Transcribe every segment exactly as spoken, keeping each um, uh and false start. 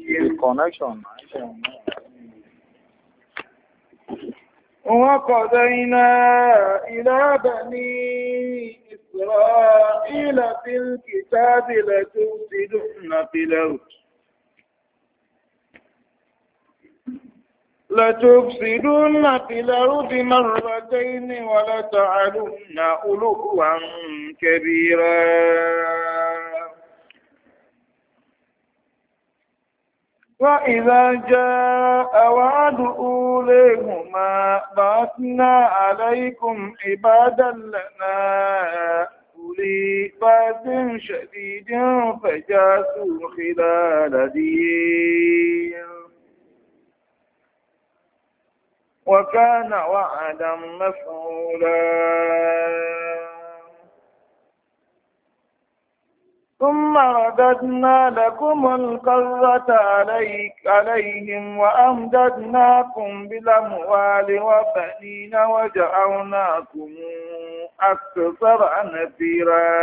connection. وقضينا إلى بني إسرائيل في الكتاب لتفسدن في الأرض لتفسدن في الأرض مرتين ولتعلن علوا كبيرا وإذا جاء وعد أوليهما بعثنا عليكم عبادا لنا أولي بأس شديد فجاسوا خلال دير وكان وعدا مفعولا ثم رددنا لكم القرة عليك عليهم وأمددناكم بالأموال وبنين وجعلناكم أكثر نفيرا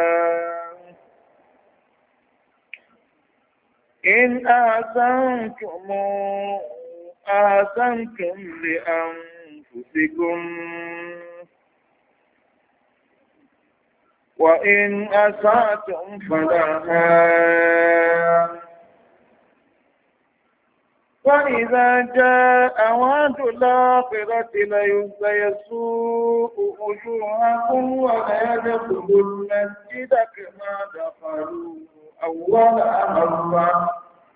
إن أحسنتم أحسنتم لأنفسكم وإن أسأتم فلها فإذا جاء وعد الآخرة ليسوء وجوهكم ولا يدخلوا المسجد كما دخلوا أول مرة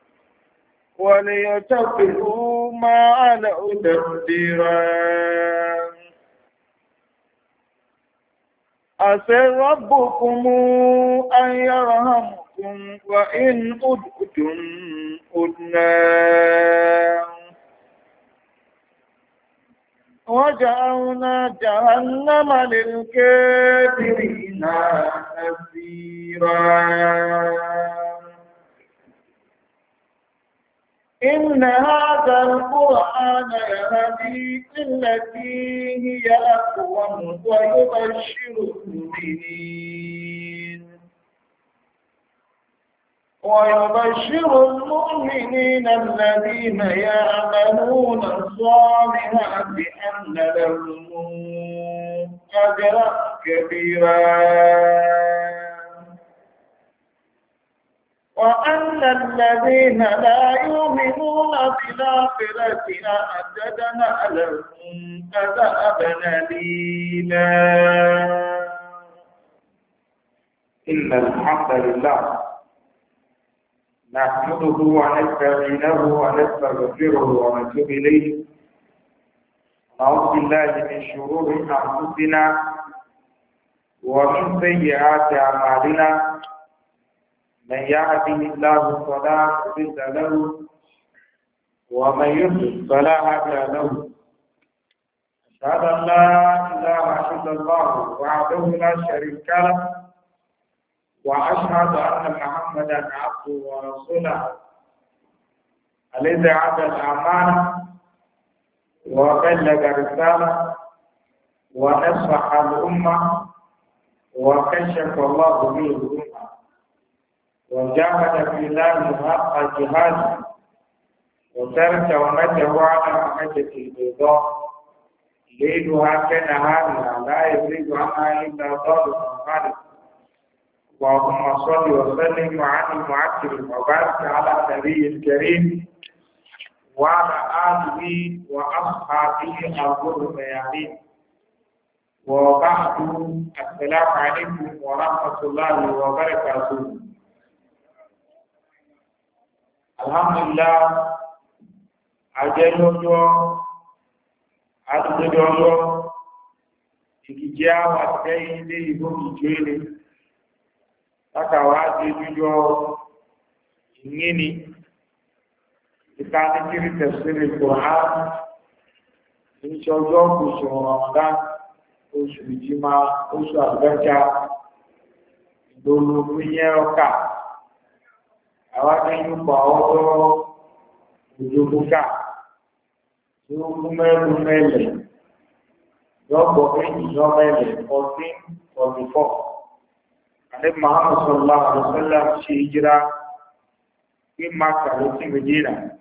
وليتبعوا ما علوا تبديرا عسى ربكم أن يرحمكم وإن أدتم أدنا وجعلنا جهنم للكافرين حصيرا إن هذا القرآن يهدي التي هي أقوم ويبشر المؤمنين ويبشر المؤمنين الذين يعملون الصالحات أن لهم أجرا كبيرا وأن الذين لا يؤمنون بالآخرة أعتدنا لهم عذابا أليما إن الحمد لله نحمده ونستعينه ونستغفره ونتوب إليه ونعوذ بالله من شرور أنفسنا ومن سيئات أعمالنا من يهده الله فلا مضل له ومن يضلل فلا هادي له أشهد أن لا إله إلا الله وحده لا شريك له وأشهد أن محمدا عبده ورسوله الذي أدى الأمانة وبلغ الرسالة ونصح الأمة وكشف الله به الأمة وجاهد في الله حق الجهاد وترك أمته على محجة البيضاء ليلها كنهارها لا يزيد عنها إلا ضال خالد اللهم صل وسلم وعنه وعكرم وبارك على النبي الكريم وعلى آله وأصحابه الغر الميامين وبعد السلام عليكم ورحمة الله وبركاته. Alhamdulillah, ajẹ́lójọ́, adúgbẹ́jọ́jọ́, ìkìjẹ́ àwọn àtẹ́yìn ilé ìbò ìjọ́ ilé, látàwà áti jíjọ ìyíni, ìkánikiri tẹ̀sílẹ̀ Kùrán, ìṣọ́jọ́ oṣù Ramadan, oṣù ìjímá, oṣù àgbẹ́jà, ìgbòlòmú yẹ́ ọkà, àwọn akẹ́yìn pa ọjọ́ ìjọba tí ó kú mẹ́rin mẹ́lẹ̀ lọ́gbọ̀ méjì lọ mẹ́lẹ̀ fourteen forty four. Ànábì Muhammad sallallahu alaihi wasallam ṣe ìjírá في مكة وفي مدينة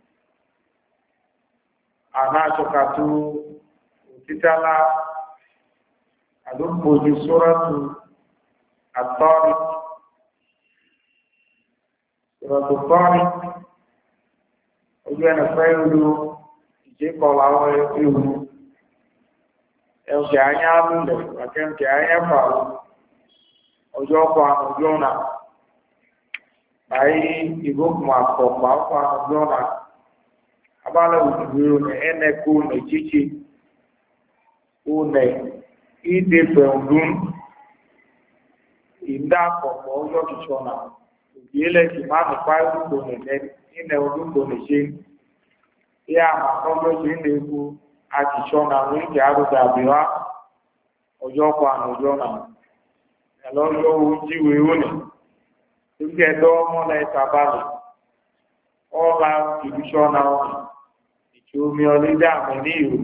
أنا شكاتو وتتلا أدوك في سورة الطارق سورة الطارق وجانا فايلو يجيكو الله يقول ẹ̀ọ̀kẹ́ ayé alúlẹ̀ àkẹ́ǹkẹ́ ayé fàáwọ́ ọjọ́ ọkọ̀ àmójọ́ náà báyí ìgbókùn àkọ̀pọ̀ ọkọ̀ àmójọ́ náà abálẹ̀ òjìgbèrò ní ẹnẹ́kọ́ ní jíjì ònẹ̀ ìdẹ́fẹ̀ ọdún ìdákọ̀pọ̀ ọjọ́ kìíṣọ́ náà òbílẹ̀ kì máa ní pàrọ̀ nílẹ̀ ọdún kò ní ṣe yá àmàkọ́jọ́ ṣe ń lè kú àtìṣọ́ náà ní ìjà àrùdà àbíwá ọjọ́ ọkọ̀ àmójọ́ náà ẹ̀lọ́jọ́ ojíwé òní tó gẹ̀ẹ́dọ́ mọ́lẹ̀ ìtàbálẹ̀ ọlá ìbíṣọ́ náà ìtì omi ọlẹ́dà àmì ní ìrù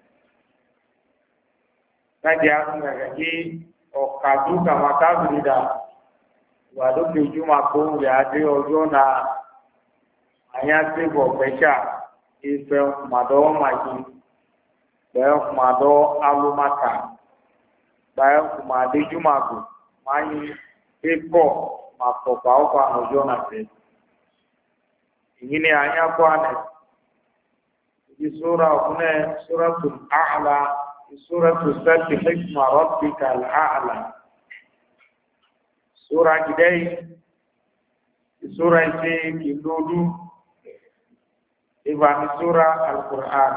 láti àtúnrẹ̀ kí ọ̀kàdú kàmàkàbìrìdà wà lókè ojúmọ̀ kóhùn rẹ̀ adé ọjọ́ náà àyànsẹ́bọ̀ pẹ́ṣà ìfẹ́ màdọ́wọ́ màjí bẹ́ẹ̀ kùmàdọ́ alùmàkà bẹ́ẹ̀ kùmàdé jùmàgò máa ń pépọ̀ màkọ̀pá ọkọ̀ àmójọ́ náà tẹ̀. Ìyí ni àyà kọ́ àná ibi sóra ọ̀kúnẹ̀ sóra tó àhàlà sóra tó sẹ́tì hikma rọ́bìkà àhàlà. Sóra gidẹ́ yìí sóra ìṣe kìlódú ìbànú sóra alukur'an.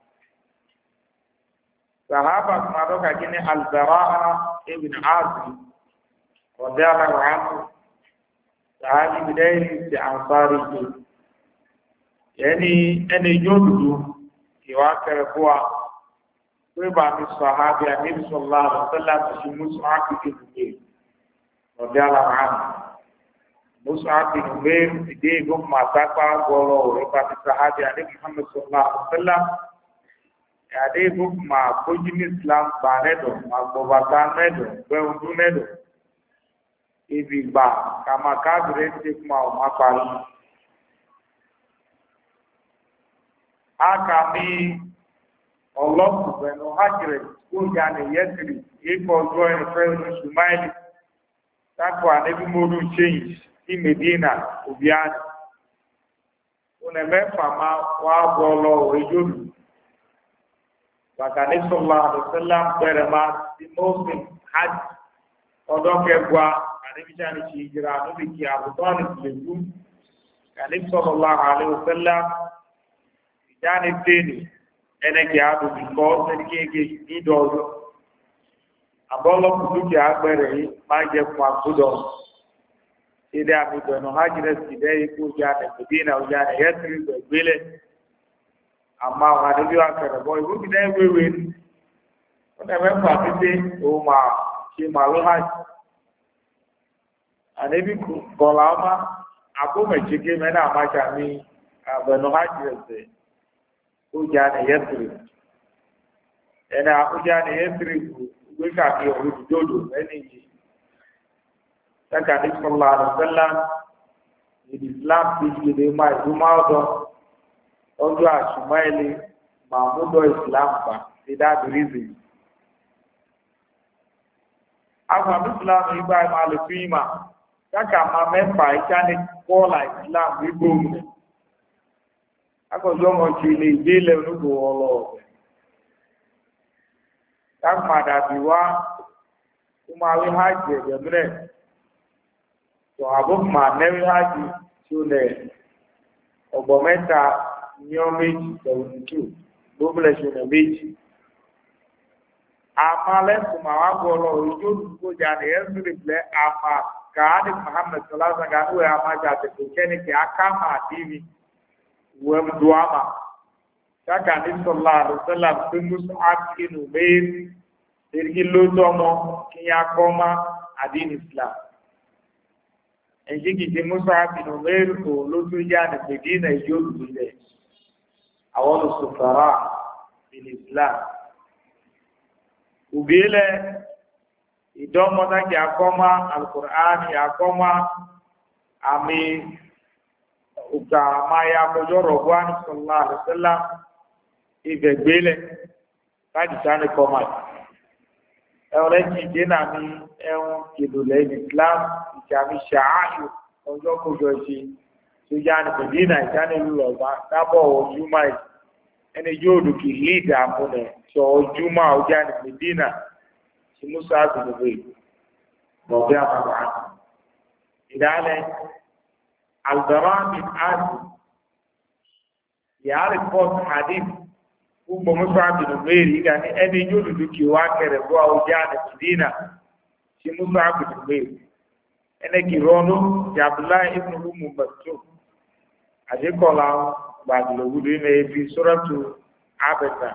Sahaba kumado kajini al-Bara'a ibn Azib radiyallahu anhu sahabi bidai ti ansari ki yani ene jodu kiwa karbuwa ko ba mi sahabi annabi sallallahu alaihi wasallam shi Mus'ab ibn Umayr radiyallahu anhu Mus'ab ibn Umayr ide go masaka golo re pa sahabi annabi Muhammad sallallahu alaihi wasallam ade book ma kojimi Islam banedo ma bobata nedo be undu nedo ibi ba kama kadre tik ma ma palu akami Allah subhanahu hajre ko jane yesri iko join friend Sumaili takwa nebi modu change in Medina ubian una mefa ma wa bolo ejodu Bàtàní sọ̀lá àdùsọ́lá bẹ̀rẹ̀ máa ti mọ́sìn hajj ọdọ́ kẹgbà àníbíjà ní ṣe ìjìrà níbi kí àbùtọ́ ní ìlú kàní sọ̀lá àdùsọ́lá ìjáni tẹ́nì ẹnẹ́kì àdùbí kọ́ sẹ́díkéèké nídọ̀ọ́dọ́ àbọ́lọ́pù dúkìá gbẹ̀rẹ̀ yìí máa jẹ fún àkúdọ̀ ìdí àbùtọ̀nù hajj rẹ̀ sì dẹ́ ikú jáde mẹ́dínà jáde yẹ́sìrì gbẹ̀gbẹ́lẹ̀ àmà àwọn àdébí wa kẹrẹ bọ ìwé mi náà wéwé ni wọn náà mẹfà títí òun mà ṣe màlúù hajj àdébí kọlà ọmọ àbọmẹtsẹkẹ mẹna àmàtsà ní àbẹnú hajj ẹsẹ ọjà ní yẹtìrì ẹnì àkójà ní yẹtìrì kù gbé kàkí olùdódò ẹni yìí sẹkà ní sọlá àdùsẹlá ìdí islam ti gbèdé máa ìdúmọ ọdọ ọjọ́ àṣùmáìlì mahmudu islam pa ti dáàbì rízì. Àwọn islam ìgbà ìmàlù fún ìmà káàkà máa mẹ́fà ìjáni pọ́ọ̀lá islam gbígbó mẹ́. Akọ̀jọ́ ọmọ ti ilé ìgbélẹ̀ onúgbò ọlọ́ ọ̀fẹ́. Káàkà dàbí wá kó máa rí hajj ẹ̀jẹ̀ mìíràn. Tọ̀ àbúkù máa mẹ́rí hajj tí ó lẹ̀ ọ̀gbọ̀n mẹ́ta ní ọ méjì seventy two gbogbo ẹ̀ṣọ́ méjì. Àmà lẹ́kùn máa wá bọ̀ lọ ìjọ òdùgbò jà ní ẹ̀sùn ìpìlẹ̀ àmà káàdì Muhammad sallallahu alaihi wasallam wẹ̀ àmà jà tètè kẹ́ni kí aká máa dì mí wẹ̀ mu do àmà. Káàkà ní sallallahu alaihi wasallam pé Musa Akinu méjì èyí ló tọ́mọ kí n yà kọ́ má àdín Islam. Ẹ̀jẹ̀ kìí Musa Akinu méjì kò ló tún yá ní Medina ìjọ òdùgbò ilẹ̀. Àwọn olùsọ̀fàrà ìlú Islam. Ubile ìdánmọ́dájì akọ́má Al-Qur'ani akọ́má àmì uka maya kojoro bwani sallallahu alaihi wasallam ivegbele kaji tani komat ẹwọlẹ jíjẹ náà ní ẹwọn kìlọlẹ islam ìjàmí ṣááyù ọjọ́ kọjọ ṣe tó yá ní medina ìjánu lọba dábọ ojúmọ ẹ ẹni yóò lùkì líìdì àmúnẹ sọ ojúmọ ọjà ní medina tí musa àgbègbè bọbí àmàlà àti ìdálẹ algaram bin adi yàrá rìpọt hadith gbogbo musa bin umairi ga ni ẹni yóò dúdú kí wá kẹrẹ bọ ọjà ní medina tí musa bin umairi ẹni kì rọnú ti abdullahi ibn umu maktum àdékọlá gbàdúrà ní ebi sọrọtù abẹta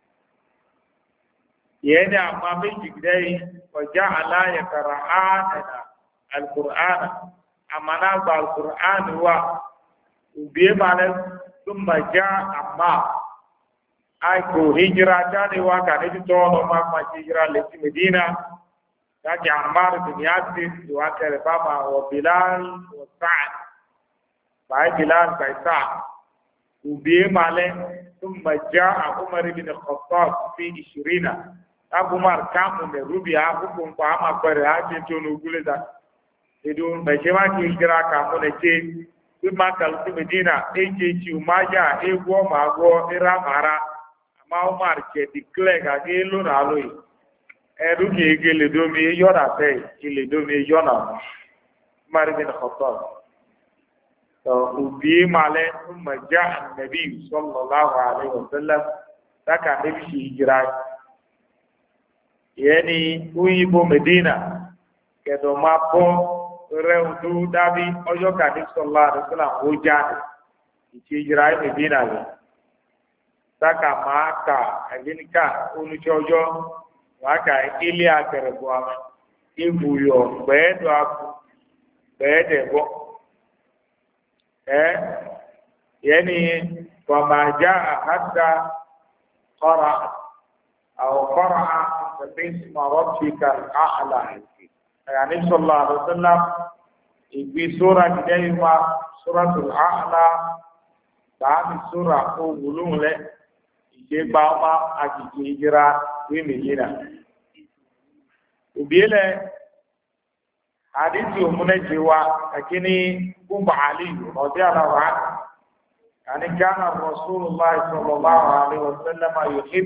yẹn ni àmà méjì dẹ́yìn ọjà aláyẹkara ánàna alukur'ana àmàna gba alukur'an wa òbí malẹ tó mà já àmà àìkò hijira jáde wa kà níbi tó ọ̀nà máa ma hijira létí medina láti àmàrù bìnìyàtì ìwà kẹrẹ bá ma wọ bilal wọ sáà báyìí bilal báyìí sáà òbí malẹ tó mà já àkómọrí bin Khattab fi ìṣirínà agumar kàmù mẹ rúbi àkókò nkọ àmà pẹrẹ àti tó nùgúlẹ dà edu mbẹsẹ má ti hijira kàmù nà tse bí má kàlùkù medina èjì èjì ọmájà ewu ọmọ àgọ ìramara àmà ọmọar tse dìklẹ gàgé lónà àlóyè ẹrú kì í gèlè domi yọ̀nà fẹ́ gèlè domi yọ̀nà Umar bin Khattab tó òbí malẹ ọmọ já ànàbí sallallahu alaihi wasallam dákà níbi sì hijira yẹni òyìnbó medina kẹdọ máa bọ rẹwùdú dábí ọjọ́ kàdí sallallahu alaihi wasallam ó jáde ìtì hijira medina rẹ dákà máa kà ẹgbẹnika oníṣẹ ọjọ́ wàá ilé akẹrẹbọ àwọn ibùyọ gbẹẹdọ akú gbẹẹdẹbọ ẹ yẹni wàmàjá àhàdà kọra àwọn kọra àtẹsíma rọbìkà àhàlà ẹyàní sọlá àdọsọlá ìgbì sóra gidẹyìn wa suratul àhàlà bàámi sóra kó wùlùm lẹ ìjẹgbà ọmọ àjèjì ìjìra wíìmìyìnà òbílẹ̀ àdìsí òmùnẹ́jì wa kàkíní kúmbà àlì ọ̀dí àlàwà àní gánà Rasulullah sallallahu alaihi wasallam yuhib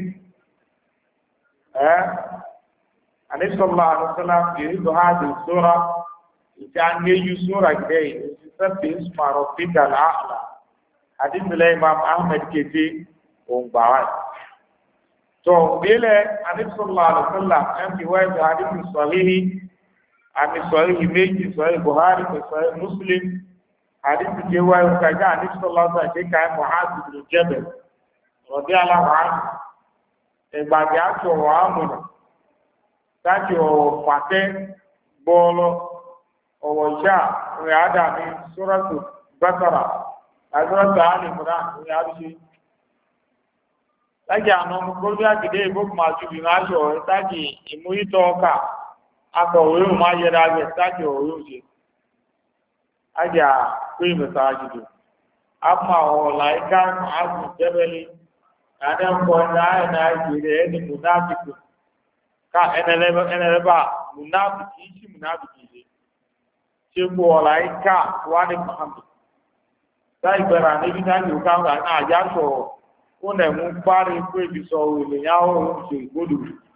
ẹ́ àní sallallahu alaihi wasallam yuhib hadhihi sura ìjà ngéyù sura gidẹ́ ìsìsẹ́fì isma rabbika al-a'la àdìsí lẹ́yìn Imam Ahmed kété òǹgbà wáyé. So bile Ànábì sallallahu alaihi wasallam en bi wa hadith sahih ami sahih méjì sahih Buhari ko sahih Muslim hadith je wa ka ga Ànábì sallallahu alaihi wasallam ka Mu'adh bin Jabal radiyallahu anhu e ba ga to wa mun ta ti o pate bolo o wo ja ya da mi suratul Baqara azra Ali Imran ya bi láti àwọn ọmọ gbogbo àgìdé ìbókù máa túbí máa ṣọ ìtàkì ìmúyítọ́ ọkà akọ̀wé ò máa yẹra rẹ̀ ìtàkì ọ̀rọ̀ òṣè láti àpé ìmẹ̀ta àjùdò àpò àwọn ọ̀là ìka àgùn jẹ́bẹ̀lì àdẹ́kọ̀ ẹ̀nà ẹ̀nà ìgbèrè ẹni mùnáfìkì ká ẹnẹlẹ́bà mùnáfìkì sí mùnáfìkì ṣe ṣe kó ọ̀là ìka wà ní Muhammad táì bẹ̀rẹ̀ níbi náà ní òkà náà àjá sọ̀rọ̀ ó nà mú parí pé ibi sọ òòlù yá òun ṣe ìgbódò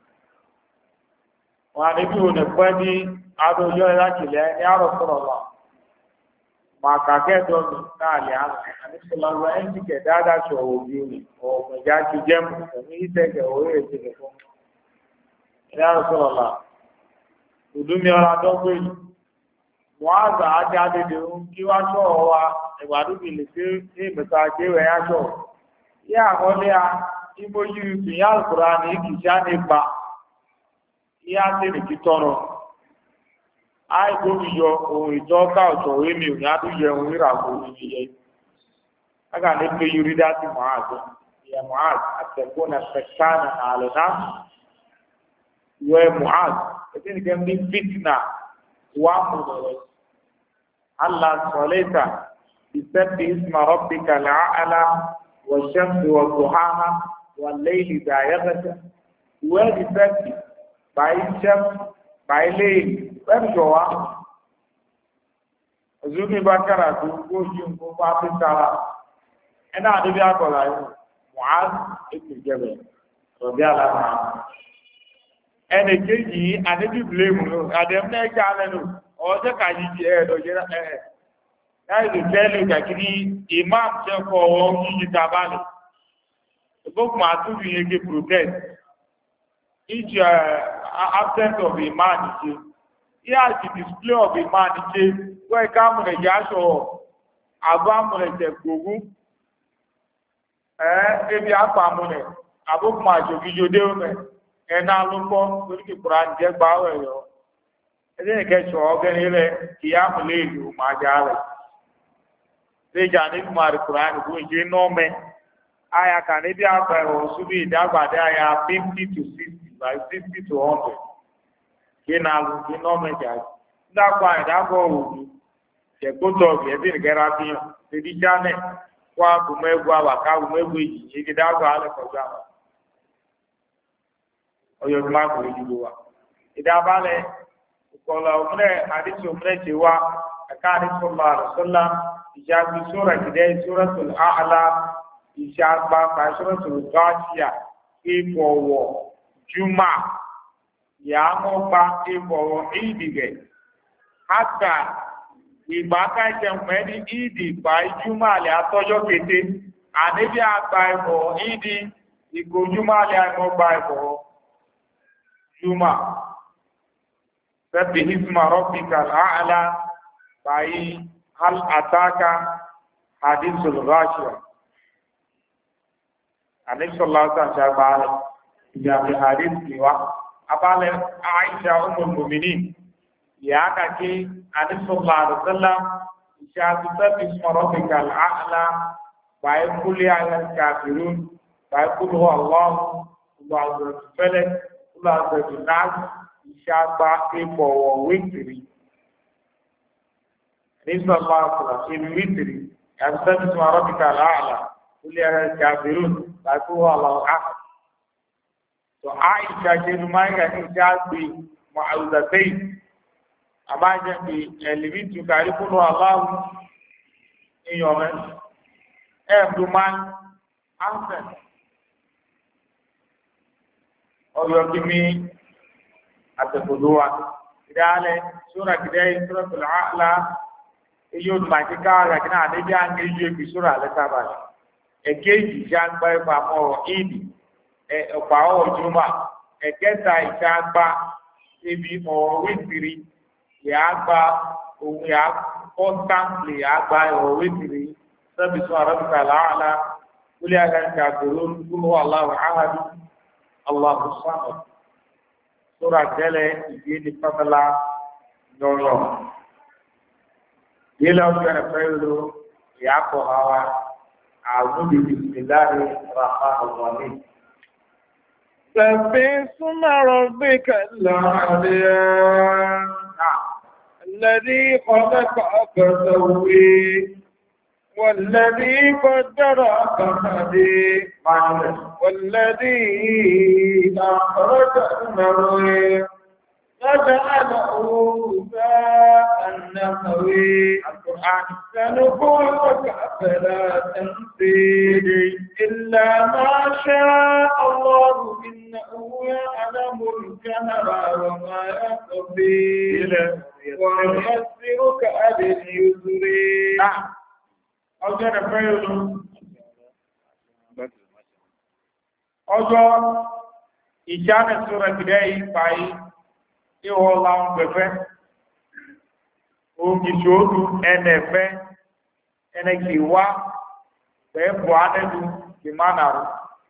wọn níbi òun pẹ́ ní adójọ́ ìrákìlẹ̀ ní àrò sọ̀rọ̀ lọ màkà kẹ́ẹ̀dọ́nù káàlẹ̀ àmì àníṣọ́lọ́wọ́ ẹ́ńtìkẹ̀ dáadáa sọ òbí òní ọ̀gbọ̀n ìjà ti jẹ́ mú ẹ̀mí ìtẹ̀kẹ̀ orí ètò ìfọ́ ní àrò sọ̀rọ̀ lọ òdúmi ọ̀rọ̀ adọ́gbé yìí wọ́n á gbà á jáde lè ń kí wá sọ̀rọ̀ wa ìgbàdúgbì lè ṣe ní ìmẹ̀ta àjẹwẹ̀ yá sọ̀rọ̀ yá àkọlé a ìmójú ìyá àkùrá ní kìíṣà nípa yá tẹ̀lé kí tọrọ àìgbómi yọ ohun ìtọ́ka ọ̀tọ̀ wémi òní àdúyẹ ohun ìràwọ̀ òní yẹ aka ní pé yorì dá sí Mu'adh yẹ Mu'adh àtẹ̀kọ́ na pẹ̀kánà àlẹ́ náà yọ ẹ Mu'adh ẹtí nìkan ní fitna wà mú lọ́wọ́ Allah sọ̀lẹ́ta بسبح اسم ربك الأعلى والشمس وضحاها والليل إذا يغشى وادي سبح باي الشمس باي الليل برجوا زومي بكرة تقولون كوفا بسارة أنا أدري أقول لك معاذ ابن جبل رضي الله عنه أنا كذي أنا ببليمه أدم نيجي على نو أوجا كذي جاء دوجرا láì lè tẹ́lẹ̀ kàkiri imam jẹ́kọ̀ ọwọ́ yíyí tabali ìgbókùn àtúbì yege protest each uh, absence of imam ṣe here is the display of imam ṣe wọ́n ẹ̀ka amúnẹ̀jẹ̀ aṣọ àbọ̀ amúnẹ̀jẹ̀ gbogbo ẹ̀ ebi apá amúnẹ̀ àbókùn àṣòkìjọdé ọmọ ẹ̀nà alúkọ́ lóríkì kura jẹ́ gbáwọ̀ ẹ̀yọ́ ẹ̀dẹ́ ìkẹsọ̀ ọ̀gẹ́ni rẹ̀ kìí amúlẹ̀ ìlú màjá rẹ̀. Seja ni kumari Quran kunje nome aya kanibi apa osubi idagbade aya fifty to sixty by sixty to one hundred kina lu kinome ja ndakwa idagbo owu je koto bi ebi ngera biyan sebi jane kwa gumegu aba ka gumegu yi igidagbo ale koja oyo ma ko yiwo wa idabale kola umre hadisi umre jewa akani sallallahu alaihi wasallam ìṣàgbé sóra kìdẹ́ suratul A'la ìṣàgbá ka suratul Ghashiya ìbọ̀wọ̀ jùmọ̀ ìyàmọ́gba ìbọ̀wọ̀ ìdìgẹ̀ hátà ìgbà káìsẹ̀ mẹ́ni ìdì pa ìjùmọ̀ àlẹ́ àtọ́jọ́ kété àníbí àgbà ìbọ̀ ìdì ìgbòjúmọ̀ àlẹ́ àmọ́gba ìbọ̀ jùmọ̀ sabbih isma rabbikal a'la báyìí. هل أتاك حديث الغاشية النبي صلى الله عليه وسلم قال جاء في حديث كوا أقال عائشة أم المؤمنين يا كي النبي صلى الله عليه وسلم شاهدت اسم ربك الأعلى ويقول على الكافرون ويقول هو الله الله عز وجل الله عز وجل شاهدت إبو وويتري نسأل الله تعالى في وتري أنزل اسم ربك الأعلى كل الكافرون فاتوها الله أحد وعائشة كانوا ما يجعل بمعوذتين أما جنبي اللي تكارفون الله إن يومين أبدو من أحسن أو يوكمي أتفضوا إذا على سورة كده سورة الأعلى eyo màtí káwá kí náà níbi àǹgé yóò fi sóra lẹ́sàbà rẹ̀ èkejì ìṣàgbá ẹ̀fà ọ̀rọ̀ ìdì ọ̀pá ọ̀rọ̀ jùmọ̀ ẹ̀kẹta ìṣàgbá ibi ọ̀rọ̀ wítìrì yàgbá òun yà kọ́ńtàǹtì yàgbá ọ̀rọ̀ wítìrì sẹ́bìsùn àrẹ́bìkà làálà kúlẹ̀ àgànkà gbòòrò kúlù aláwọ̀ áhàdù aláwọ̀ sàmù sóra tẹ́lẹ̀ ìdí ní pàtàlà yọ̀yọ̀. Yela ukana faulu yako hawa a'udhu billahi rahmanir rahim. سبح ربك الأعلى الذي خلق فسوي والذي قدر فهدي والذي أخرج المرعى فجعله غثاء نحوي القرآن سنقولك فلا تنسي إلا ما شاء الله إنه يعلم الجهر وما يخفي ويسرك باليسر نعم أجل فعل أجل إشارة سورة كده باي ihò làwọn pẹ̀fẹ́ ògìṣòdù ẹnẹ̀fẹ́ ẹnẹ̀kì wá pẹ̀ bọ̀ ánẹ́dù ìmánàrú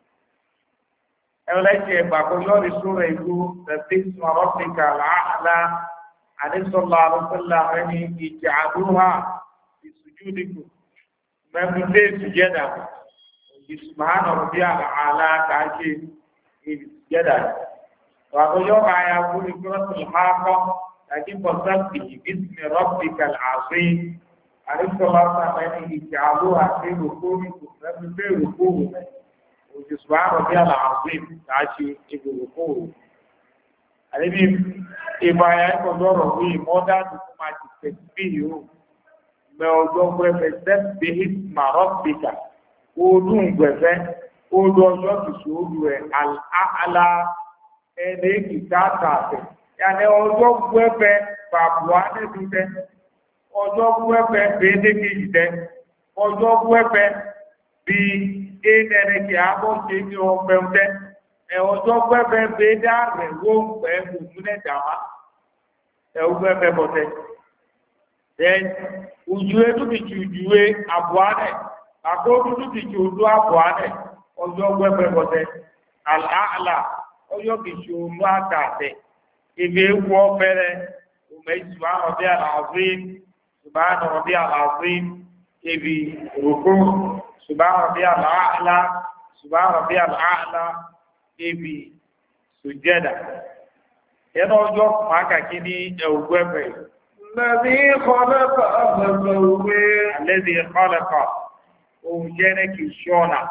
ẹlẹ́kì ẹ̀bàkọ́ yọ́rì sóra ìlú tẹ̀sí sọ̀rọ̀sìkà làálà àdísọ́lá àlùfẹ́lá ẹni ìjà àdúrà ìsùjúdìkù mẹ́rin lé ìsùjẹ́dà ìsùmáhánà rọ̀bí àlà kàáṣe ìsùjẹ́dà وَأَيُّمَا مَا يَقُولُ سُورَةُ الْحَاقَّةِ لكن فَسَبِّحْ بِاسْمِ رَبِّكَ الْعَظِيمِ àrísọ́lá sàmẹ́ni ìjà àlọ́ àti ìròkórí kò fẹ́mi pé ìròkórí rẹ̀ òṣìṣẹ́ àrùn bí àlàáfíà láti ìròkórí. àríbi ìbáyà ẹ̀kọ́ lọ́rọ̀ wí mọ́dá tuntun máa ti tẹ̀sí bí yòó mẹ ọjọ́ gbẹ̀fẹ̀ sẹ́ẹ̀bì màrọ́bìkà ọdún gbẹ̀fẹ̀ ọdún ọjọ́ kìsù ọdún ẹ̀ àlá ẹni kìtà tààtẹ̀ yàtọ̀ ọjọ́ gbẹ̀fẹ̀ bàbá nẹ́bí tẹ́ ọjọ́ gbẹ̀fẹ̀ bẹ́ẹ̀dẹ́gì yìí tẹ́ ọjọ́ gbẹ̀fẹ̀ bí ẹnẹ̀rẹ̀kì àbọ̀ṣe ní ọgbẹ̀ tẹ́ ẹ̀ ọjọ́ gbẹ̀fẹ̀ bẹ́ẹ̀dá rẹ̀ wọ́n pẹ̀ mùmúnẹ̀ dàmá ẹ̀ ọgbẹ̀fẹ̀ bọ̀tẹ́ then ujue tubichi ujue abụane maka otu tubichi udu abụane ọjọ gwebe bote ala ọjọ bichi olu aka ate ebe egwu ofere ume subhanahu rabbi al-azim subhanahu rabbi al-azim ebi ruku subhanahu rabbi al-a'la subhanahu rabbi al-a'la ebi sujada yana ọjọ maka kini egwebe الذي خلق فسوى الذي خلق وجنك شونا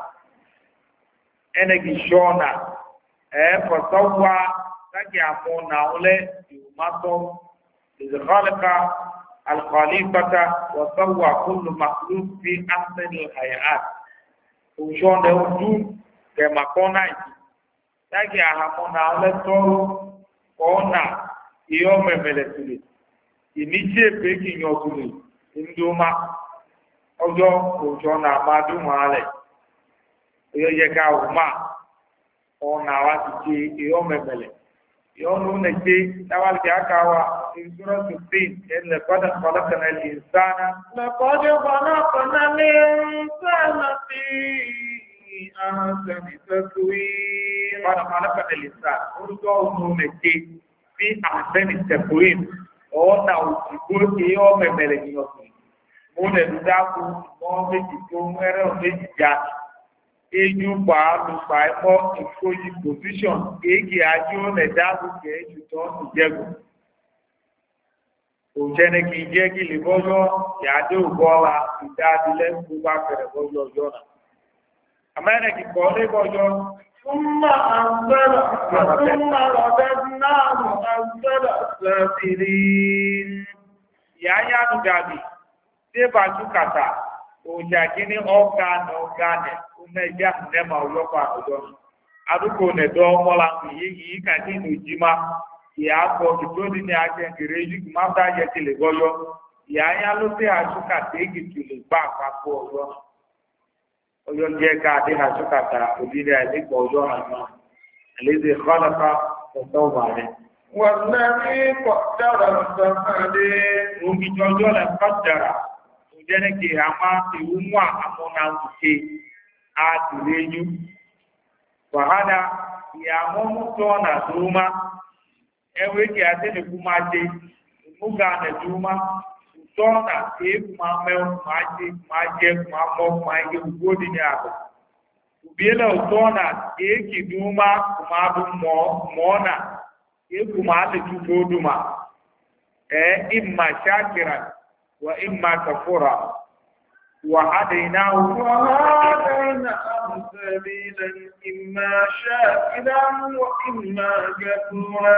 انك شونا ا فسوى تجي عفونا ولا يماتو إذ خلق الخليفة وسوى كل مخلوق في أحسن الحياة وشون ده وجود كما كنا تجي عفونا ولا تو كنا يوم ملتلي ìníṣẹ́ pé kí yan ọkùnrin ìdúmá ọjọ́ òjò náà máa dúnmọ́ rẹ̀ èyí yẹ ká wù máa ọ̀nà àwa ti ṣe èyọ́ mẹ́mẹ́lẹ̀ ìyọ́nù lè ṣe táwàlì aka wa ìṣúra fifteen ẹ̀lẹ́ kọ́dà kọ́lọ́kànnà lè sáná. lẹ́kọ́dé kọ́lọ́kànnà lè sáná sí àhànsẹ̀mí tẹ́kùwí. kọ́dà kọ́lọ́kànnà lè sáná orúkọ òun lè ṣe sí àhànsẹ̀mí tẹ́kùwí. ọ̀nà òsìgbó tí ó mẹ̀mẹ̀lẹ̀ ní ọ̀sìn mo lè dákú mọ́ méjì tó mẹ́rẹ̀ méjì já ejú pàálùpà ẹ̀mọ́ ìfòyí position kéèkì ajú lè dákú kẹ́ẹ̀jù tó ń jẹ́gùn òjẹ́ni kì í jẹ́ kí lè bọ́jọ́ ìyáde òbọ́ra ìdádilẹ̀ gbogbo àpẹẹrẹ bọ́jọ́ ọjọ́ náà amẹ́rẹ̀kì kọ́ lé bọ́jọ́ ثم أنزل ثم رددناه أنزل السافلين yaya nugabi te ba tukata o jaki ni organ organ una ja nema ulopa ojo aduko ne do mola yi yi ka ti nu jima ya ko to di ni aje ngireju ma ta je ti le goyo yaya lo te asuka te gi ti le pa pa po ojo ojo je ka de asukata odire ale po ojo na alezi khalaqa wa tawba والذي قدر فهدى omi jọjọ lẹ kọjara òjẹni kì í àmà ìwúmọ àmọnà òkè àtìlẹyìn wàhálà ìyàwó mọtò ọnà dùnmá ẹwé kì í àtẹnukú máa dé ìmúga ànàdùnmá ìtọ́ ọ̀nà kéèkù máa mẹ́wọ́ máa jẹ máa jẹ máa mọ́ máa yẹ gbogbo di ní àbọ̀ òbíẹ́lẹ̀ ìtọ́ ọ̀nà kéèkì dùnmá kò máa dùn mọ́ ọ̀nà kéèkù máa lè tún fódùmá. إما شاكرا وإما كفورا وهديناه وهديناه سبيلا إما شاكرا وإما كفورا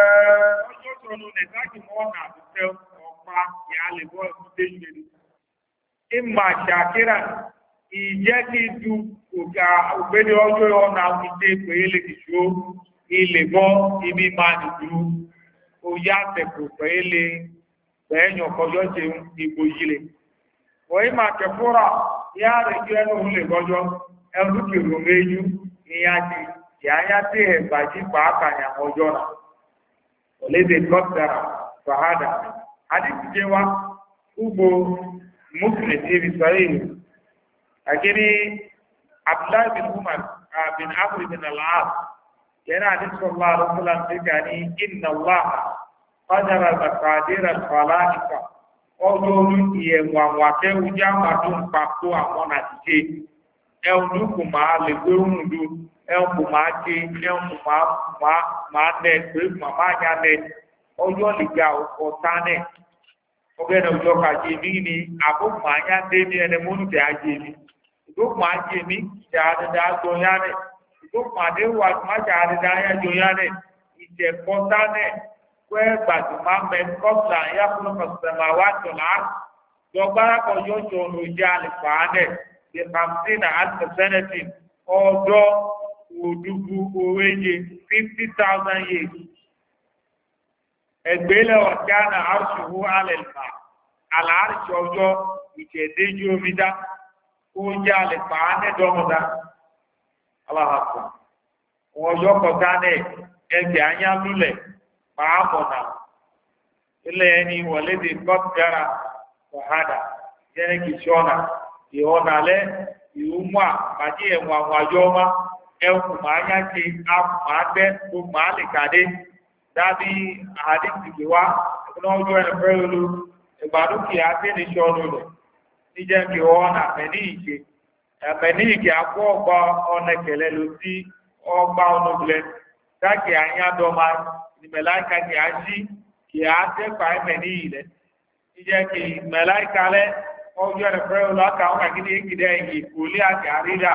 إما شاكرا ìjẹ́kì du òkà ògbéni ọjọ́ ọ̀nà àwùjẹ pẹ̀lú ìṣó ilẹ̀ bọ́ ibi máa nìdúró oyá tẹ̀kù pẹ̀lú pẹ̀ẹ́yàn kọjọ́ ṣe ìgbò yìí wọ́n yí máa kẹfúrà yá rẹ̀ jẹ́ ẹnu lè gọjọ́ ẹnu kèrò méjú ní yájí yáyá tí ẹ̀ bàjí pàápàá ọjọ́ náà olédè kọ́tàrà fàhádà adìsíjẹ́ wa ugbo muslim ibi sọ́yìn àkíní abdullahi bin umar bin amr bin al-as yana nisfallah rasulan diga ni inna allah qadara al-maqadir al-khalaiqa ọlọ́run ìyẹ̀wò àwọn akẹ́wù já máa tó ń papò àwọn àtìṣe ẹ̀hùn kò máa lè gbé òun dù ẹ̀hùn kò máa ṣe ẹ̀hùn kò máa nẹ pé màmá yá nẹ ọjọ́ lè ga ọ̀tá nẹ oge na ujo ka je mi ni abu ma nya de ni ene mo nu te aje mi do ma je mi ja da da do ya ne do ma de wa ma ja da da ya jo ya ne ite ko ta ne kwe ba tu ma me ko la ya ku ko se ma wa to la do bara ko yo jo nu ja le fa ne bi hamsina alf sanati odo odugu oweje fifty thousand years ẹgbẹ́lẹ̀ ọ̀kánà arṣùwò alẹ́lfà alárìṣì ọjọ́ ìṣẹ̀dẹ́jú omidá ó jẹ́ alẹ́fà ánẹ́dọ́mọdá aláhàpọ̀ wọn ọjọ́ kọta náà ẹgbẹ̀ anyá lúlẹ̀ pàápọ̀nà ilẹ̀ ẹni wọlédè kọ́tìgára ọ̀hádà jẹ́nẹ́kì ṣọ́nà ìhọ́nàlẹ́ ìhúmọ́ àpàdé ẹ̀wọ̀n àwọn àjọ ọmọ ẹkùn máa yá ṣe àpùmá gbẹ́ gbogbo máa lè kàdé dábí àdínkì gbé wá ẹgbẹ́ ọjọ́ ẹni fẹ́ olú ìgbàdókè àtẹ́lẹ̀ ṣọ́nù rẹ̀ níjẹ́ kí wọ́n nà mẹ́ní ìṣe ẹ̀mẹ́ní ìkè àpọ̀ ọgbà ọ̀nẹ́kẹ̀lẹ́ ló sí ọgbà ọ̀nùgbẹ́ dákì àyàdọ́mà ìmẹ̀láìka kì á sí kì á tẹ́pà ẹ̀mẹ́ní ilẹ̀ níjẹ́ kí ìmẹ̀láìka lẹ́ ọjọ́ ẹni fẹ́ olú àkàwọn àgídí èkìdẹ́ ìkòlé àti àrídà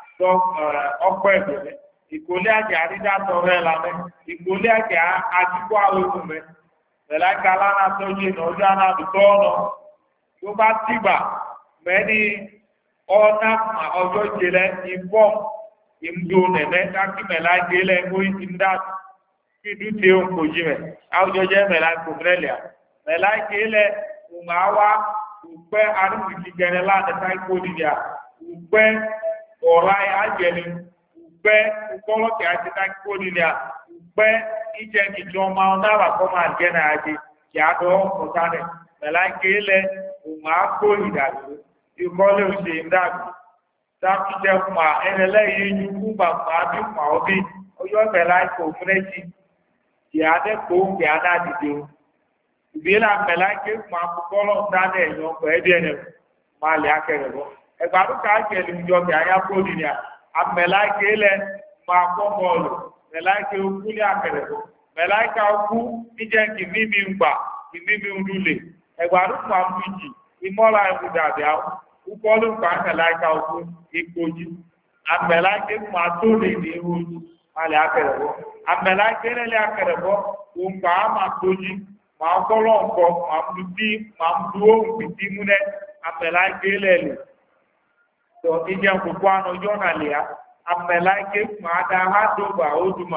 ọkọ̀ ẹ̀bẹ̀rẹ̀ ìkólé àjẹ́ àrídá tọrọ ẹ̀ lámẹ́ ìkólé àjẹ́ àdìgbò àwọn ohun mẹ́ mẹ́láìka lánàá tọ́jú ìnà ọjọ́ anáàdùtọ́ ọ̀nà tó bá tìgbà mẹ́ni ọ̀nà ọjọ́ ìjẹlẹ̀ ìbọ̀ ìmúdó nẹ̀mẹ́ kákí mẹ́láìka ilẹ̀ mú ìdá kídú tí ó ń kojú mẹ́ àwùjọ jẹ́ mẹ́láìka òmìnirẹ́lẹ̀ mẹ́láìka ilẹ̀ òun àwa òpẹ́ arúgbìkì gẹ̀rẹ́ lánàá táìkó nìyà òpẹ́ ọ̀rá àjẹni gbẹ ukọlọkẹ àti takiko nílẹ̀ gbẹ ìjẹ ìjọba ọ̀nàrà kọ́mọ àjẹnà àjẹ kí a dọ̀ ọ̀pọ̀ta rẹ̀ mẹ̀láìké lẹ̀ òun àkó ìdàgbò ìkọlẹ̀ òṣè ìdàgbò sáfìjẹ fúnma ẹnẹlẹ́yìn yín fún bàbá bí fúnma ọbí ọyọ́ mẹ̀láìké òmìnirẹ́jì kí a dẹ́kọ̀ òǹkẹ́ anáàdìdì o ìbílẹ̀ mẹ̀láìké fúnma kọ́lọ̀ dáná ẹ̀yọ́ ọkọ̀ ẹ̀díẹ̀nẹ̀ máa lè akẹrẹ̀ bọ́ ẹgbàdúkà àjẹlẹ̀ ìjọba àyàkó nílẹ̀ amẹláìké lẹ máa kọ́ bọ́ọ̀lù mẹláìké okú ní àkẹrẹ mẹláìká okú níjẹ́ kì mímí ń gbà kì mímí ń dúlé ẹgbàdún pa méjì ìmọ́lá ẹ̀kú dàbí àwọn ukọ́lù pa mẹláìká okú ìkojì amẹláìké máa tó lè ní ìhòòjì alẹ́ àkẹrẹ bọ́ amẹláìké lẹ́lẹ́ àkẹrẹ bọ́ òun pa á máa tójì máa kọ́lọ́ nǹkọ́ máa mú bí máa mú dúró òǹkìtì múlẹ̀ amẹláìké lẹ́lẹ́ tó ìjẹun kókó àná ọjọ́ náà lè ya amẹ̀láìké máa dá hádùgbà ódùmá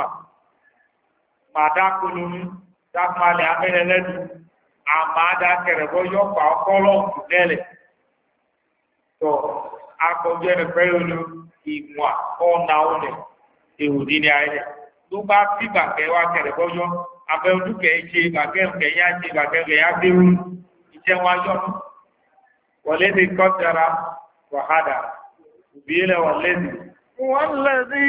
máa dá kolonú dákúmálẹ̀ amẹ́lẹ́lẹ́dù àmàdá kẹrẹ̀bọ́ yọpa ọkọ́lọ́ lẹ́lẹ̀ tó akọjọ́ ẹni fẹ́ olú ìmọ̀ ọ̀nà ọ̀nẹ̀ èhùdí ní ayẹyẹ tó bá tí bàkẹ́ wá kẹrẹ̀bọ́ yọ abẹ́ olúkẹ́ ṣe bàkẹ́ kẹ̀yà ṣe bàkẹ́ kẹ̀yà déwú ìjẹ́ wọn yọ wọlé ní kọ́tara wàhádà بيلا والذي والذي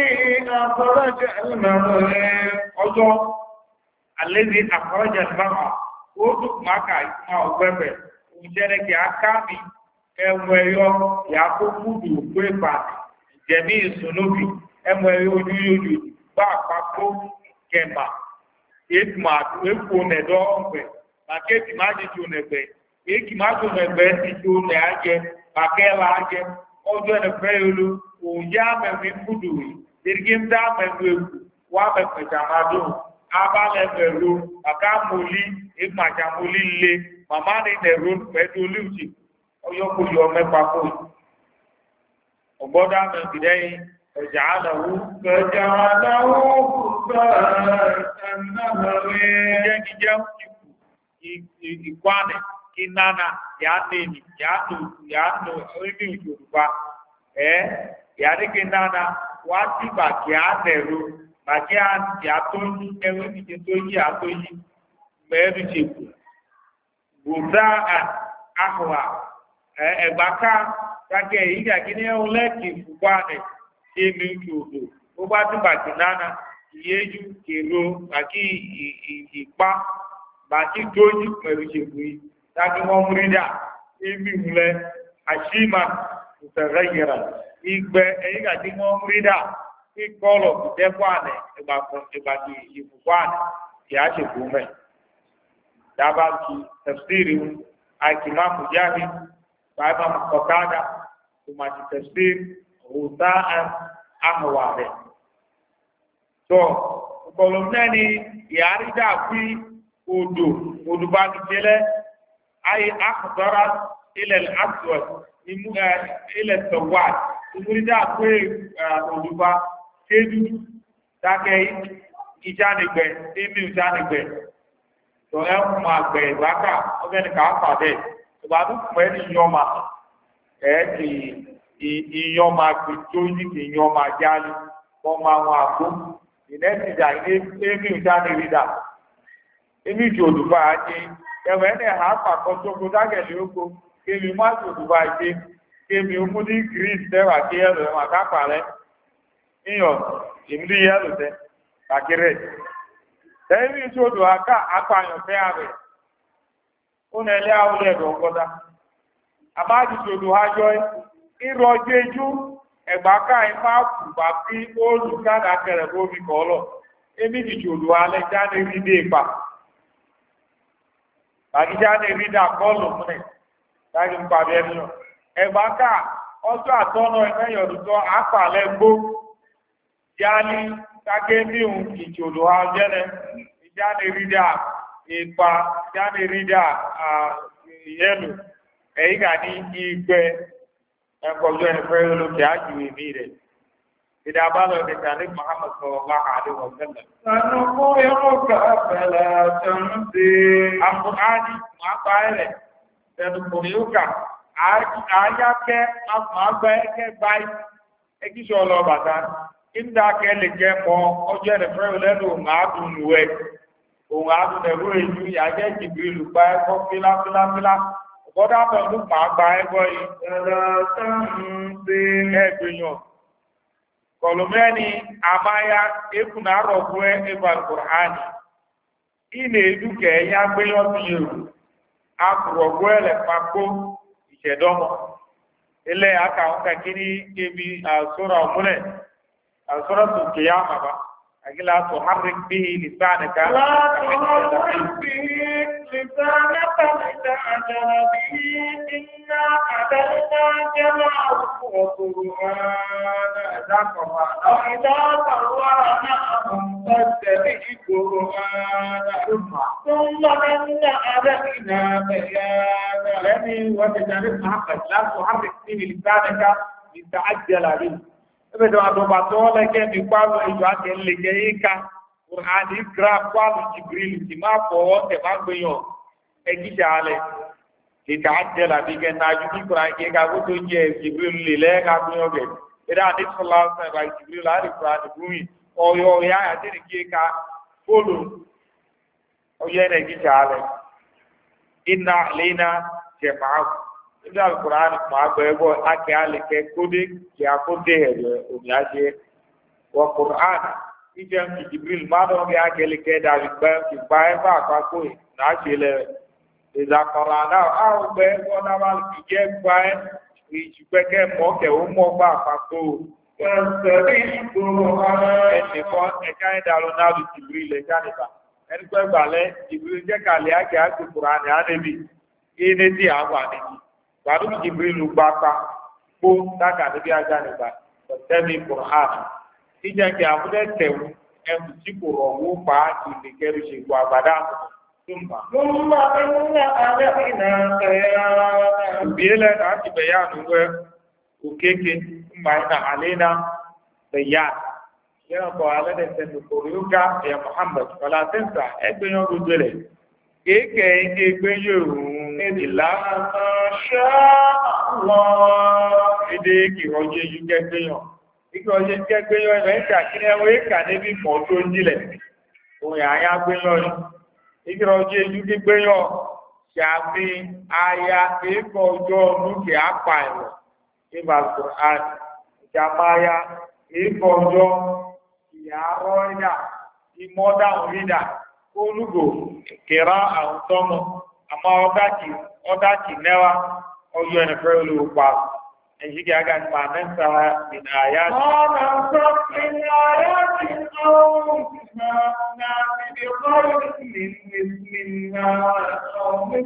أخرج المرء أجو الذي أخرج المرء وضع معك ما أوبر وجرك يا كامي أمويو يا كوكودو كويبا جميع سنوبي أمويو يوجو باكاكو كما إتما إكو ندو أمبي ماكيتي ماجي جو نبي إكي ماجو نبي تيجو نياجي باكيلا أجي ọjọ́ ẹ̀fẹ́ olú òyà mẹ́rin kúdù rí ìrìgíńdá mẹ́rin ewu wà mẹ́fẹ̀ jàmádùn abálẹ̀mẹ̀rọ àkámọ́lí ìgbàjàmọ́lí lé màmá ní nẹ̀rọ pẹ̀lú olùjì ọyọ́kùnrin ọmẹ́pà kò ọgbọ́dá mẹ́fìdẹ́yìn ẹ̀jà àdáwó ẹ̀jà àdáwó ìkwánẹ̀ inana ya neni ya nu ya nu omi Yorùbá eh ya de kinana wa ti ba ki a neru ba ki a ya to ni ewe mi je to yi a to yi me ru se ku buda ahwa eh egbaka ta ke yi ga kini o le ki fupa ne ti mi odo o ba ti ba kinana iyeju kero ba ki ipa ba ki doju pẹ̀lú se ku yi taki wọn múrídà ibi ìmúlẹ̀ àṣíma ìtẹ̀rẹ́yẹrẹ ìgbẹ́ ẹ̀yìn àti wọn múrídà kíkọ́lọ̀ ìdẹ́kọ̀ ànẹ̀ ìgbàtí ìfùkọ́ ànẹ̀ kì á ṣe fún mẹ́. dabaki tafsiri akima mujahid baba mqatada kuma tafsir hutaan ahwale to kolomnani yarida fi odo odo ba tele ay akhdara ila al-aswad ila al-sawad imurida pe odo ba kedu take ijanigbe emi ijanigbe to e ma gbe baka o be ni ka pa de to ba du pe ni yoma e ti iyoma ti toji ti yoma jali ko ma wa ko ine ti da ile emi ijanirida emi joduba aje ewe ne ha pa ko to ko dage le oko kemi ma joduba aje kemi o mu ni greece de wa ke ero ma ka pare iyo imdi yelo de akire ebi jodu aka apayan fe are una ile awle do goda abaji jodu hajo irojeju egba ka ipa ku ba fi olu kada kere bo bi ko lo ebi di jodu ale jade ri de pa bagi jade ri da ko lo mune dagi pa be ni egba ka ojo atono ene yodu to apa le gbo jali kage mi un ijodo ajene ijane rida ipa jane rida ah yelu e ga ni igbe en ko jo en fe lo ki aju mi re ida ba lo de kan Muhammad sallallahu alaihi wasallam sanu ko yo ka bala tamdi alqurani ma paere sanu ko yo ka aya ke ma ba ke bai e ki so lo bata inda ke le je mo oje re fe le do ma dun we o ma dun de ru eju ya je jibril pa ko fila fila fila boda be lu ma gba e go yi la tan de e dunyo kolomeni amaya e kuna ro bu e ba qur'an ine edu ke ya gbe yo ti yeru akuro go ele papo isedomo ele aka on ka kini ebi sura mune سورة القيامة أجل تحرك به لسانك لا تحرك به لسانك لتعجل به إنا أعدلنا جمعه وقرآن ذاك وإذا قرأناه فاتبع قرآن ثم إن علينا بيانا الذي وتجعل محمد لا تحرك به لسانك لتعجل به ebe to atoba to le ke mi pa lo ijo ake le je ika qur'an ikra kwa jibril ti ma po te ma gbeyan e ki jale ti ta'ajjala bi ke na ju ki qur'an ke ka go to je jibril le le ka gbeyan be ira ni sallallahu alaihi wasallam jibril ari qur'an gumi o yo ya ya ti ki ka folo o ye ne ki jale inna alaina jama'u ida alquran ma gbego ake ale ke kodi ki akode hele omi aje wa qur'an ije ki jibril ma do ge ake le ke da bi ba ki ba e ba pa ko na je le ida qarana au be ko na wal ki je ba e ki ju pe ke mo ke o mo ba pa ko sari qur'an e ti ko e ka da lo na bi jibril e ja ni ba en ko gba le jibril je ka le ake ake qur'an ya ne bi ine ti awa ni baru jibril bapa po taka bi aja ni ba temi qur'an ija ke amude tewu em ti ko ro pa ti le keru se gba gbada tumba tumba inna alaina qiyana biela na ti bayanu we ukeke ma ina alaina bayan ya ko ala de sen ko yuka ya muhammad wala tansa egbeyan gudele keke egbeyan ìlà ṣá àwọn èdè ìrọ̀jẹ́ yìí gẹ́gbẹ́yàn. Ìgbà ọjẹ́ gẹ́gbẹ́yàn ẹ̀rẹ́ ìkà kí ní ẹwọ́ ìkà níbi mọ̀ tó jílẹ̀. Òun àyà gbẹ́yàn ni. Ìgbà ọjẹ́ yìí gẹ́gbẹ́yàn ṣàfi aya èèkọ̀ ọjọ́ lókè àpà ẹ̀rọ. Ìgbà Quran ìjàmáyà èèkọ̀ ọjọ́ ìyàrá ìdà ìmọ̀dá òrìdà olúgbò kẹrà àwọn tọ́mọ. Ama ọdájì ọdájì nẹ́wà ọjọ́ ẹnìfẹ́ olùpa ẹ̀yìn àga pàmẹ́ta min ayat ọ̀nà sọ min ayat ọ̀hún náà ti di kọ́rin mímímíná ọ̀hún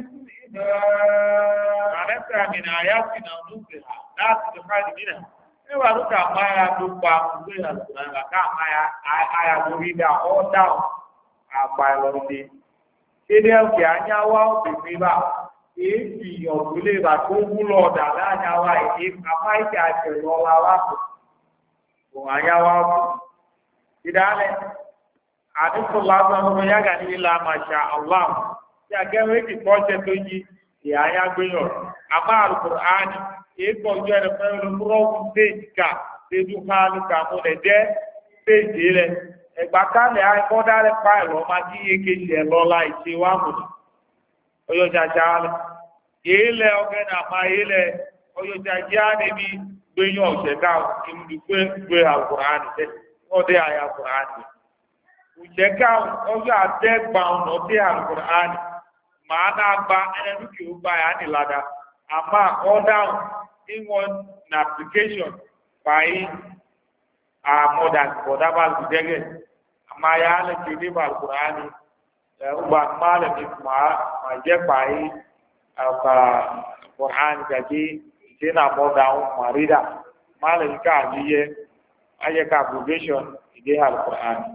pàmẹ́ta min ayat náà ló fi hà láti fi ká nìyí ẹwà ló kà máa ya tó pa gbé àlùkùránì ká máa ya àyà lórí dá ọ́ dáhùn àpá ìlọ́dẹ kéde ọ̀kẹ́ anyáwá òbí bá èyí ọ̀gbìnlẹ̀ bá tó wúlọ̀ ọ̀dà láàyàwá èyí àmáìkẹ́ àjẹ̀rọ̀ ọ̀la wá kù òun anyáwá kù. ìdálẹ̀ àdínkù lásán ló yàgà ní ilà màṣà allah tí akẹ́wé kì kọ́ ṣe tó yí ìyá ayá gbéyàn àmà àlùkùránì èyí kọ̀ ọjọ́ ẹ̀rọ fẹ́ lọ́wọ́ déèjì ká déjú hánú ká mo lè jẹ́ déèjì rẹ̀ ẹ̀gbà kálẹ̀ àìkọ́dá rẹ̀ pa ẹ̀rọ máa kí eke ṣẹ̀ lọ́la ìṣe wá mọ̀nà ọyọ́jàjà rẹ̀ èélẹ̀ ọ̀gẹ́nà máa èélẹ̀ ọyọ́jàjà níbi gbéyàn ọ̀ṣẹ̀ká ìmúdùgbé gbé àkùránì tẹ́ wọ́n dé àyà àkùránì òṣèká ọjọ́ àtẹ́gbà ọ̀nà dé àkùránì màá náà gba ẹni kí ó gba ẹ̀ ánìláda àmà ọ̀dà ìwọ̀n na application báyìí àmọ̀dà kọ̀dábà lùdẹ́gẹ̀ àmà yà á lè ṣe níbà àkùránì ẹ̀rùgbà máa lè fi máa jẹ́ báyìí àkùránì gàdí ìṣe náà mọ̀dà àwọn màrídà máa lè ká àníyẹ ayẹka application ìdí àkùránì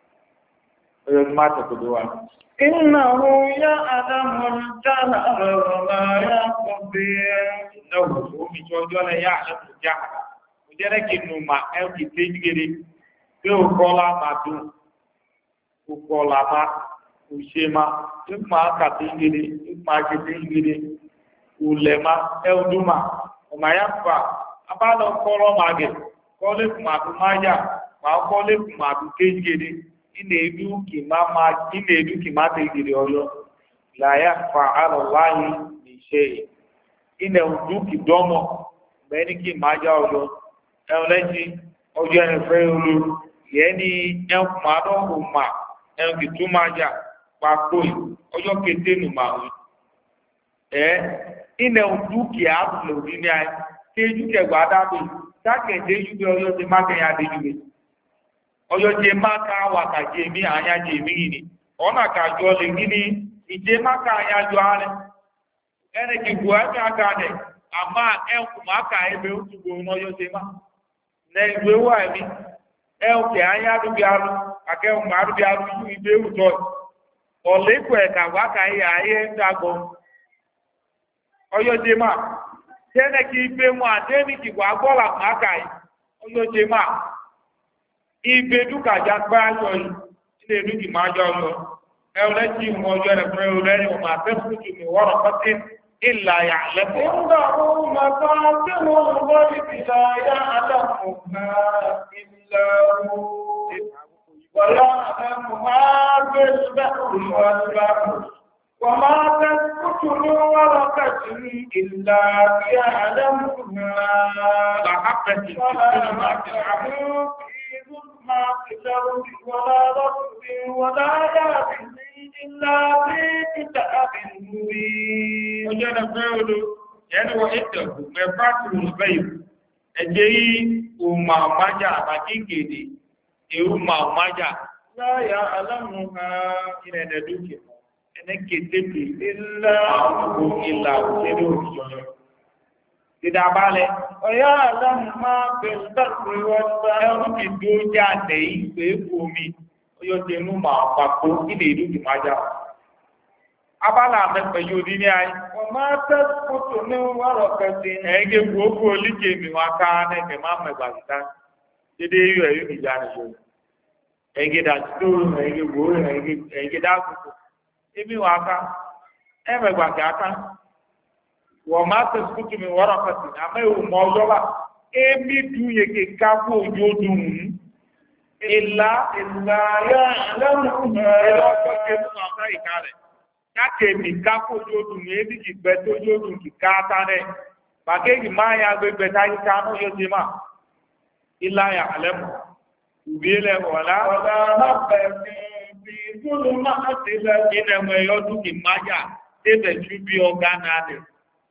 ọjọ́ tí máa tẹ̀kọ̀ dé wa. إنه يعلم الجهر وما يخفي إنه omi tí ọjọ́ lẹ yá àlẹ́ tó já àlá kò jẹ́ rẹ́ kí n nù mà ẹ́ kì í tẹ́jú gèrè pé ó kọ́ la máa dùn ó kọ́ la máa kò ṣe ma ó máa kà tẹ́jú gèrè ó máa ṣe tẹ́jú gèrè kò lẹ̀ ma ẹ́ ó dùn mà ọ̀mà yá fà abálọ̀ kọ́ lọ́ máa gẹ̀ kọ́ lé kùmà tó máa yà máa kọ́ lé kùmà tó tẹ́jú gèrè ina edu kima ma ina edu kima te gidi oyo la ya fa ala allahi bi shay ina edu ki domo beni ki ma ja oyo e oleji ojo en fe olu ye ni en ma do ko ma en ki tu ma ja pa ko ojo kete nu ma o eh ina edu ki a lo ni ni ai ke ju ke gba da bi ta ke de ju bi oyo ti ma ke ya de ju bi ọjọ́ jẹ máa ká wàkà jẹ mí àyà jẹ mí ni ọ̀nà kàjọ lè gíní ìjẹ máa ká àyà jọ ààrẹ ẹni kì bù ẹ́ ká ká nẹ̀ àmà ẹnkù máa ká ẹgbẹ́ òtùgbò ọjọ́ jẹ máa nẹ ìgbé wà mí ẹnkù àyà dúbí arú akẹ́kù máa dúbí arú yú ìgbé òtọ́ ọ̀lẹ́kù ẹ̀ka wákà ayé ayé ń dàgbọ́ ọjọ́ jẹ máa tẹ́lẹ̀ kì í gbé wọn àdéhùn kì wà gbọ́là máa ká ọjọ́ jẹ máa ibe duka jagba yọ yìí ilé ìlú kì máa jọ yọ ẹ̀rọ tí mo jọ rẹ̀ fún ẹ̀rọ lẹ́yìn ọmọ àfẹ́fún tù mí wọ́rọ̀ pọ́tí ìlà yà lẹ́fọ̀. nígbà wo màtá tí mo ń bọ́ ìbìlà yá àdàmù náà ìlà wo wọ́lá àdàmù máa gbé bẹ́ẹ̀ wọ́lá wọ́n máa tẹ́ kútù ní wọ́rọ̀ kẹ́tì ìlà yá àdàmù náà. làákàtì ìṣẹ́lẹ̀ máa ti rà ما في الأرض ولا رطب ولا يابس إلا في كتاب مبين. وجد فعل يعني وإنه مفاتن الغيب أجي وما ماجا بكيكيدي إيو ما ماجا لا يعلمها إلى ندوك أنا كتب إلا أبو إلا أبو Ìdàbálẹ̀. Ọ̀yá àlámù máa bẹ̀rẹ̀ bẹ̀rẹ̀ wọ́ta. Ẹrù kì tó jáde ìpé omi, ọyọ́ ti inú máa pàpò ilé ìlú kì máa já. Abálà àmẹ́pẹ̀ yóò rí ní ayé. Wọ́n máa tẹ́ kótó ní wọ́rọ̀ kẹsì. Ẹ̀ẹ́gẹ́ gbogbo olíkè mi wá ká nẹ́kẹ̀ máa mẹ́gbà síta. Dédé yóò ẹ̀rí mi já nìyó. Ẹ̀ẹ́gẹ́ dàtí tó rùn ẹ̀ẹ́gẹ́ gbòó ẹ̀ẹ́gẹ́ dákòókò. Èmi wà ká, ẹ̀mẹ̀gbà kì á ká. Wọ́n máa tẹ̀ sùkútù mi wọ́rọ̀ kọ̀tì àmọ́ ìwò mọ́ ọjọ́ bá émi dùn yẹ kí káfó ojú dùn ún ìlà ìlà yá lẹ́nu ẹ̀rọ ọjọ́ kẹ́nu ọ̀sán ìka rẹ̀ káàkiri mi káfó ojú dùn ún émi kì gbẹ tó ojú dùn kì káàtà rẹ̀ pàkéjì máa ya gbẹgbẹ táyé kánú yóò ṣe máa ìlà yà lẹ́mu ìwé lẹ́wọ̀ ọ̀la. ọ̀la náà bẹ̀rẹ̀ bí gbọ́dọ̀ máa ti lẹ́ débẹ̀ ju bí ọ̀gá náà rẹ̀.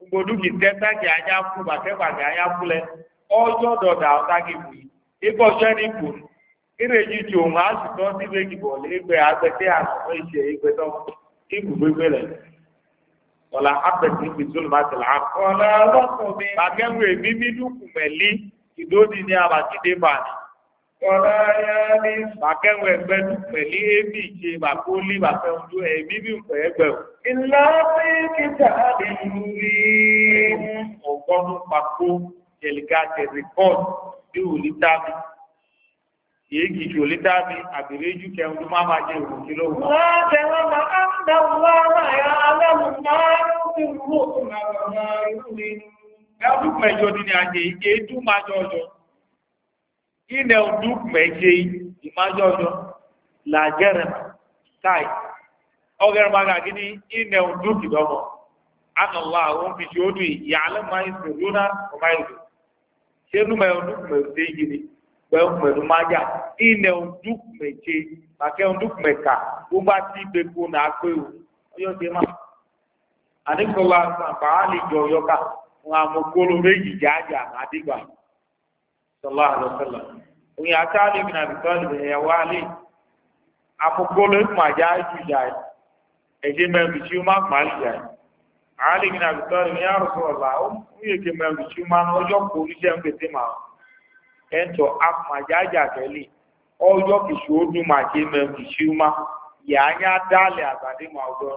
Gbodu ki tẹ́tà kì anya fún bàtẹ́gbà kì anya fún lẹ. Ọjọ́ dọ̀dà ọ̀tá kì bù yìí. Ikọ̀ ṣẹ́ ní kù. Ìrèjì tí òun á sì tọ́ sí méjì bọ̀ lẹ́gbẹ̀ẹ́ agbẹ́tẹ́ àwọn ìṣẹ̀ ìgbẹ́tọ́ ìbù gbégbé rẹ̀. Ọ̀la apẹ̀tì ìgbìtúlù máa tẹ̀lé àpò. Ọ̀la ọlọ́kùnrin. Bàkẹ́wé mímí dúkù mẹ́lí ìdóni ní abàtìdé bàní. Ọ̀la ya ní. Bàkẹ́wé ẹgbẹ́ dúkù mẹ́lí ébì ìṣe bàkólí bàkẹ́wé ẹ̀mí bí nǹkan ẹgbẹ́ o. Ìlà sí kíkà lè rí. Ọ̀gbọ́nú pàkó jẹ̀lìgá tẹ̀rìkọ́ọ̀dù bí òlí dábì. Yìí kì í ṣe òlí dábì àbèrè ojú kẹrin tó máa máa jẹ òkú kí ló wù. Wọ́n tẹ̀wọ́ máa ń dá wọ́n àyà alẹ́mú máa ń fi rú òkun àwọn ìlú ni. Ẹ̀dùn mẹ́jọ ni ni àjẹ́ ìjẹ́ ètò máa jọ ọjọ́. Ilẹ̀ ọdún mẹ́jẹ ìmájọ ọjọ́ làjẹ́rẹ̀ táì. Ọgẹ́rẹ́ máa gà gíní ilẹ̀ ọdún kìdọ́mọ̀. Anàlá àwọn fi ṣe ó dùn ìyá alẹ́ máa ń sọ̀rọ̀ lónà ọmọ ìlú. Ṣé inú mẹ́ ọdún mẹ́jẹ yìí ni? Pẹ̀lú pẹ̀lú máa yà. Ilẹ̀ ọdún mẹ́jẹ, bàkẹ́ ọdún mẹ́ka, ó bá ti gbẹ̀kú náà pé o. Ọyọ́ ti máa. Àdínkọ́lá àpáálì jọ ọyọ́ká. Wọn àmọ́kóló méjì jáàjà àdígbà. Sọlá àlọ́sọ̀lá. Òyìn àtàlẹ́ ìgbìnà àbíkọ́lù ẹ̀yàwó alẹ́. Àmọ́kóló ìpàjá ìjùjà ẹ̀jẹ̀ mẹ́rin tí ó máa gbà lìjà. Àlẹ́ ìgbìnà àbíkọ́lù ní àrùsọ̀lá. Ó ń yèké mẹ́rin tí ó máa ń ọjọ́ kó oníṣẹ́ ń pèsè màá. Ẹ̀ńtọ́ àpàjájà tẹ́lẹ̀. Ọjọ́ kìsù ó dùn màá jẹ́ mẹ́rin tí ó máa. Yàá nyá dálẹ̀ àgbàdé màá ọjọ́.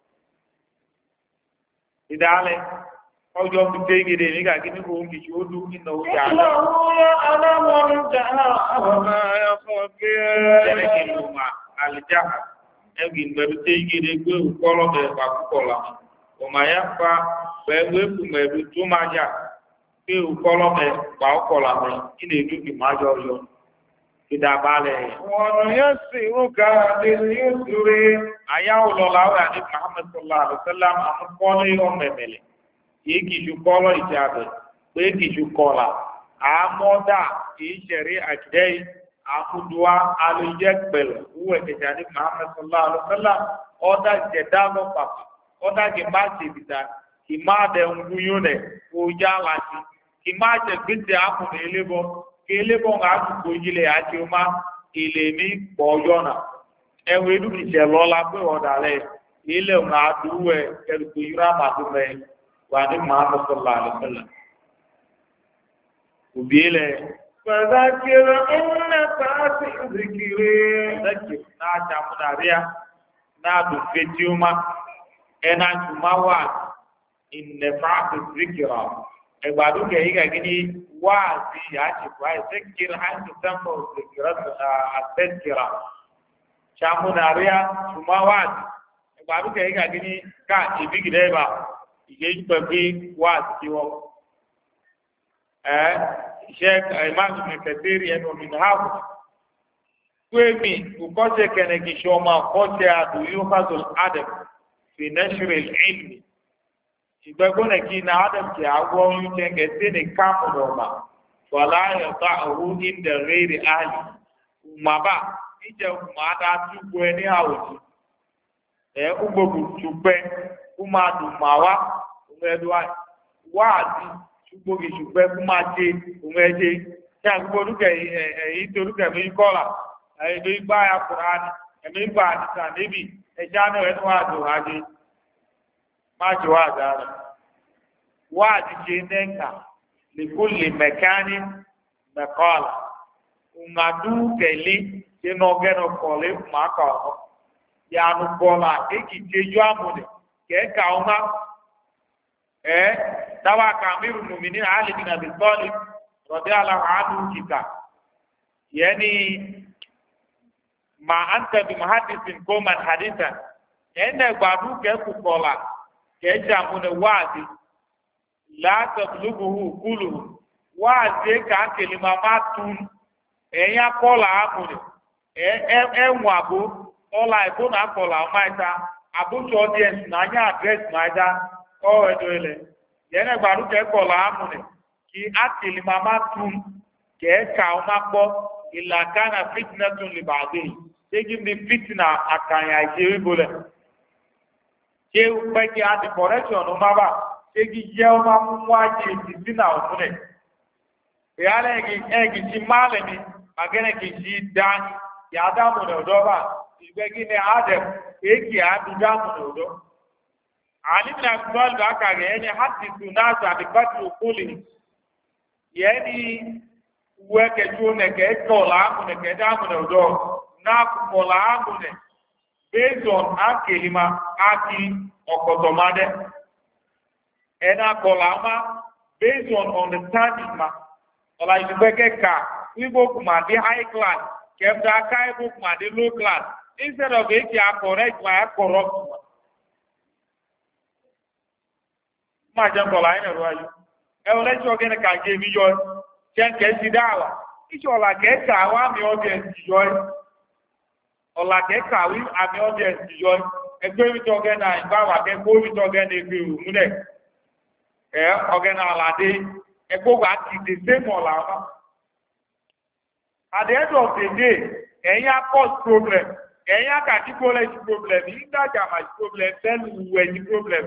Ìdálẹ̀. Ọjọ́ fi tẹ́ gẹ́gẹ́ nígbà kí ní òun kìí ó dún nínú oúnjẹ àlọ́. Ìlọ́wọ́ aláwọ̀n jà àwọn ẹ̀kọ́ bí Ẹ̀rẹ́ kí ló máa àlìjá ẹgbì mẹ́rin tẹ́ gẹ́gẹ́ pé òkọ́lọ́ mẹ́rin pàkúkọ̀ la. Ọmọ ya fa pẹ̀lú èkù mẹ́rin tó máa jà pé òkọ́lọ́ mẹ́rin pàkúkọ̀ la mẹ́ kí lè dúkì máa jọ yọ. Ìdàbalẹ̀. Wọ́n yóò sì rúkà lè ní ìdúró. Àyà òlọ́lá wà ní Muhammad sallallahu alaihi wasallam àmúkọ́lé ọmọ yìí kìí ṣu kọ́lọ́ ìjàbẹ̀ pé kìí ṣu kọ́lá àmọ́dá kìí ṣẹ̀rí àjẹ́ àkúdùá alóyẹ pẹ̀lú wúwẹ̀ kẹjà ní Muhammad sallallahu alaihi wasallam ọ̀dà ìjẹ̀dáàbọ̀ pàpà ọ̀dà kì má ṣe ìbìtà kì má dẹ̀ ń gúnyún rẹ̀ kó yá láti kì má ṣe gbèsè àkùnrin elébọ̀ kì elébọ̀ ń àdúgbò yílẹ̀ àti ọmọ ilẹ̀ mi pọ̀ yọ̀nà ẹ̀wọ̀n edúkìṣẹ̀ lọ́la pé ọ̀dà rẹ̀ ilẹ̀ ń àdúgbò ẹ̀ kẹrìkò yúrà màdúmẹ̀ wàdí Muhammad sallallahu alaihi wasallam. Ubile. Fadakir inna fasi zikiri. Fadakir na jamuna ria na dufetiuma ena jumawa inna fasi zikira. Egbadu ke higa gini wazi ya chikwa zikir hangi tambo zikira azikira. Jamuna ria jumawa. Egbadu ke higa gini ka ibigideba. Ìgbéjì pẹ̀lú wá àti wọ́n. Ẹ́ iṣẹ́ ìmáàmù kẹtẹ́rì ẹnu mìíràn. Kwemi ukọ́ṣẹ́ kẹnẹkì ṣe ọmọ akọ́ṣẹ́ àdúyó fásitì Adam fi nẹ́ṣẹ̀rẹ̀ ìlmi. Ìgbẹ́gbọ́nà kí na Adam kì àwọ̀ oyún kẹ́kẹ́ sí ní káàmù lọ́mà. Fọlá yọ̀tọ̀ àwọn ìdẹ̀ rèrè áàlì. Ùmàbà ìjẹ́ ùmàdá túbọ̀ ẹni àwòjì. Ẹ́ ugbogbo túpẹ́. Kuma dumawa umedwa wazi chugogi chupe kuma je umeje ya gboduke eh itoruke mi kola eh mi gba ya Quran e mi gba hadith nabi e jano en wa do haji ma ji wa dara wazi je nenka li kulli makanin maqala umadu keli je no geno kole maka ya nu kola ekije yo amune kẹ́ẹ̀ka ọmọ ẹ̀ dáwà kàmírù mùmìnì àlì bin Abi Talib radiyallahu anhu kìkà yẹni mà anta bi muhaddisin qawman hadithan ẹ̀ẹ́nẹ̀ gbàdú kẹ́ẹ̀kù kọ̀ọ̀là kẹ́ẹ̀kì àmúnẹ̀ wáàdì látọ̀tùlùbùhù kúlù wáàdì kàákèlì màmá tún ẹ̀yà kọ́ọ̀là àmúnẹ̀ ẹ̀ẹ̀wọ̀n àbó ọ̀là ìbónà kọ̀ọ̀là ọmọ ẹ̀ta àbúṣọ audience n'anya àdírẹ́sì máa dá ọ̀rọ̀ ẹ̀dọ̀ ilẹ̀ yẹn ẹgbàá lókè kọ̀ láàmúnẹ̀ kí átìlì màmá tún kẹ́ẹ̀ka ọmọ gbọ́ ìlàkánà fìtínà tún lè bàdé ṣégi ní fìtínà àkànyà ìṣeré bolẹ̀ ṣé pẹ́ kí á ti correction ọmọ bá egi jẹ́ ọmọ amúmú ajé ìdí náà òmúnẹ̀. Ìyálẹ̀ ẹ̀gì jí máàlẹ̀ ni, màgẹ́nẹ̀ kì í jí dání, yàdámù ní ọ̀dọ́ bá, ìgbẹ́gí ni Adẹ̀, èkì àbídámù ní ọ̀dọ́. Àníbìnà gbọ́ọ̀lù akàrẹ̀ ẹni hàtì tù náà sàbí pàtì òkúlì. Yẹ́ ni wẹ́kẹ̀jú nẹ̀kẹ́ kọ̀ọ̀lá ámùnẹ̀kẹ́ dámù ní ọ̀dọ́, náà kọ̀ọ̀lá ámùnẹ̀, based on akèlìmá ákì ọ̀kọ̀tọ̀mádẹ́. Ẹ̀nà kọ̀ọ̀lá má, based on understanding ma, ọ̀la ìdúgbẹ́kẹ́ ká, wíwó kùmà dé high class, kẹfà ká ìwó kùmà dé low class, instead of èkì correct ma corrupt ma. Má jẹ́ kọ̀ọ̀lá yẹn rọ̀ ayé. Ẹ̀wọ̀n lẹ́sìn ọ̀gẹ́ni kà gé mi yọ, jẹ́ sí dáwà. Iṣẹ́ ọ̀la kẹ́kà wá mi audience yọ ẹ́. Ọ̀la kẹ́kà wí àmì audience yọ ẹ́. Ẹgbẹ́ mi tọ́gẹ́ náà ìbáwà kẹ́kọ́ mi tọ́gẹ́ náà ègbè òmùnẹ̀. Ẹ̀ ọ̀gẹ́ni àlàdé ẹgbẹ́ wa ti the same ọ̀la ọ̀la. At the end of the day, ẹ̀yin á cause problem. Ẹ̀yin á kàdí college problem. Ìdájà máa problem tẹ́lu ìwẹ̀ ní problem.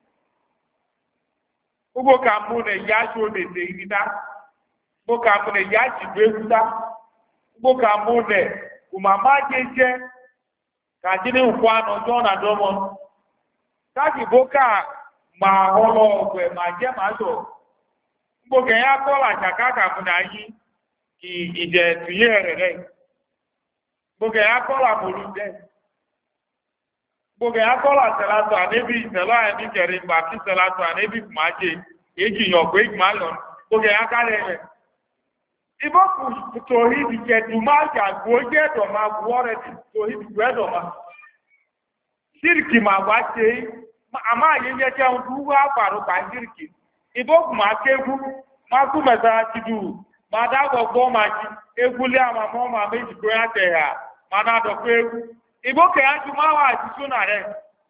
Gbogbo ka mú nà ìyá aṣọ òdèdè ìdídá. Gbogbo ka mú nà ìyá àjìgbé ìdídá. Gbogbo ka mú nà kùmàmá jẹjẹ kàdí ní nǹkan àná ọjọ́ ọ̀nà dọ́mọ. Káàkiri bó ká máa họlọ ọ̀gbẹ̀ máa jẹ́ máa sọ. Gbogbo ẹ̀yà kọ́lá ṣàkàkà mú nà yí kì ìjẹ̀ tìyẹ́ rẹ̀ rẹ̀. Gbogbo ẹ̀yà kọ́lá mòlú jẹ́. Gbogbo akọ́lá sẹ̀látọ̀ ànébí ìsẹ̀lọ́ àìní kẹrin gbà kí sẹ̀látọ̀ ànébí máa jẹ èjì yàn pé ìgbà lọ. Gbogbo akálẹ̀ rẹ̀. Ibọ́kù tòhí ìjẹ̀dù máa jàgbó jẹ́ ẹ̀dọ̀ máa bu ọ́rẹ̀ tòhí ìgbò ẹ̀dọ̀ máa. Sírìkì máa wá ṣe é. Àmá àyẹyẹ jẹ́ ohun tó wá pàrọ̀ pa sírìkì. Ibọ́kù máa kéwu máa kú mẹ́ta ti dùrù. Máa dágbọ̀ gbọ́ máa jí. Egúlé àmàmọ́ máa méjì pé á tẹ̀ hà. Máa náà dọ̀ pé ewu. Ìbókè ájú máa wà àti súnà rẹ̀.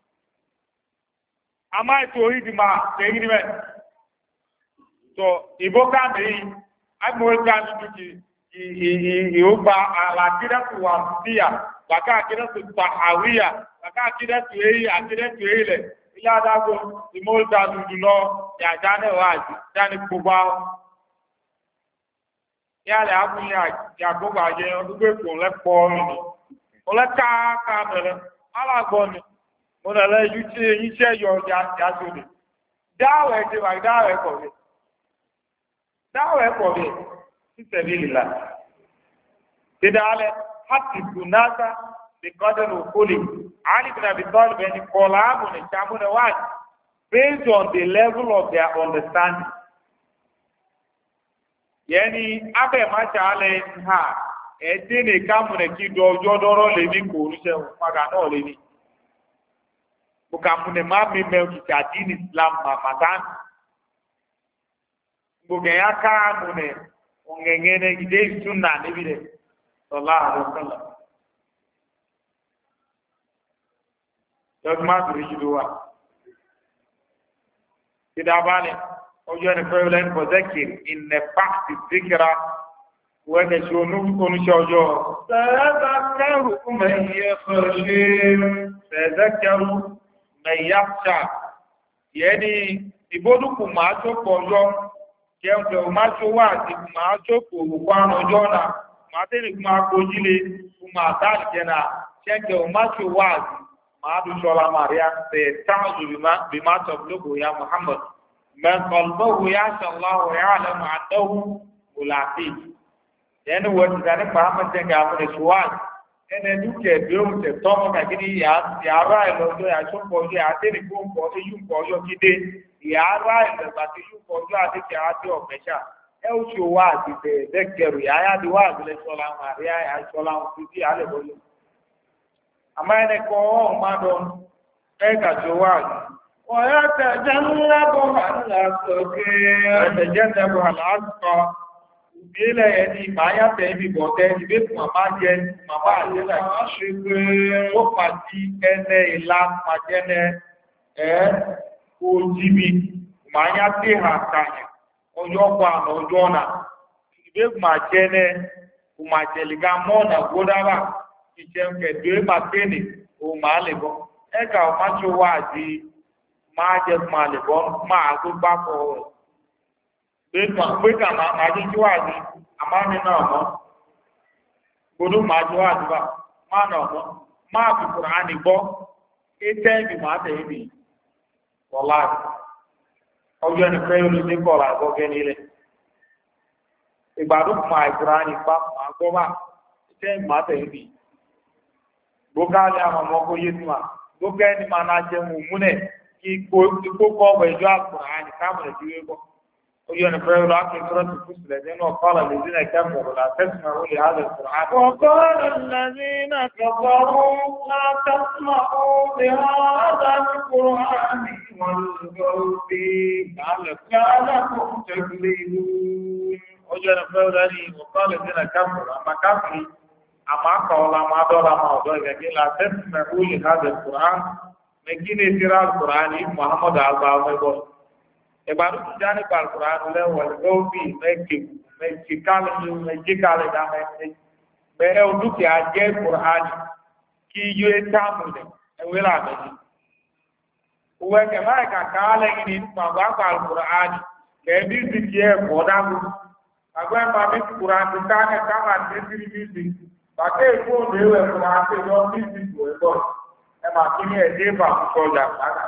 A máa ètò ìdí máa tẹ̀yìn rẹ̀. Sọ ìbókà mẹ́yìn, agbóhùnká nínú kí ìhópa àlàkírẹ́sù wà síyà, bàká àkírẹ́sù pa àwíyà, bàká àkírẹ́sù èyí àkírẹ́sù èyí lẹ̀. Ilé adágó ìmọ̀ọ́ta dúdú lọ, yàjá náà wà àti dání gbogbo àwọn. Yálẹ̀ àbúyà yàgbógbà jẹ́ ọdún gbé kò lẹ́pọ̀ rìn. Ọlọ́ta ká bẹ̀rẹ̀ alágbọ́ni, mo lẹ̀lẹ́ yú tí èyí ṣẹ́ yọ ọjà àjòdè. Dáwẹ̀ ti wà dáwẹ̀ pọ̀ rẹ̀. Dáwẹ̀ pọ̀ rẹ̀ títẹ̀lé ìlà. Dídálẹ̀, láti Bùnásá, the cousin of Koli, Alibina Bitol Beni Kolamu ni Chamuna Wad, based on the level of their understanding. Yẹ́nì, abẹ́ máa ṣàlẹ̀ ha. Ẹ̀dẹ́ ní kámùnẹ̀ kí dọ ọjọ́ dọ́rọ́ lè ní kò oríṣẹ́ òpàgà náà lè ní. Bùkàmùnẹ̀ máa mi mẹ́ òkìkà àdínì Islam màmàtán. Gbogbo ẹ̀yà káàmùnẹ̀ òǹgẹ̀ngẹ̀nẹ̀ ìdé ìsúnà níbi rẹ̀ sọ̀lá àdọ́sọ̀lá. Lọ́dún máa bèrè jùlọ wa. Ìdábálẹ̀ ọjọ́ ẹni fẹ́ lẹ́nu bọ̀dẹ́kìrì ìnẹ̀ pàṣẹ síkìrà. Wẹ́gẹ̀ ṣe oníṣẹ́ ọjọ́. Tẹ̀ẹ́dẹ́kẹ́rù mẹ́yẹ fẹ́ṣẹ́ tẹ̀ẹ́dẹ́kẹ́rù mẹ́yà ṣà. Yẹ́ ni ìbódùkù máa tó pọ̀ ọjọ́, jẹun tẹ̀wò máa tó wà àti máa tó pò òkú àrùn ọjọ́ náà, máa tẹ́lẹ̀ kú máa kojílé, kú máa dáàlì jẹ́nà, ṣẹ́kẹ̀ ò máa tó wà àti máa dùn ṣọ́lá Màríà tẹ̀ táwọn bí máa tọ̀ lóko ya Muhammad. Mẹ́kọ̀lbọ́wò yá ṣàlláwò yá àlẹ́mù àdọ́wù òlàfíì. Yẹnu wọ́n ti dání Muhammad jẹ́ ká fún ẹ̀ṣọ́ wá. Ẹnẹ dúkẹ́ bí ó ń tẹ̀ tọ́mọ kàkiri yàrá ìlọ́jọ́ àṣọ́pọ̀ ọjọ́ àtẹ́rì kó ń pọ̀ ọjọ́ yóò pọ̀ ọjọ́ kídé. Yàrá ìlọ́gbà tí yóò pọ̀ ọjọ́ àtẹ́kì àti ọ̀mẹ́ṣà. Ẹ ó ṣe wá àti bẹ̀ẹ̀dẹ́kẹrù yàrá di wá àbílẹ̀ sọ́lá wọn àríyá àṣọlá wọn fi bí alẹ́ bọ́lọ́. Àmọ́ ẹnì kan ọ̀hún má dán ẹ kàṣọ wá àgbà. Wọ́n yá tẹ̀jẹ́ ńlá bọ̀ àlá sókè. Ẹ̀tẹ̀jẹ́ ńlá bọ̀ àlá sọ. Ìbílẹ̀ ẹni máa yàtẹ̀ ibi bọ̀tẹ́ ìbí fún àmá jẹ màmá àjẹ́lẹ̀ máa ṣe pé ó pàtí ẹnẹ ìlà pàjẹ́nẹ ẹ́ kó jíbi máa yàtẹ̀ àtàyẹ̀ ọjọ́ pa àmà ọjọ́ ọ̀nà. Ìbí máa jẹ́nẹ kò máa jẹ̀lìgá mọ́ọ̀nà gbódáwà ìjẹun kẹ̀dọ́ máa tẹ́lẹ̀ ó máa lè bọ́. Ẹ̀ka ọmọ tó wà àti máa jẹ máa lè bọ́ máa tó bá kọ́ ẹ̀ gbé kà máa jẹ́ tí wà ní àmáni náà mọ́ gbọdọ̀ máa jọ àdúrà máa nà mọ́ máa fi Kùránì gbọ́ ètẹ́ ìbí máa tẹ̀ ìbí wọ́lá ọjọ́ ẹni fẹ́ yóò lè kọ́ ọ̀rọ̀ àgọ́gẹ́ nílẹ̀ ìgbàdùn máa Kùránì pa máa gbọ́ máa ètẹ́ ìbí máa tẹ̀ ìbí gbókàlẹ̀ àwọn ọmọ kó yé tún à gbókẹ́ ẹni máa náà jẹun múnẹ̀ kí ikó kọ́ ọ̀wọ̀ ìjọ Kùránì káàmùlẹ̀ tí wé gbọ́ ويوم فرعون أكل سورة الفصل لأنه وقال الذين كفروا لا تسمعوا لهذا القرآن وقال الذين كفروا لا تسمعوا لهذا القرآن والغوا فيه لعلكم تغلبون ويوم فرعون وقال الذين كفروا أما كفروا أما قولا ما دولا ما دولا لا تسمعوا لهذا القرآن لكن يترى القرآن محمد عليه وسلم ìgbàdùn tó já nípa Al-Qur'an lẹ́wọ̀ lọ́wọ́bì méjì méjì kálẹ̀ ní méjì kálẹ̀ dá méjì bẹ́ẹ̀ olùkẹ́ ajẹ́ Qur'an kí yóò táàmù lẹ̀ ẹ̀wé là méjì. Òwe kẹ̀má ẹ̀ka kálẹ̀ yìí ní pàgbà pa Al-Qur'an kẹ̀ẹ́bí ti kí ẹ̀ bọ̀ dágbo. Àgbẹ̀ máa bí Qur'an ti ká ẹ̀ ká máa tẹ́ sí bí ti. Bàtẹ́ èkó òde ìwẹ̀ Qur'an ti lọ bí ti tò ẹ̀ bọ̀. Ẹ máa kí ní ẹ̀dẹ́ bà púpọ̀ ọjà pàdà.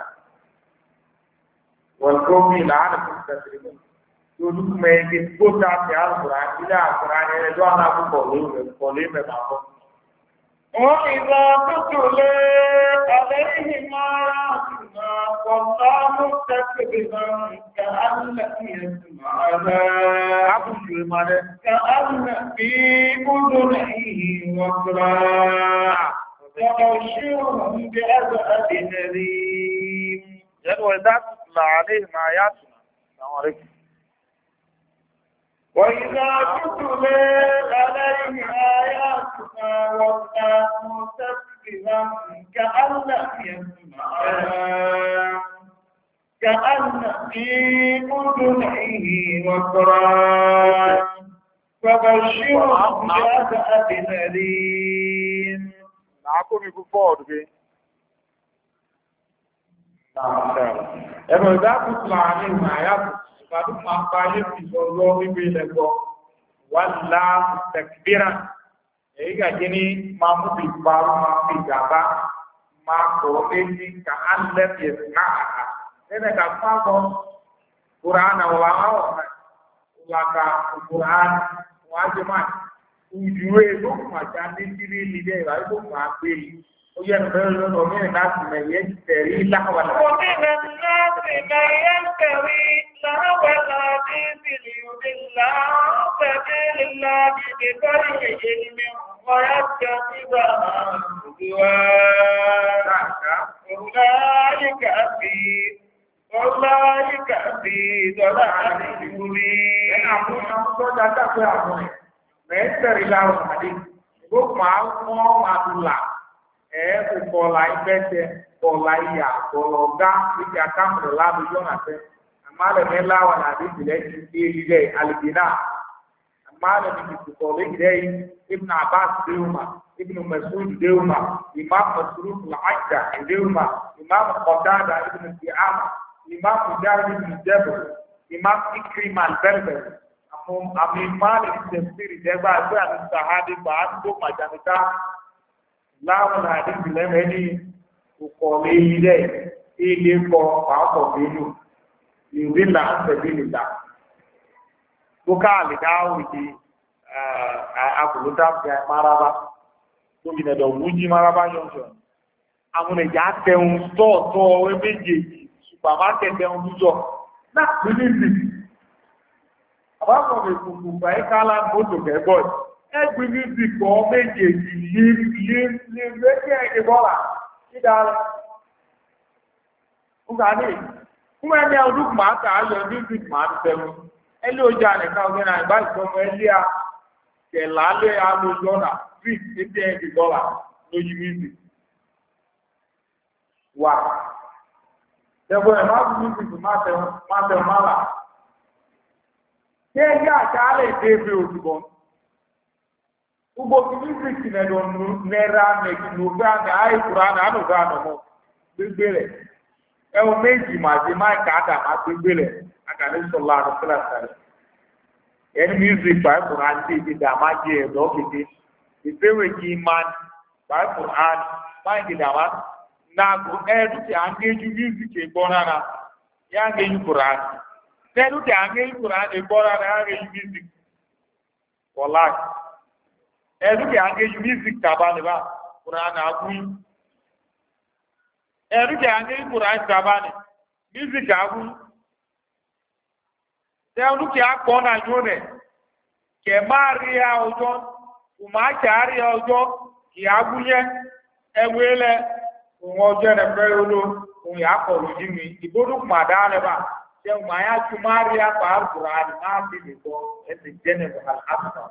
والقوم لعنكم تسلمون يقولون ما يجي بوتا في القرآن إلى القرآن يجوا أنا بقولهم بقولهم معهم وإذا تتلى عليهم آياتنا والله مستكبرا كأن لم يسمعها كأن في أذنيه وقرا فبشرهم بعذاب أليم وإذا تتلى عليهم آياتنا السلام عليكم وإذا تتلى عليهم آياتنا والله مستكبرا كأن لم يسمعها كأن في أذنيه وقرا فبشرهم بعذاب أليم. معكم يكون فوق ẹ̀rọ ìdákùtù àárín àyàtọ̀ ìgbàdùn máa bá yé fi sọ̀rọ̀ wípé ilẹ̀kọ́ wà láàmù tẹ̀kìbíra èyí gàjẹ́ ní máa mú bí parọ́ máa fi gàbá máa kọ̀ létí ká á lẹ́bi ẹ̀sìn náà àhà lẹ́nà ká fún àkọ́ kùránà wà á ọ̀nà wàkà kùránà wà á jẹ́ máa ìdúró èlò màjá ní sírí ilé ìwà ìlú máa gbé yìí. ومن الناس من يشتري لهو ومن الناس من يشتري لهو الحديث ليضل عن سبيل الله بغير علم ويتخذها هزوا أولئك في أولئك في ضلال مبين. من يشتري لهو الحديث يقول ما هو ما تلا ẹ kò kọlà ìbẹ́tẹ̀ kọlà ìyà kọlọ̀ ọ̀gá ìjà kámùrù lábẹ́ yọ̀nà fẹ́ àmàlẹ̀ mẹ́lá wà nàbí ìbílẹ̀ ti di ìrìlẹ̀ àlìbínà àmàlẹ̀ ní ìtùkọ̀lẹ̀ ìrẹ́ yìí ibùnà Abbas déwùmá ibùnà Mas'ud déwùmá imam Mas'ud al-Ajda déwùmá imam Qatada ibùnà Di'ama imam Mujahid ibùnà Jabr imam Ikrima al-Berberi àmì ìmàlẹ̀ ìtẹ̀síìrì dẹ́gbà ẹgbẹ́ àti sàhádì bàádùn màjàmíkà láwọn àdíjì lẹ́mẹ́ ní ọkọ̀lẹ̀ ilẹ̀ ilé kọ pàápọ̀ nínú ìrìnlá tẹ̀lé nìta tó káàlì dáhùn ìdí akùlùtà fẹ́ maraba gómìnà wújí maraba yọ̀njọ̀ àwọn ẹ̀yà tẹun tọ́ọ̀tọ́ ewé méjèèjì supermarket tẹun lújọ náà pínlẹ̀ ìsìn àwọn ọmọ ìkùnkùn bàíkálá mọ́tò kẹ́gbọ́n ẹgbẹ́ níbi kan méjèèjì lè méjì ẹgbẹ́ bọ́lá nídàálẹ̀. Fúnka ní fún ẹni ọdún máa tà á yọ níbi máa tẹ̀wọ́. Ẹlé ojú ànìká ọgbẹ́ náà ìbá ìfọmọ ẹlé a kẹ̀lá lé alójú ọ̀nà bí méjì ẹgbẹ́ bọ́lá lójú méjì. Wà tẹ̀wọ́ ẹ̀ máa fún méjì máa tẹ̀wọ́ máa là. Ṣé ẹgbẹ́ àṣálẹ̀ ìdé ibi òṣùbọ̀n? Ugbo music nẹ̀dọ̀ nẹ́ra nẹ̀gbẹ̀gbẹ̀ àgbà àìkúrá nà ánùgbà ànàmọ́ gbégbé rẹ̀. ẹ o méjì màdì máa kà á dà má gbégbé lẹ̀ àgàlẹ́ sọ̀lá àdùsílà sàlẹ̀ ẹni music bible àti ìdìdà má jẹ ẹ̀dọ́ kété ìfẹ́wé kì í máa bible and má ìdìdà má nàgò ẹ̀ẹ́dù tí à ń géjú music ìgbọ́ rárá yá ń géjú kùrán ẹ̀ẹ́dù tí à ń géjú kùrán ìgbọ́ rárá yá ń géjú music wọ́lá ẹ̀ẹ́dù tí à ń géjú music tàbá níbà kùrán àgúyí ẹ̀ẹ́dù tí à ń géjú kùrán tàbá ní music àgúyí ẹ̀ẹ́dù tí à kọ́ náà yóò rẹ̀ kẹ̀ máa rí ọjọ́ kùmáàkì àárí ọjọ́ kì àgúyẹ́ ẹwé lẹ òun ọjọ́ rẹ̀ fẹ́ oló òun yà á kọ̀ lójú mi ìbòdó kùmàdá rẹ̀ bá ṣe òun àyà tó máa rí apá àrùkùrà àdì máa fi lè bọ́ ẹsẹ̀ jẹ́nẹ̀ àlùkà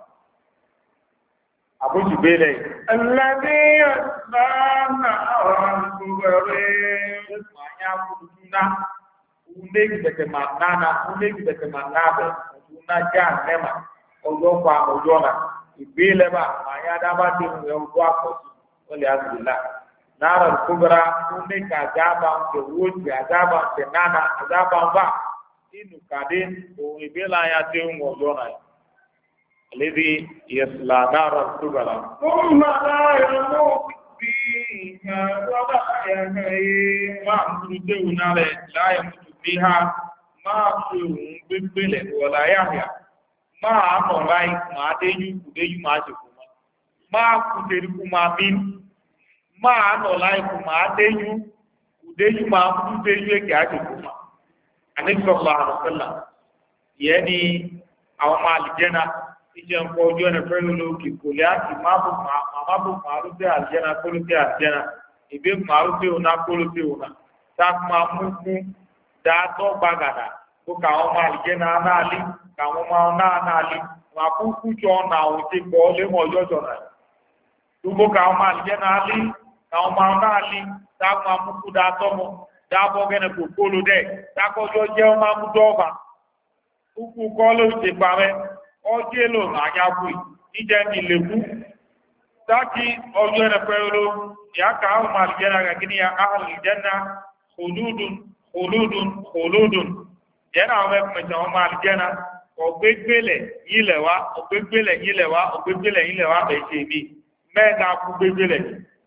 àbójú bẹ́lẹ̀. ẹlẹ́bí ọ̀sán ọ̀rọ̀ gbogbo àyà kúrúkú ná uné gbẹ̀tẹ̀ máa nánà uné gbẹ̀tẹ̀ máa nábẹ̀ ọ̀tún náà já nẹ́mà ọjọ́ pa ọjọ́ náà ìgbélẹ̀ bá àyà dábàá dé òun ẹ̀ ọjọ́ àkọ́sí wọ́n lè àgbèlá. Nara kubra unne ka azaba ke wuce azaba ke nana azaba ba inu kade o ibela ya te ngo jona alladhi yasla nara kubra thumma la yamut fiha wa la yahyi ma mude unale la yamut fiha ma su bibbele wala yahya ma no lai ma deju kudeju ma se kuma ma kuderi kuma min máa nọ láìpù máa déyú kùdéyú máa mú déyú èkè àjòkó ma àníṣọ́lá àrùsọ́là yẹ́ ni àwọn ọmọ àlìjẹ́nà ìjẹ́ nǹkan ojú ẹni pẹ́lú lókè kò lè àti máàbù màálù tẹ́ àlìjẹ́nà kólú tẹ́ àlìjẹ́nà ìbí màálù tẹ́ òun kólú tẹ́ òun táàkù máa mú fún dáadọ́ gbàgàdà kó ká àwọn ọmọ àlìjẹ́nà náà lé ká àwọn ọmọ náà náà lé wọn àkúkú jọ ọ̀nà àwọn tí pọ̀ lẹ́mọ̀ ọjọ́ jọ náà gbogbo ká àwọn ọmọ àlìjẹ́nà lé káwọn máa náà lé táwọn máa mú kú dáa tọ́mọ dáàbọ̀ gẹ́nẹ̀ kò kólo dẹ̀ dákọ́jọ́ jẹ́ ọmọ amúdọ́ọ̀bà kúkú kọ́ ló ṣe parẹ́ ọjọ́ èlò àyàkú níjẹ́ ní lèkú dákì ọjọ́ ẹ̀rẹ̀ pẹ̀lú ìyáka àwọn máa lè jẹ́ra gẹ́gẹ́ ní ahàlì jẹ́nà olúdùn olúdùn olúdùn jẹ́nà àwọn ẹ̀kùnmẹ̀tẹ̀ àwọn máa lè jẹ́nà ọ̀gbẹ́gbẹ́lẹ̀ yílẹ̀ wá ọ̀gbẹ́gbẹ́lẹ̀ yílẹ̀ wá ọ̀gbẹ́gbẹ́lẹ̀ yílẹ̀ wá bẹ̀ ṣe mí mẹ́ẹ̀ta kú gbẹ́gbẹ́lẹ̀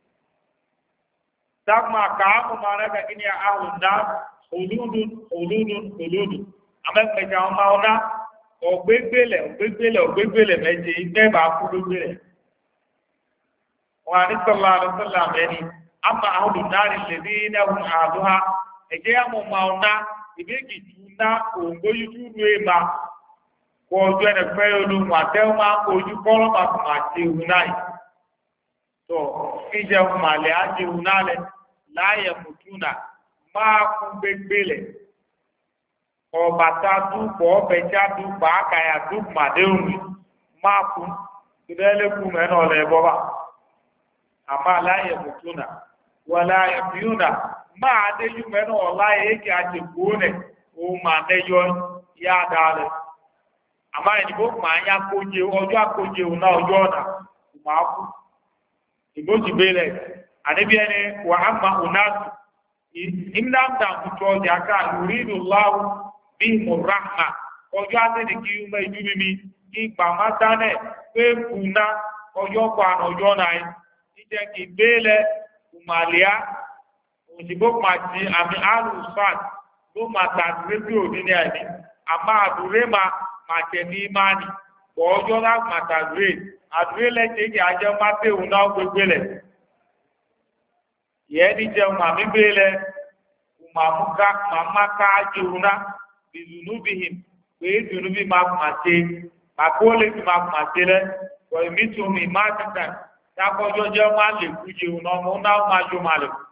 dagma kaamu mana ka kini ya ahun da huludun huludun huludun amẹ́pẹ̀ tí àwọn máa ná ọ̀gbẹ́gbẹ́lẹ̀ ọ̀gbẹ́gbẹ́lẹ̀ ọ̀gbẹ́gbẹ́lẹ̀ méje ìgbẹ́ bá kú gbẹ́gbẹ́lẹ̀ wọn àní sọlá àlùsọlá mẹ́ni àmà ahùn náà lè ní ẹ̀hún àdúrà ẹ̀jẹ̀ àmọ̀ máa ná ìbéèkì tù ná òǹgbóyú tù lù ẹ̀ máa kọ ọjọ́ ẹ̀ fẹ́ olóhùn àtẹ́wọ́n máa kọ ojú kọ́lọ́ máa fún àti ewu náà tó ìjẹun màlẹ́ àti ewu náà lẹ láyẹ̀ mùtúnà máa kú gbẹ́gbẹ́lẹ̀ ọbàtà dúpọ̀ ọbẹ̀já dúpọ̀ àkàyà dúpọ̀ màdéhùn máa kú ìdẹ́lẹ́kù mẹ́nà ọ̀lẹ́ bọ́bá àmà láyẹ̀ mùtúnà wọ́n láyẹ̀ mìúnà máa déjú mẹ́nà ọ̀lá èékì àjẹkù rẹ̀ òun máa dẹ́yọ yá dáadẹ́ àmà ìdìbò máa yá kóje ọjọ́ àkóje òun náà ọjọ́ ọ̀nà máa kú ìbòjì bẹ́lẹ̀ àníbi ẹni wà á ma ònàtù ìmúdàmdà kùtù ọjà ká ìrìnlù láwù bí mùràhà ọjọ́ àtẹ́ni kí ọmọ ìjú mímí kí gbàmá dánẹ̀ pé kùnà ọjọ́ kan ọjọ́ náà níjẹ́ kí bẹ́lẹ̀ kùmàlíà òṣìbó pàtí àmì alùsfàt ló máa tàbí rédíò nínú ẹ̀mí àmà àdúré máa màtẹ̀ ní ìmáàní pọ̀ ọjọ́ láti màtàdúré àdúré lẹ́jẹ̀ kí ajẹ́ máa tẹ̀ òun náà gbégbé lẹ̀ yẹ́nì jẹun màmí bẹ́lẹ̀ màmúká màmáká jẹuná bìzùnúbìhìm pé dùnúbì máa kùmà ṣe màkóólé ti máa kùmà ṣe lẹ wọ́n èmi tún mi má tẹ̀tẹ̀ dákọ́jọ́ jẹ́ máa lè kú jẹun náà mo náà máa jó máa lè kú.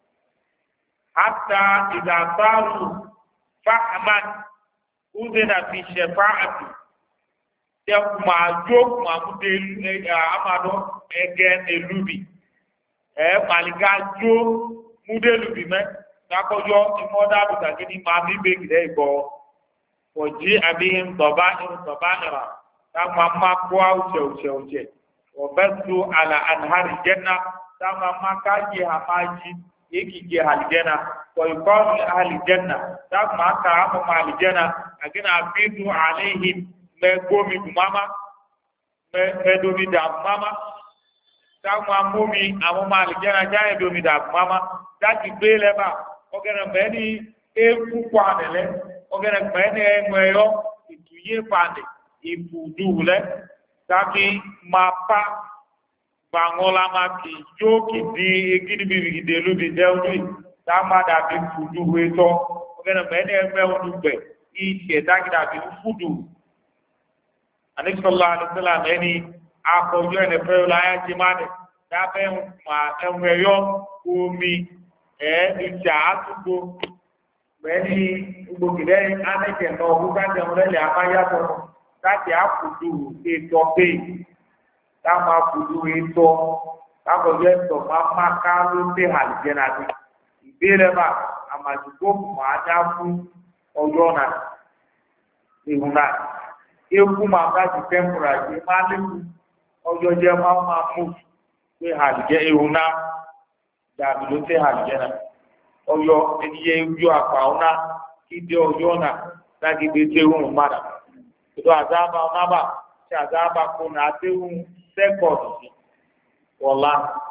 hátà ìdàgbàrú fáhàmán kúndínà fi ṣẹ̀fá àti tẹ kùmà jó kùmà múdé àmàdọ́ ẹgẹ́ ẹlúbì. ẹ màlìkà jó múdélùbí mẹ kakọjọ ìmọdà bùkàkì ní máa bí bẹkìlẹ ìbọ ọjí àbí ńdọba ńdọba nìra táwọn máa kó àwùjẹ òjẹ òjẹ ọbẹ tó àlà ànhárì jẹnà táwọn máa káyé àmájí yake je aljanna wa yuqalu li ahli janna ta ma ka mu ma aljanna agina afidu alaihim me gomi mama me me domi da mama ta ma mumi amu ma aljanna jaye domi da mama ta ki bele ba ogena meni e ku kwanele ogena meni e mweyo ituye pande ibudule taki mapa bangola ma ki joki di egidi bi de lu bi dewu ta ma da bi fudu weto ogena meni e me onu gbe ise taki da bi fudu ani sallallahu alaihi wasallam eni akojo ene fe la ya ti ma de da be ma enweyo omi e ija atugo meni ugbo gide aneke no buka de onle amaya to láti àkùdù ètò pé táwọn àkùdù ètò táwọn yẹ tó máa má ká ló dé àlùjẹ́nà ní ìbéèrè bá àmàdùgbò máa dá fún ọjọ́ náà ìhùn náà ewu máa bá ti tẹ́ḿpùrà yìí máa léwu ọjọ́ jẹ́ máa máa mú pé àlùjẹ́ ìhùn náà dàbí ló dé àlùjẹ́nà ọjọ́ ẹniyẹ yọ àpá ọ̀nà kí dé ọjọ́ náà lágbègbè tẹ́wọ̀n mọ́ra. Itu azaba onaba, si azaba kuna ateun sekot wala.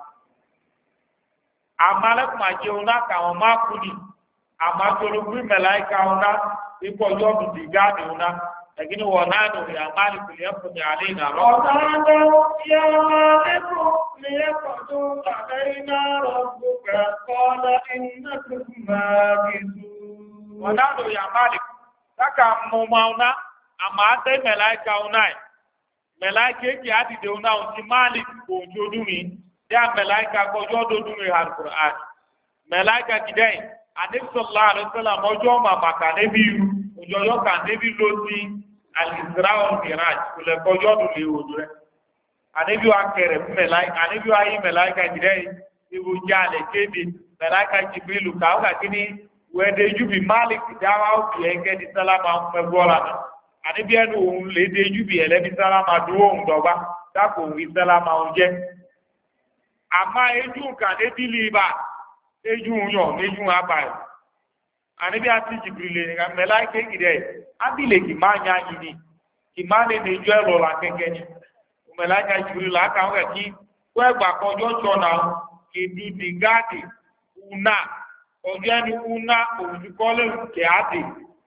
Amalek maje una ka o makuni, amajoro gwi malaika una, ipo yodu digani una, lakini wanano ya amali kuliyapo ni alina roho. Wanano ya maliku liyakudu alaina rabbuka, qala innakum makithun. Wanano ya maliku, taka mumauna, ama ate melaika unai melaika ki adide una unti malik ko jodumi ya melaika ko jodumi har qur'an melaika kidai anabi sallallahu alaihi wasallam ojo ma maka nabi ojo yo kan nabi loti al isra wal miraj kule ko jodu le odure anabi wa kere melaika anabi wa yi melaika kidai ibu jale kebi melaika jibril ka ka kini wede jubi malik dawa o bi enge di salama me bola ani bi enu ohun le de ju bi ele bi salama du ohun dogba ta ko wi salama o je ama eju kan de diliba eju yo meju abayo ani bi ati jibril ni ga melaike gide abile ki ma nya yini ki ma le de ju elo la keke ni melaika jibril la ka wa ki ko egba ko jo cho na ki di di gadi una ojo ni una oju ko le ke ati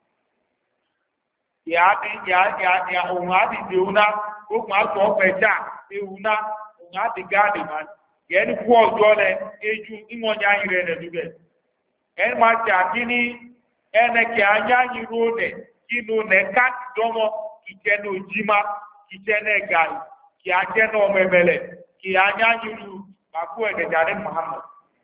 ya di ya ya ya unga di diuna ko ma so peja euna unga di gadi man ye ni ku ojo le eju imo nya ire ne dube en ma ja kini ene ke anya yi rode kinu ne kat domo ki tenu jima ki tene gai ki ajeno mebele ki anya yi ru ba ku e de jare muhammad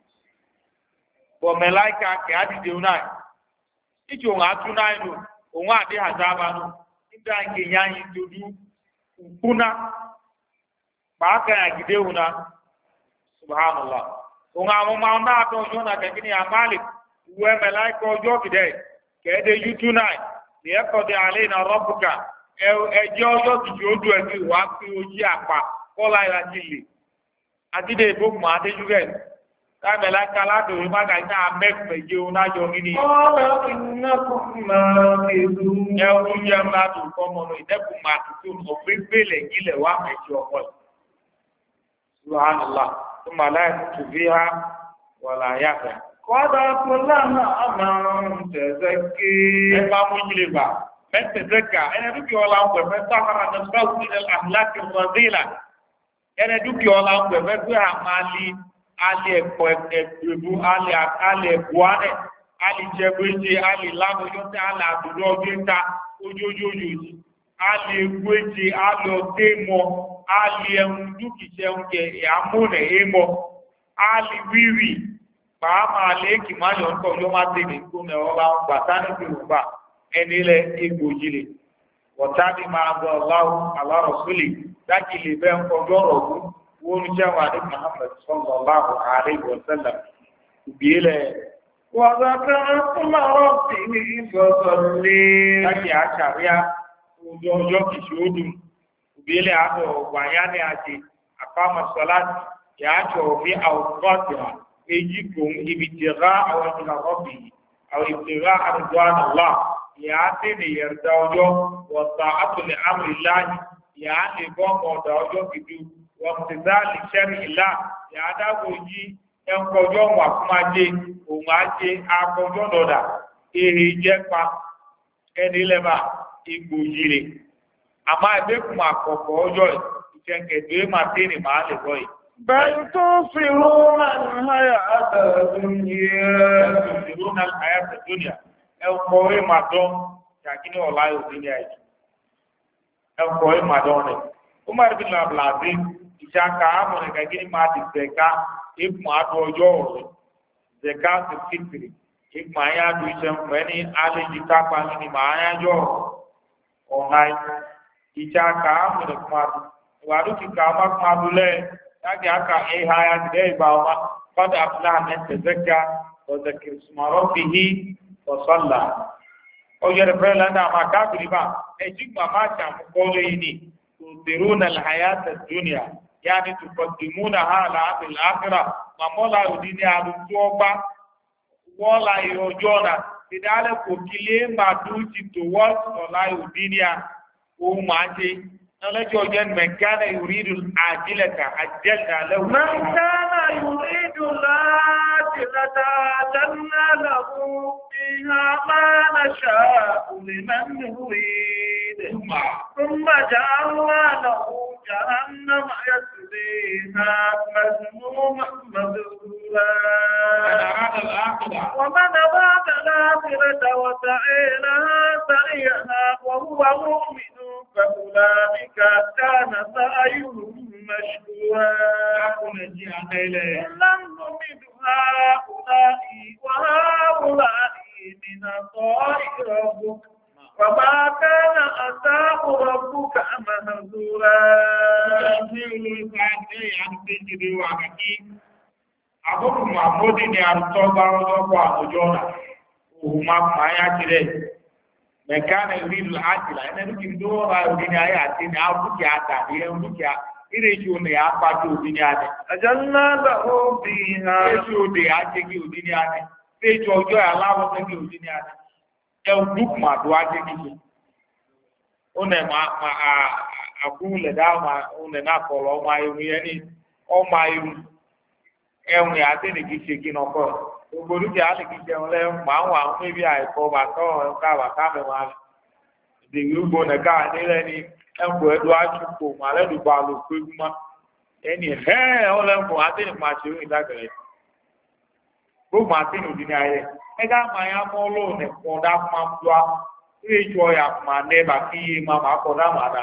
bo malaika ke adi diuna ijo unga tunai no òun àdé àzába nù nígbà ìgbèyà yìí dojú nkúná pàákà àgídé wùnà subhanallah òun àwọn ọmọ náà tó ọjọ́ náà kẹ́kẹ́ ní àmàlì ìwé mẹ́láìkọ́ ọjọ́ kìdẹ́ kẹ́ẹ́dẹ́ yútú náà ní ẹ̀kọ́ dé alẹ́ iná rọ́bùkà ẹjẹ́ ọjọ́ kìjì ó dùn ẹ̀kí wà á fi ojú àpá kọ́lá ìlàjì lè àdídé ìbókùnmọ́ adéjúgẹ̀ Kamela kala do maga ina mekpe je una jo ngini. Qala innakum makithun. Ya uya ma tu komo no ideku ma tu o gbele gile wa meji opo. Subhanallah. Thumma la yaktu fiha wala yaqa. Qada kullama aman tazakki. E ba mo jile ba. Men tazakka ene du ki wala ko fe sahara nafsu ila al ahlak al fadila. Ene du ki wala ko fe tu amali ali ẹ̀kọ́ ẹ̀bù ali ali ẹ̀bùánẹ̀ ali jẹgbẹ́jẹ ali lábọ́jọ́tẹ́ ali àdúrà ọdẹ́ta ojójójòjì ali egbẹ́jẹ ali ọdẹ́mọ ali ẹ̀hún dúkìṣẹ́ oúnjẹ àmúnẹ̀ ẹ̀mọ ali wíwì pàápàá alẹ́ èkì máa yọ̀ ń tọ́jọ́ máa tẹ̀lé gómìnà ọba gbàtánì yorùbá ẹni lẹ egbòjìlè wọ̀tá ni máa gbọ́ ọláhùn alárọ̀sọ́lẹ̀ dákìlì bẹ́ẹ̀ ń kọjọ́ ọ̀rọ̀ ọ̀gún wọ́n jẹ́ wà ní Muhammad sallallahu alaihi wa sallam ìbílẹ̀ wàzàkà ọmọrọ̀ sí ní ìfọ̀sọ̀lẹ̀ láti àṣàríà ojú ọjọ́ kìí ó dùn ìbílẹ̀ àtọ̀ wàyá ní àti àpamọ̀sọ̀láti yàájọ̀ bí àwòkọ́tìrà ejikum ibtigha aw ila rabbi aw ibtigha ridwan Allah ya tini yarda ojo wa ta'atu li amri Allah ya ni go mo da ojo bidu wa imtithali shar'i Allah ya da goji en kojo wa kuma je o ma je akojo doda ehe je pa eni leba igbo yire ama ebe kuma akoko ojo ikenke ma tini ma le boy بل تؤثرون الحياة الدنيا تؤثرون الحياة الدنيا أو قوي مدون لكن والله الدنيا أو قوي مدون عمر بن عبد العزيز إشاكا أمر كأجل ما تزكى إبن أدوجو زكاة الفطر إبن ما يدو إسم فني على جتاقا من ما يجو أوناي إشاكا أمر كمار وادو كامر كمارولي Taki aka eh haya today bawa qad aflaha man tazakka wa zakir isma rabbih wa salla o yere fela na makabri ba e jigma ma ta ko leini tudiruna al hayat ad dunya yani tuqaddimunaha ala al akhirah ma mola udini alu toba wala yojona tidale ko kile ma duti towards ola udinia o maje نلجو جن من كان يريد العاجلة عجلنا له من كان يريد العاجلة عجلنا له فيها ما نشاء لمن نريد ثم جعلنا له جهنم يصليها مذموما مذموما ومن أراد الآخرة وسعي لها سعيها وهو مؤمن فأولئك كان سعيهم مشكورا لن نمد هؤلاء وهؤلاء من عطاء ربك وما كان عطاء ربك مهزورا Àbúrò Mahmoudi ni àtọ́gbà ọlọ́pọ̀ àtòjọ́ náà, òun máa máa yá kiri ẹ̀. Mẹ̀kánà ìrìnlù àjìlá, ẹni kí n tó wọ́n òdí ní ayé àti ní àbúkì àtàrí ẹ̀rùn dúkìá, ìrèjì òní àpájú òdí ní adẹ. Ẹjọ́ ńlá lọ́wọ́ bí i ha. Èsì òdè àjẹgì òdí ní adẹ. Péjọ ọjọ́ aláwọ̀ sẹ́gì òdí ní adẹ. Ẹ dúkù mà tó àjẹgì ṣe. Ó nẹ̀ máa àkúnlẹ̀ dáhùn ọ̀nẹ̀ náà kọ̀ọ̀lọ̀ ọmọ ayélu yẹn ní ọmọ ayélu. Ẹ̀wùn àti nìkí ṣe kí nọkọ̀. Gbogbo dúkìá lè kí jẹun lẹ́yìn máa ń wà ń mébi àìkọ́ bàtọ́ ọ̀ká bàtà mẹ́wàá rẹ̀. Ìdèwì ugbo nìka nílẹ̀ ni ẹ̀kọ́ ẹ̀dọ́ àjùkò màlẹ́dùgbò àlòkù egúnmá. Ẹni ẹ̀ ọ̀lẹ́kùn àtẹnì máa ṣe orin dágẹ̀rẹ̀. Gbogbo àtẹnì òdì ní ayẹ. Ẹgá máa yá mọ́ lóun ẹ̀kọ́ dá máa ń dúá. Ilé ìjọ ọ̀yà máa nẹ́bà kí iye máa máa kọ́ dá màdá.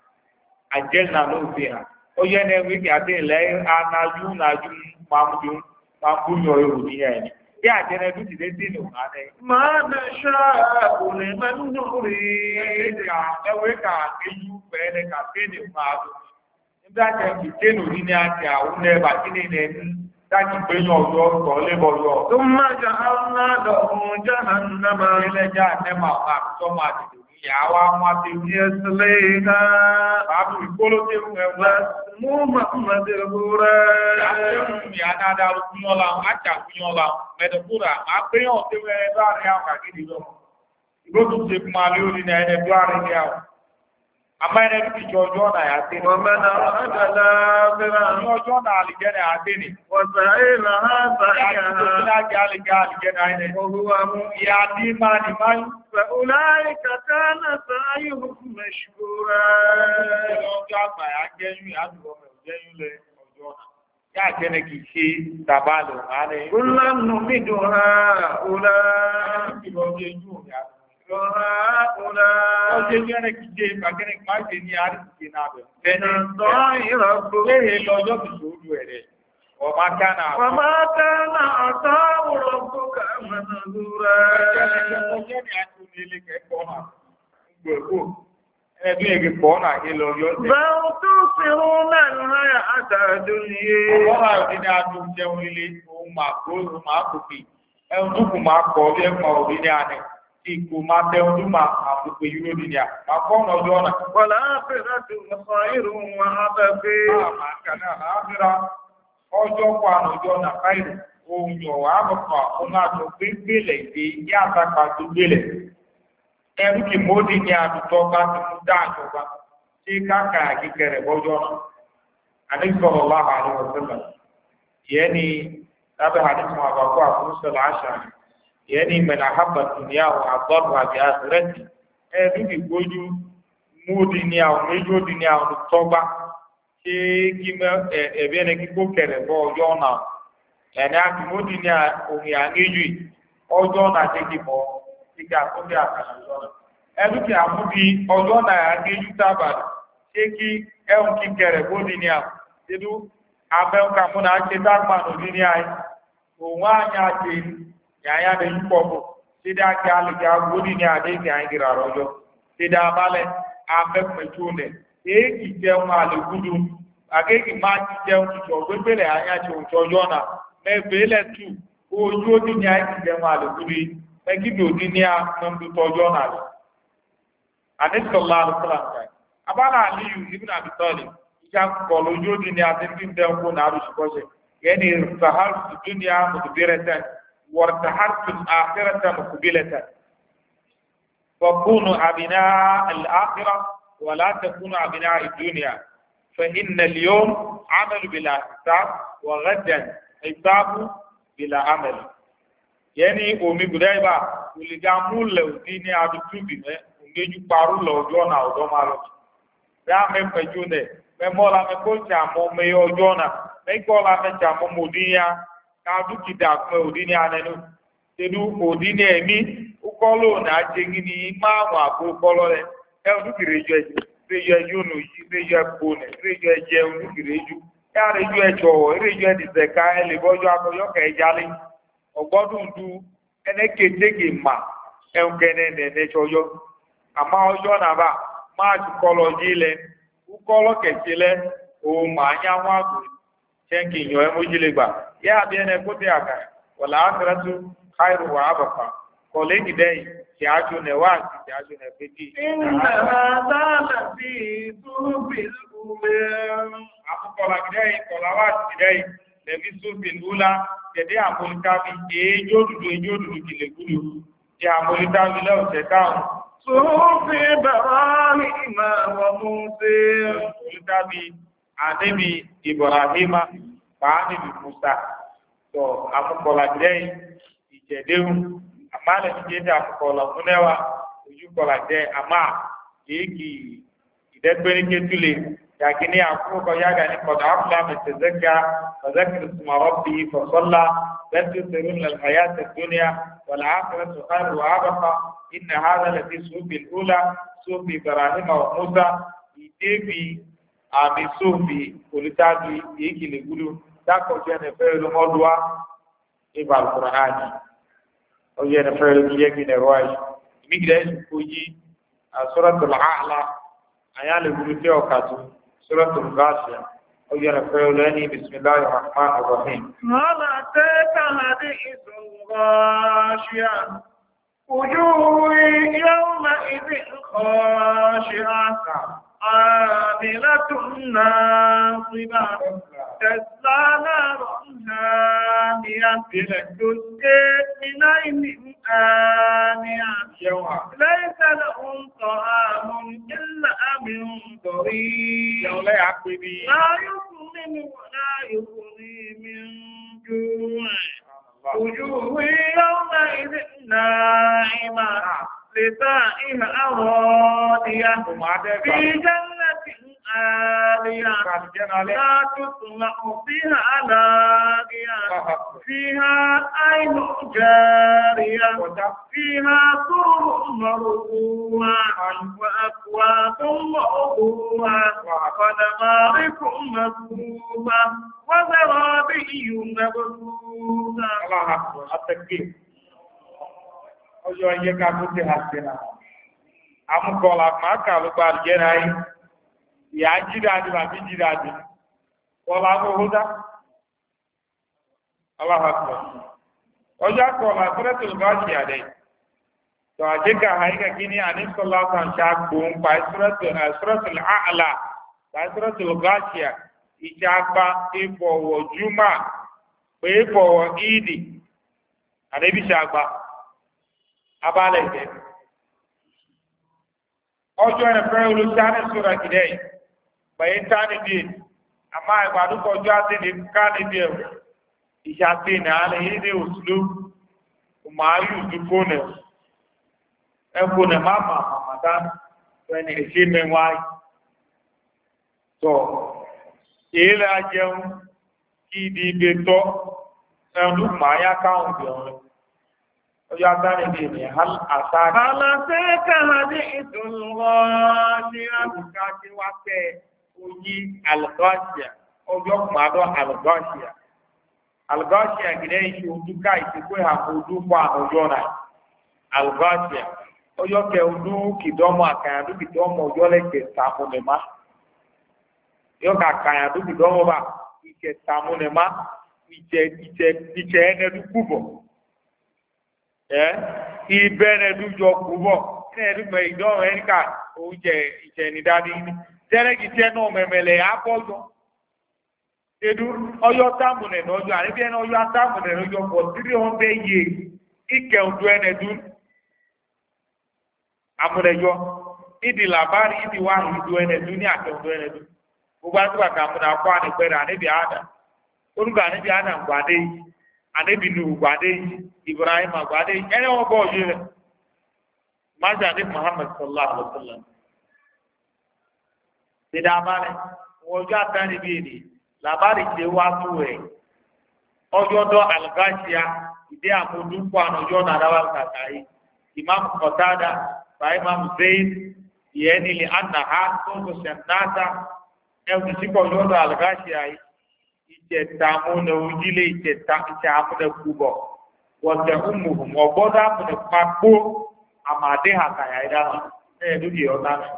Àjẹ́nà ló fi hàn. Ó yẹ ní wíkì àtẹnì lẹ́yìn anájú nájú máa ń dún. Mambuyo yudia ni ya jana duti de dinu ane ma nasha ule manuri ya ewe ka eju pele ka pele maadu nda je ki tenu ni ati a une ba kini ne da ki peyo ojo to le boyo thumma ja'alna lahu jahannama ile jahannama ma so ma ti ya wa ma ti yaslayha babu ikolo te mu ewa mu madhura ya na da kunyola acha kunyola medhura apeyo te we da ya ka kidi lo ibo tu se ma le ori na ene do are ni awo ama ene ti jojo na ya te wa man adala bira jojo na aligene ate ni wa sa'ila hadha ya na gali gali gena ene wa huwa ya di ma ni mai fa ulaika kana sa'yuhum mashkura ọjọ́ àgbà ya jẹ́yún àdúgbò mẹ́ jẹ́yún lẹ ọjọ́ náà yá jẹ́nẹ́ kìí ṣe tàbálò ààrẹ kúlánù mídùn ha ọ̀lá ìlọ ọjọ́ ojú òní àdúgbò ha ọ̀lá ọjọ́ jẹ́nẹ́ kìí ṣe ìgbàgẹ́nẹ́ máa ṣe ní àríkìí náà bẹ̀ bẹ̀nà tọ́ ìrọ̀gbò léèrè lọ́jọ́ kìí ṣe ojú ẹ̀rẹ̀ ọmọ kánà ọmọ kánà ọ̀tọ́ òrọ̀gbò kàmánà lúra ọjọ́ ni a ti ní ilé kẹ́kọ̀ọ́ náà gbogbo ẹbí ẹgbẹ̀ pọ̀ náà ilọ̀ yọ́ sí. Bẹ́ẹ̀ tó fi hún mẹ́rin ráyà àtàdù ní yé. Ọlọ́run àti ní adùn jẹun ilé ohun máa kó ohun máa kòkè. Ẹun tó kù máa kọ̀ bí ẹ̀kọ́ òbí ní àná. Ìkò máa tẹ ohun tó máa àpòpè yúrò ní ní à. Máa kọ́ ọ̀nà ọjọ́ náà. Wọ̀lá àfẹ́rẹ́ tó lọ́kọ̀ irun wọn abẹ́fẹ́. Máa máa kà náà láàbíra ọjọ́ kọ àná ọjọ́ náà káìrò. ohun yọ̀wọ̀ àbọ̀kọ̀ ohun àti gbégbélẹ̀ ìdè yá àtàkà tó gbélẹ̀ ẹrú kì mọ́dí ní àdùtọ́ bá ti mú dáàjọba tí káàkà àkíkẹrẹ bọ́jọ́ náà àdínkọ̀rọ̀ láhà ní ọ̀sẹ̀lẹ̀ ìyẹn ni lábẹ́ àdínkọ̀ àbàkọ́ àfúnṣẹ́lẹ̀ àṣà ìyẹn ni mẹ́nà hábàtì ní àwọn àgbọ̀dọ̀ àbí àtẹrẹ́tì ẹrú kì gbójú mọ́dí ní àwọn méjì ní àwọn tọ́gbà tí kí ẹ̀bí ẹni kíkó kẹrẹ bọ́ ọjọ́ náà ẹni àti mọ́dí ní òhìn àníjù ọjọ́ náà ti kì bọ́ ìgbà tó bí àkàrà lọ́nà. Ẹlú kí àmúbi ọjọ́ náà gẹ́jú tábàdì, ṣé kí ẹun kí kẹrẹ̀ bó ní ní àwọn, ṣedú abẹ́ǹkà múnà ṣe dágbànù ní ní ayé, òun àyà ṣe yàyà lè yí pọ̀ bò, ṣé dá kí a lè kí a gbó ní ní adé kí a ń gira rọjọ́, ṣé dá abálẹ̀ afẹ́pẹ̀tù nẹ̀, èékì jẹun àlèkúdù, àkéèkì máa ti jẹun tuntun ọ̀gbẹ́gbẹ̀lẹ̀ àyà ṣe òjò ọjọ́ náà, mẹ́fẹ̀ẹ́lẹ̀ tù, ojú ó ní ní ayé ti jẹun àlèkúdù yìí. Ẹgbẹ́ òdí ní a mọ́mú tọ́jọ́ náà lọ. Àdéṣọ́lá àlùfọ́lá nǹkan. Abára àlíyù ibùdó àbítọ́lì, ìjà kọ̀ lójú òdí ní àti ní bẹ́ẹ̀ kó náà lóṣù kọ́ṣẹ́. Yẹ́nì rìtàhárùtù dúnìá mùtùbírẹ́tẹ̀, wọ̀rìtàhárùtù àkírẹ́tẹ̀ mùtùbírẹ́tẹ̀. Fọ̀kúnù àbínà àlàáfíà wàlá tẹkúnù àbínà ìdúnìá. فإن اليوم عمل بلا حساب وغدا حساب بلا عمل. Yẹ́nì omi gbùdẹ́ ibà olùdá múlẹ̀ òdí ní adùtúbì mẹ́ òǹgéjú parú lọ ọjọ́ náà ọ̀dọ́ máa lọ. Bí a mẹ́fẹ̀ẹ́jú nẹ̀ mẹ́mọ́lá mẹ́kọ́ tí a mọ́ mẹ́yọ ọjọ́ náà mẹ́kọ́lá mẹ́tí a mọ́ mọ́ òdí ní a káàdùkìdà pẹ́ òdí ní anẹnu. Tẹ́lú òdí ní ẹ̀mí ukọ́lọ́ náà jẹ́ gíní máàmù àpò ukọ́lọ́ rẹ̀ ẹ̀ òdúkì rẹ̀jọ ẹ̀jọ́ nù yí rẹ̀jọ ẹ̀kọ́ nẹ̀ rẹ̀jọ ẹ̀jẹ̀ òdúkì rẹ̀jọ ẹ̀ rẹ̀jọ ẹ̀jọ̀ rẹ̀jọ ẹ̀dìsẹ̀ká ẹ̀ lè bọ́jọ́ akọ̀yọ́kẹ̀ ẹ̀jálé. Ọgbọ́dún du ẹnẹ́kẹ̀ẹ́dẹ́gẹ̀ mà ẹnkẹ́nẹ́ nẹ̀ẹ́nẹ́tsọ́yọ́ àmọ́ ọjọ́ nàbà máa ti kọ́lọ́ dí lẹ kọ́lọ́ kẹ̀sí lẹ òun mà á nyá wọn àgùn tsẹ́ǹkì yàn ẹ́ mójúlẹ̀ gbà yẹ àbí ẹnẹ́ kó tẹ àgà wọ̀lá àkàràtú káyọ̀ wà á bàfà kọ́lẹ́gì dẹ́yìn tí a jọ nẹ̀ wá àti tí a jọ nẹ̀ pété. Ìnà dáàlà bí túbí lùmẹ́. Àkókòlá gidẹ́yìn kọ̀lá wá àti gidẹ́yìn lẹ́bí túbí lùlá. Jadi amolitabi ejo dudu ejo dudu kilekudu ya amolitabi leo setao sufi Ibrahim wa Musa amolitabi anabi Ibrahim baani bi Musa to amukola dei ijedeun amale ijede amukola munewa ojukola de ama eki idegbere ketule yakini akuko yaga ni qad afla mitazakka fadhakkir isma rabbih fa salla bal tusirun al hayat ad dunya wal akhiratu khairu wa abqa inna hadha la fi sufi al ula sufi ibrahim wa musa idebi abi sufi kulitabi yekile gudu dako jene felu modwa ibal qur'ani o jene felu yekine roy migre kuji suratul a'la ayale gudu o katu سورة الغاشية أو ينفعلني بسم الله الرحمن الرحيم هل أتاك حديث الغاشية وجوه يومئذ خاشعة عاملة ناصبة تسلى نارا هامية تسقي من عين آنية ليس لهم طعام إلا من ضريع لا يسمن ولا يغني من جوع وجوه يومئذ ناعمة لسائها راضية في جنة عالية لا تسمع فيها لاغية فيها عين جارية فيها سرر مرفوعة وأكواب موضوعة ونمارق مصفوفة وزرابي مبثوثة. الله أكبر التكبير. Ọjọ́ ayé ká tó ti hàṣẹ náà. Amúkọ̀ọ́lá máa kà ló gba àjẹ́ náà yìí. Ìyá jídáadì bàbí jídáadì. Kọ́lá gbogbo dá. Aláhàtọ̀. Ọjọ́ akọ̀ọ́lá tẹ́lẹ̀tò bá ṣe àdẹ́. Tọ́ àjẹ́ ká àyíká kí ní àníṣọ́lá kan ṣe àgbòun pa ìṣúrẹ́tò àlà, pa ìṣúrẹ́tò gáṣíà, ìjà apá ipò ọ̀wọ̀ júmà, pé oye fọwọ́ ìdì àdébí ṣàgbà abálẹ̀ ìjẹ́ ọjọ́ ẹ̀fẹ́ olùsáré sọ̀rọ̀ ìdẹ́ yìí pẹ̀yẹ tánìbí àmà ìgbàdúkọ̀ ọjọ́ àti ní kánìbí ẹ̀wọ̀ ìṣàfihàn àlẹ́ yìí ní òṣìlú màáyù dúkọ́ nẹ̀ ẹ̀kọ́ nẹ̀ má mà màmàdá ẹni ẹ̀ṣẹ́ mẹ́wàá tọ̀ èèlà jẹun kí ìdí ibi tọ́ ẹ̀rù màáyá káwọn bí ọ̀rẹ́ ọjọ́ àtàrí ní ènìyàn àtàrí. àlàfẹ́ káàdì ìdùnnú ní àbùká tí wá fẹ́ oyí algọ́ṣíà ọjọ́ pàdọ́ algọ́ṣíà algọ́ṣíà gidẹ́ iṣẹ́ ojúká ìsìnkú ìhàkó ojúkọ ọjọ́ náà algọ́ṣíà ọjọ́ kẹ ojú kìdọ́mọ àkàyàdú kìdọ́mọ ọjọ́ lẹ́kẹ̀ẹ́ sàmúnẹ̀má yọ ká àkàyàdú kìdọ́mọ bá ìkẹ̀ sàmúnẹ̀má ìjẹ ìjẹ ìjẹ ẹnẹdú kúbọ̀ ẹ ìbẹ̀rẹ̀dújọ kúbọ̀ ẹnẹdúmọ̀ ìdánwò ẹnìkà oúnjẹ ìjẹnidání tẹ́lẹ̀kì tẹ́ náà mẹ̀mẹ̀lẹ̀ àbọ̀jọ edu ọyọ́ táàmùnẹ̀ lọ́jọ́ àríbí ẹni ọyọ́ táàmùnẹ̀ lọ́jọ́ for three hundred years ìkẹ̀ǹdù ẹnẹdú amúnẹjọ ìdí làbárí ìdí wà ìdú ẹnẹdú ní àkẹ̀ǹdù ẹnẹdú gbogbo àtúbà kà múnà kọ́ ànípẹ̀rẹ̀ àníbi àdà orúkọ àníbi àdà gbàdé yìí àníbi nù gbàdé yìí Ibrahim gbàdé yìí ẹni wọn bọ̀ ọ̀yẹ́ rẹ̀ májà ní Muhammad sallallahu alaihi wa sallam dídá abálẹ̀ wọ́n ọjọ́ àtàrí bíi ni làbárí ṣe wá tó ẹ̀ ọjọ́ dọ́ àlùgáṣíà ìdí àmójúkọ́ àná ọjọ́ nàdáwà kàkà yìí Imam Qatada bá Imam Zayd ìyẹn nílẹ̀ ànàhà tó ń sọ̀sẹ̀ náà ẹ̀kú síkọ̀ ọjọ́ dọ́ àlùgáṣíà yìí ìjẹta múnà ojúlé ìjẹta ìjẹ amúnà kúbọ̀ wọ̀tẹ̀ umuhùn ọgbọ́dọ̀ amúnà pàpọ̀ àmàdé àkàyà ìdáhùn ẹ̀ẹ́dúgì ọ̀tá mi.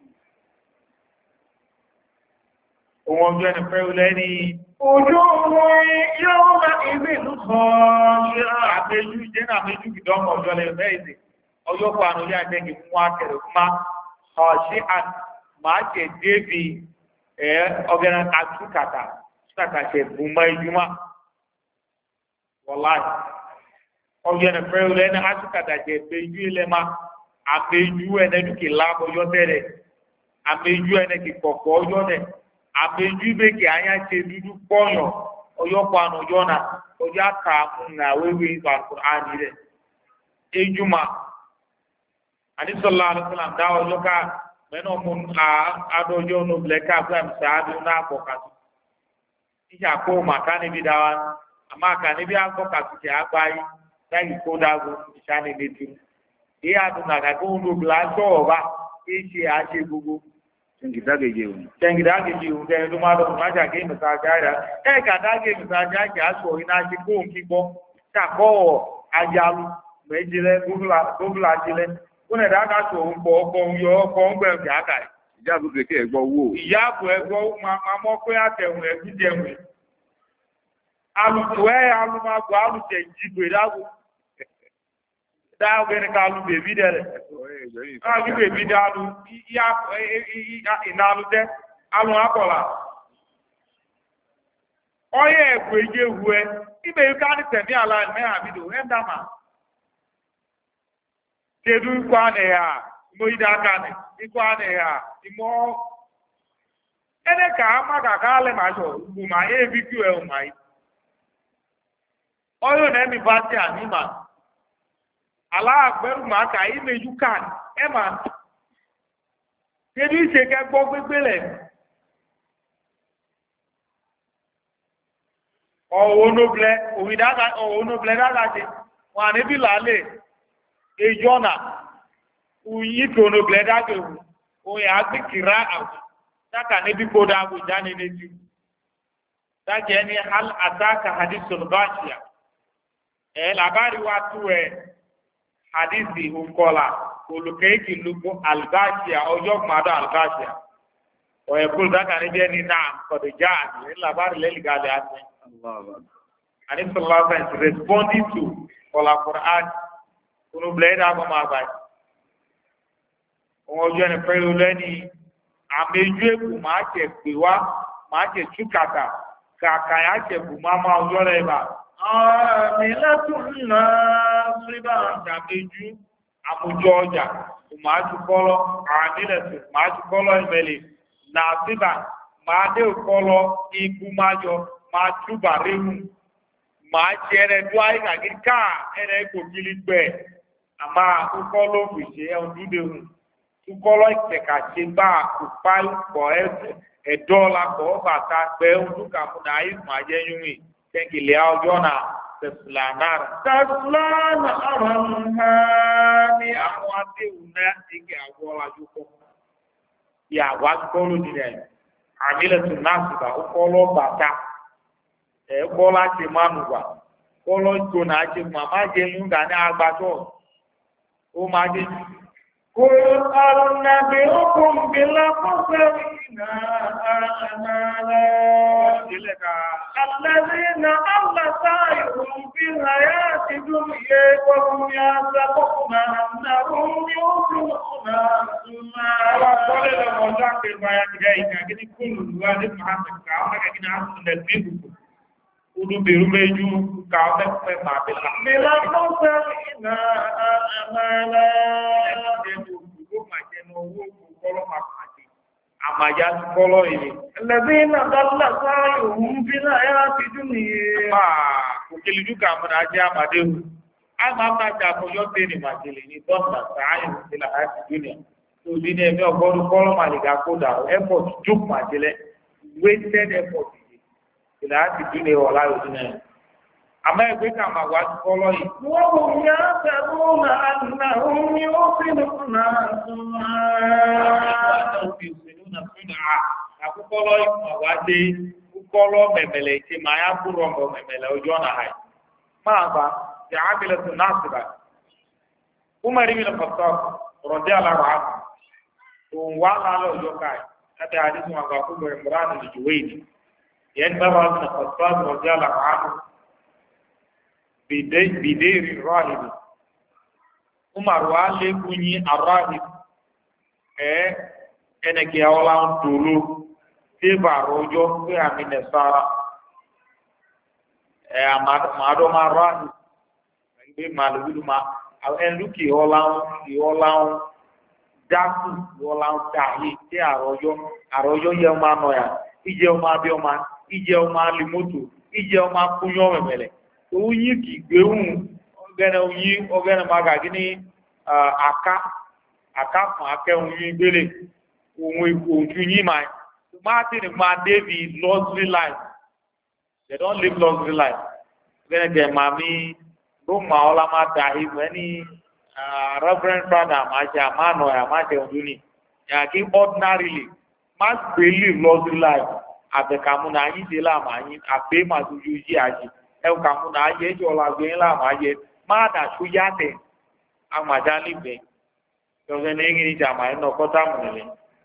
Òun ọjọ́ ẹni pẹ́ olẹ́ ní ojú wọn yóò bá ìwé ìlú kan ṣe àmẹ́jú jẹ́ náà àmẹ́jú ìdánwò ọjọ́ lẹ́yìn mẹ́ẹ̀ẹ́dẹ̀ ọjọ́ kan àná ilé àjẹ́gì fún wa kẹrẹ̀ fún ma ọ̀ṣẹ́ máa jẹ́ débi ẹ̀ ọ̀gẹ́rẹ́ àtúkàtà sàkàṣẹ bùnmọ́ ìjùmọ̀ wọláì ọjọ́ ẹni pẹ́ olẹ́ ní àtúkàtà jẹ́ péjú ilẹ̀ ma àmẹ́jú ẹnẹ́dúkì láàbọ̀ ọjọ́ tẹ̀rẹ̀ àmẹ́jú ẹnẹ́kì kọ̀kọ́ ọjọ́ tẹ̀ àmẹ́jú ìbèkì àyà ṣe dúdú pọ́yọ̀ ọjọ́ panu ọjọ́ náà ọjọ́ àkà ńnà wéwé ìgbàkùn àní rẹ̀ ejúmọ̀ àdìsọ́lá àdìsọ́lá dá ọjọ́ ká mẹ́nà mú àádọ́jọ́ onóbìlẹ̀ ká fún àmì sàádùn náà pọ̀ kàtó ìjà kó màkà níbi dáwà àmọ́ àkà níbi àkọ́ kàtó kì á gbá yìí láyìí kó dágò ìṣáni létí èyí àdùnnà àgàgó onóbìlẹ̀ àjọ ọ̀bá kí ṣe àṣe gbogbo. Tẹ̀ǹgìdágèjì òun. Tẹ̀ǹgìdágèjì òun tẹ̀ ẹ̀dùn máa lọ́dún máa ṣàgé ìmùsàájá rẹ̀. Ẹ̀ kàdágé ìmùsàájá kì á sọ iná ṣe kóhùn kíkọ́ kàkọ́ àjálù méjìlẹ̀ gómìnà ajílẹ̀. Kúnlẹ̀ dáká sọ òun pọ̀ ọkọ̀ òun yọ ọkọ̀ ń gbẹ̀rù kì á kà. Ìjà àbúrò kékeré ẹ̀gbọ́n owó. Ìyá àbò ẹ̀gbọ́n máa mọ́ pé àtẹ̀wọ̀n ẹ̀bí jẹun. Alùpùpù ẹ̀ alùmọ̀gbọ̀ alùtẹ̀ ìjìgbè dáàbò. Dáàbò ẹni ká alù bèbí dẹ̀rẹ̀. Káàkiri bèbí dẹ̀ alù ìná alù dẹ́ alù akọ̀là. Ọyẹ́ ẹ̀kọ́ ẹjẹ́ hu ẹ, ibẹ̀ yìí ká ní tẹ̀mí àlà ẹ̀mẹ́ àbídò ẹ̀ dàmà. Kedu ikú àná ẹ̀hà, ìmọ̀ ìdá aka nì, ikú àná ẹ̀hà, ìmọ̀ ẹ̀dẹ̀ kà á má kàkà alẹ́ màá sọ, ìgbò mà yé ebi kí ẹ̀ ọ̀mà yìí. Ọyọ́ nà ẹ̀mí bá tẹ̀ ànímà. Aláàgbẹ̀rù máa kà í méjú kàn ẹ̀ mà. Kedu ìṣe kẹ́gbọ́ gbégbé lẹ̀. Ọ̀wọ́ noblẹ̀, òwìdága, ọ̀wọ́ noblẹ̀ dága ṣe, wọn à níbi làálẹ̀, èjọ́nà, òyìn tó noblẹ̀ dága ewu, òyìn àgbìkìrá àwọn, dáka níbi kó dága ìjáni létí. Dájẹ́ ẹni àtàkà hadithul bashia. Ẹ̀ làbárí wa tú ẹ̀ hadithi nkọla, olùkẹ́yìkì lukú albashia, ọjọ́ gbàdọ̀ albashia. Ọ̀yẹ̀ kúrò dáka níbi ẹni náà kọ̀dọ̀já àti ẹ̀ làbárí lẹ́lìgàlẹ̀ àti. And if Allah is responding to Kola Quran, kunu bleda ko ma ba. O jo ne pẹ̀lú leni ameju eku ma che pe wa, ma che chukata. kàkà yà jẹ̀bù máma ọjọ́ rẹ̀ bá. Àmìlẹ́tùn náà síbà. Ìjàkéjú àmójọ ọjà máa ju kọ́lọ́ àmìlẹ́tùn máa ju kọ́lọ́ ìmẹ̀lẹ̀ náà síbà máa dé kọ́lọ́ ikú máa jọ máa túbà réhùn máa jẹ ẹrẹ tó ayé kàkiri káà ẹrẹ kò kiri gbẹ àmà kọ́lọ́ fìṣe ẹ̀hún dúdú kọ́lọ́ ìtẹ̀kà ṣe gbà kó pa ìpọ̀ ẹ̀dọ́ la kọ́ bàtà gbẹ́ ọdún kàmúnà ayé máa jẹ́ yúnmí kẹ́kìlẹ̀ ọjọ́ náà tẹ̀sílà náà. Tẹ̀sílà náà ha ní àwọn adéhùn náà igi àwọ̀ ọ̀làjú kọ́. Ìyàwó akọ́lù nílẹ̀ àmìlẹ̀tù náà sùgbà ó kọ́lọ́ bàtà ẹ̀ kọ́lá ṣe máa nù wà kọ́lọ́ tó náà ṣe màmá jẹ yún gà ní agbátọ̀ ó máa jẹ jù. قل أنبئكم بالأخسرين أعمالا الذين ضل سعيهم في الحياة الدنيا وهم يحسبون أنهم يحسنون صنعا. وقال لهم ذاكر ما يدعيك كن كل الوالد محمد كعمك كن عبد النبي Udu biru meju kau tak pernah bilang. Bilang musafirina amala. Jadi buku macam nunggu kalau mati. Amaja kalau ini. Lebihnya dalam sayuhum bila ya dunia. Ah, mungkin juga meraja madu. Ama macam punya ini macam ini. Tuan sayuhum bila ya dunia. Tu dunia ni orang kalau malika kuda. Effort juk macam le. Wasted effort. Ìlà àti ìdílé ọ̀la òdì náà. Àmọ́ ẹgbẹ́ kan máa wá kọ́lọ́ yìí. Wọ́n kò yá sẹ́kù náà náà ní ó sì ní kùnà súnmọ́. Àwọn òbí òṣèlú náà fún náà. Àkókọ́lọ́ yìí máa wá dé kúkọ́lọ́ mẹ̀mẹ̀lẹ̀ ìṣe máa yá kúrò ọmọ mẹ̀mẹ̀lẹ̀ ọjọ́ náà háì. Máa bá ṣe àbílẹ̀ tó náà sì bá. Umar ibn Khattab radiyallahu anhu. Òun wá lálẹ́ ọjọ́ káì. Láti àdísùn àgbà fún Imran al-Juwayni. ينبغى أن الخطاب رضي الله عنه بدير الراهب عمر والي كوني الراهب ẹ ẹnìkì ọlá ń dòló tébà rọjò pé àmì nẹsàrà ẹ àmàdọ́mà ráhì ẹgbẹ́ màlúwìlú ma ẹnìkì ọlá ń ọlá ń dákú ọlá ń dàhí tí àrọjọ àrọjọ yẹ ọmọ àná yà ìjẹ ọmọ abẹ ọmọ ije ọmọ alimoto ije ọmọ akúnyọ mẹmẹlẹ oyin kì í gbéhùn ọgẹnẹ oyin ọgẹnẹ maga gini aka aka fún akẹ oyin gbélé ohun ipò ojú yín máa martin ma davi luxury life they don live luxury life ọgẹnẹ kẹ màmí ló mà ọlá má da ìlú ẹni reverend father máa ṣe àmàna ẹ àmà ṣe ọdún ni yàtí ordinarily má gbélé luxury life. Àbẹ̀kàmú náà yín dé láàmú ayé àgbé màdújú yí àjì ẹ̀kàmú náà yẹ ẹjọ́ làgbé láàmú ayé máa dàtú yàtẹ̀ àmàjá níbẹ̀ lọ́sẹ̀ ní ẹ̀yìn ìjà àmà ẹ̀nà ọkọ́tà mọ̀lẹ́.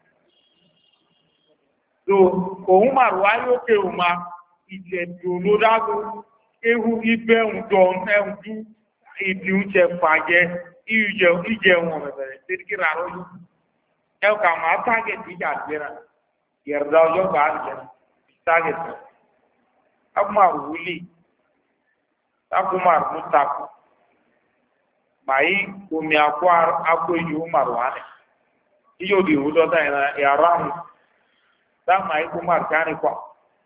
tó òun màrú ayé òkè òun ma ìjẹ̀dù olódàgó ewu ibẹ̀ ń jọ ẹ̀ǹdú ìdí oúnjẹ fàjẹ ìjẹun ọ̀mẹ̀bẹ̀rẹ̀ tẹ́lifí rà lọ́yọ́ ẹ̀kàmú àtàgẹ̀tì ìjà àgbẹ̀rẹ̀ yẹ̀rọ̀dà ọjọ́ bá àgbẹ̀rẹ̀. Target Akmar wuli Akmar mutaku mai kumi akwar akwe yu marwane iyo di hudo ta ina ya rahu da mai kumar kani kwa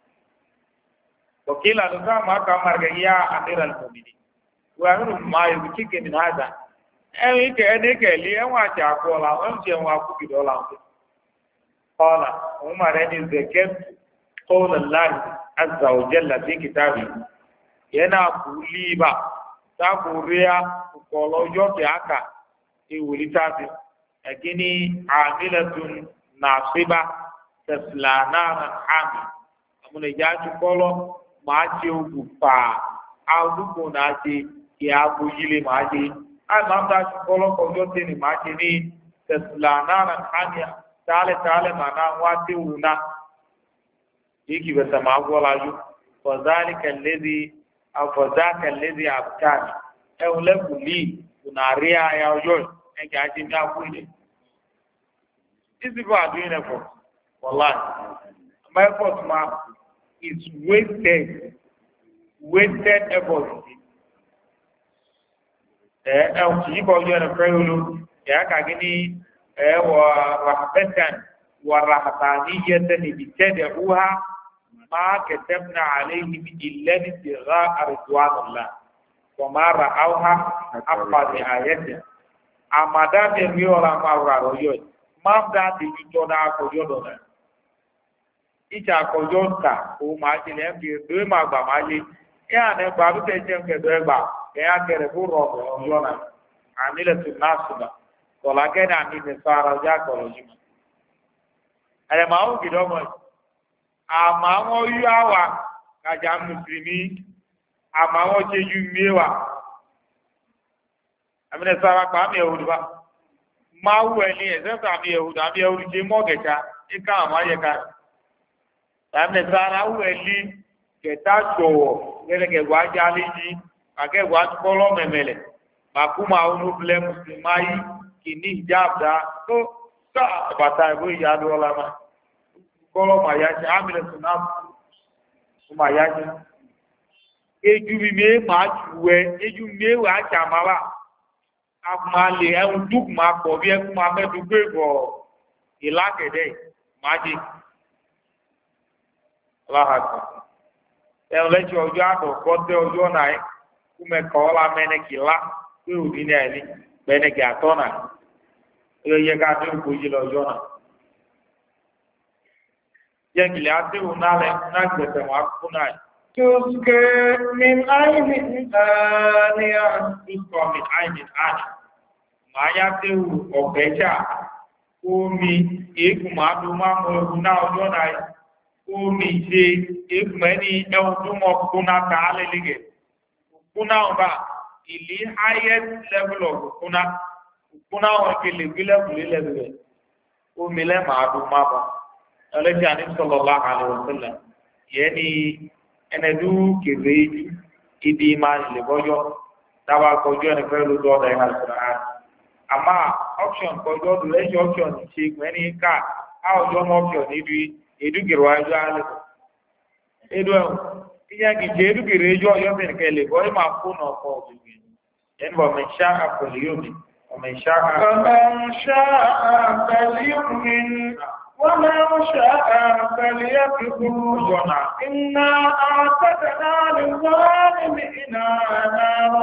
wakila do ka ma ka mar ga ya amir al mu'minin wa ru ma yu kike min hada e ke ne ke li en wa ja ko la on je wa ku bi do la qala umar ni zakat قول الله عز وجل في كتابه ينا كوليبا تاكوريا كولوجو بياكا يوليتاتي لكني عاملة ناصبة تسلى نارا حامي أمون جاتو كولو ماچي وكفا أودوكو ناتي يابو يلي ماچي أي مامتا كولو كولو تيني ماچي ني تسلى نارا حامي تالي تالي مانا واتي ونا yiki ba sama gwalaju fa zalika alladhi aw fa zaka alladhi abtani aw la kulli kunaria ya ojo e ga ji na ku ni isi ba du ne ko wallahi my fault ma is wasted wasted effort ẹ ẹ òtún yìí kọ ọjọ́ ẹ̀ fẹ́ yóò lò ẹ̀ á kàgé ní ẹ wọ rahbatan wọ rahbaniyatan níbi tẹ́lẹ̀ wúhá máa katabna alayhim illa ibtigha ridwanillah wa ma ra'awha haqqa ri'ayatiha àmàdá mi mi ọ̀la máa rà lọ́yọ̀ yìí máa dá tèmi tọ́ da akọjọ́ dọ̀nà ìjà akọjọ́ ta òun máa ṣe lẹ́yìn fi èdè máa gbà máa ṣe ẹ̀ àná ẹgbà àdúgbò ẹ̀jẹ̀ ń kẹ̀dọ̀ ẹgbà ẹ̀ á kẹrẹ̀ fún rọ̀bù ọjọ́ náà ànílẹ̀ tó náà sùnà kọ̀lá kẹ́ni àmì ìfẹ̀sọ̀ ara ọjà kọ̀lọ̀ yìí mọ̀ ẹ̀ máa ń gidọ́ mọ̀ àmọ́ àwọn yú àwà kàjà mùsùlùmí àmọ́ àwọn ṣe yú miéwà àmì ìfẹ̀sọ̀ ara kọ̀ àmì ẹ̀wùdù bá máa wù ẹ̀ ní ẹ̀sẹ̀ àmì ẹ̀wùdù àmì ẹ̀wùdù ṣe mọ́ kẹta ìka àmọ́ ayẹka àmì ìfẹ̀sọ̀ ara wù ẹ̀ ní kẹta sọ̀wọ̀ gẹ́gẹ́ ajá léjì akẹ́wàá kọ́lọ́ mẹ̀mẹ̀lẹ̀ màkúmà onúbilẹ̀ mùsùlùmá yìí kì ní ìjáàbá tó ká bàtà ìwé ìyáàdó ọlámà kọ́lọ́ màyájá ámìlẹ̀ sùnà màyájá ejú mi mi máa jù wẹ ejú mi wà á jà máa wà á máa lè ẹ̀hún dúkù máa pọ̀ bí ẹkún máa mẹ́tò gbé bọ̀ ìlàkẹ̀dẹ̀ máa jẹ aláhàtà ẹ̀hún lẹ́tí ọjọ́ àtọ̀ kọ́tẹ́ ọjọ́ náà kume kɔla mɛnɛ kila kpe odi ne ali mɛnɛ kɛ atɔna eye yɛ ka do ŋgodzi le ɔdzɔ na yɛ kili ati wo na lɛ na gbɛsɛ mo aku na yi. tuske min ayi mi aniya. tuskɔ min ayi mi ani maa ya te wu ɔgbɛdza omi eku ma do ma mo ewu na ɔdzɔ na yi omi se eku mɛ ni ɛwu do mo kuna ta alele kɛ. Kuna ọba ìlí highest level of kuna kuna wọn kele gbélé gbélé lẹbẹ omi lẹ màá dùn má bọ ẹlẹsì àní sọlọlá àlẹ òsèlè yẹn ni ẹnẹdú kébé ìdí máa lè bọjọ dábàá kọjú ẹni fẹẹ ló dọ ọdọ yẹn àti rà àmà option kọjú ọdún lẹsẹ option ṣe gbẹni ká àwùjọ mọ option níbi ìdúgìrò àjọ àlẹ edu ẹwọn. Iya kìí edugere ẹjọ́ ọyọ́ bẹ̀rẹ̀ kẹlẹ̀ bọ́ ẹ máa fún ọkọ̀ òbí ẹni bọ̀ ọmọ ìṣá àpẹẹlẹ yóò mi ọmọ ìṣá àpẹẹlẹ yóò mi wọ́n máa ń ṣá àpẹẹlẹ yóò fi kún ọjọ́nà. Iná àtẹ́tẹ̀lá lè wọ́n ní iná náà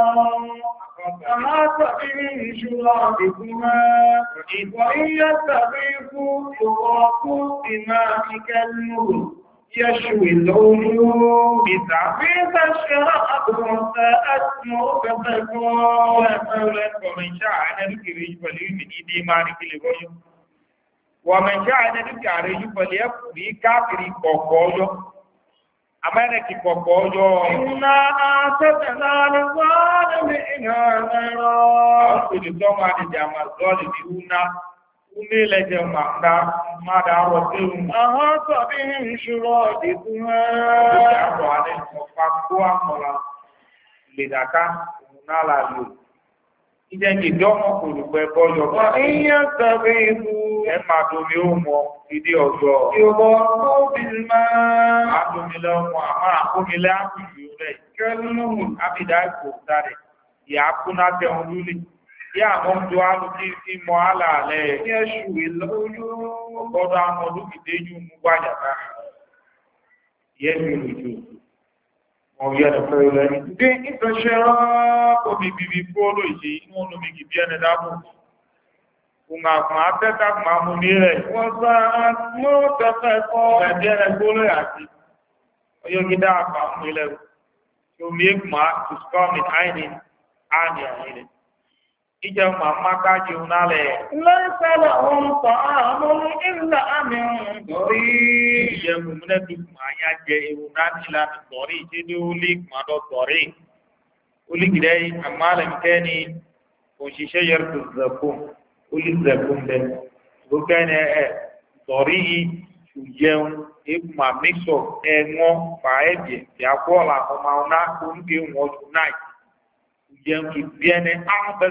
àmátàbí ìṣúra ìgbìmọ̀ ìwọ̀nyẹ́ tàbí fún ìwọ̀kú ìmá ìkẹlú. يشوي اللون بتعبيد الشراء وسأسمع فبقوا فولا ومن شاء أن نكرج فليمن إيدي مالك لغيو ومن شاء أن نكرج فليكفري كافري كوكوجو أمانك كوكوجو إنا أعتدنا للظالمين نارا أقول لهم عن جامع الظالمين Umi lẹ́jẹ̀ màkà mmadà àwọ̀tẹ́hùn. Àwọn tọ̀bí ìṣúrọ̀ ọ̀dẹ̀kùn ẹ́. Ó ti àbọ̀ alẹ́ ọ̀pá kó àmọ̀lá lè dàká òun náà là lò. Ìjẹ́ ìdí ọmọ kò lù pẹ́ bọ́ọ̀lù ọ̀pá. Ìyẹn tọ̀bí ìlú. Ẹ máa domi ó mọ ìdí ọ̀dọ́. Ìwọ̀ kóbìnrin máa. Àdomi lọ́mọ àmọ́ àkómilẹ́ àkùnjù rẹ̀. Kẹ́lú àbìdá ìkò sáré. Ìyá kúná tẹ̀wọ̀n lúlẹ̀. Yá àwọn ọmọdé wa ló ti fi mọ àlàálẹ̀ ní ẹ̀ṣù ìlọ́lú ọgbọ́dọ̀ àwọn olùkìdéjú mú wájà bá. Yẹ́sù ìrìnjò, wọ́n yẹ́ ẹ̀dọ̀ fẹ́ lẹ́ni. Dé ìfẹ́ṣẹ́ rán omi bíbí fóòlò ìṣe inú olómi kì bí ẹni dábò. Kùn àkùn àtẹ́ta kùn àmú ní rẹ̀. Wọ́n sá mú tẹ́fẹ́ kọ́ ẹ̀dẹ́ rẹ̀ gbóló àti ọyọ́gídá àpá mú ilẹ̀ omi èkùnmá to score me àìní àní àìní. Ìjẹ́ màmá kájú nálẹ̀. Lẹ́sẹ̀lẹ̀ ohun tàn àmú ìlà àmì ìdọ̀rí. Ìjẹ́ mùmúnẹ́ tó máa yá jẹ ewu náà nílá ìdọ̀rí ìṣẹ́dé ó lè màdọ̀ dọ̀rí. Ó lè gidẹ́ àmàlẹ̀ kẹ́ni òṣìṣẹ́ yẹn tó zẹ̀kún. Ó lè zẹ̀kún bẹ́ẹ̀. Ó kẹ́ni ẹ̀ dọ̀rí yìí ṣùjẹun ekuma mixọ̀ ẹ̀wọ̀n fà ẹ̀bìẹ̀ ìyàkọ́ọ̀lá ọmọ ọ̀nà oúnjẹ wọn jù náà. Ṣùjẹun ìbíẹ́ni ábẹ́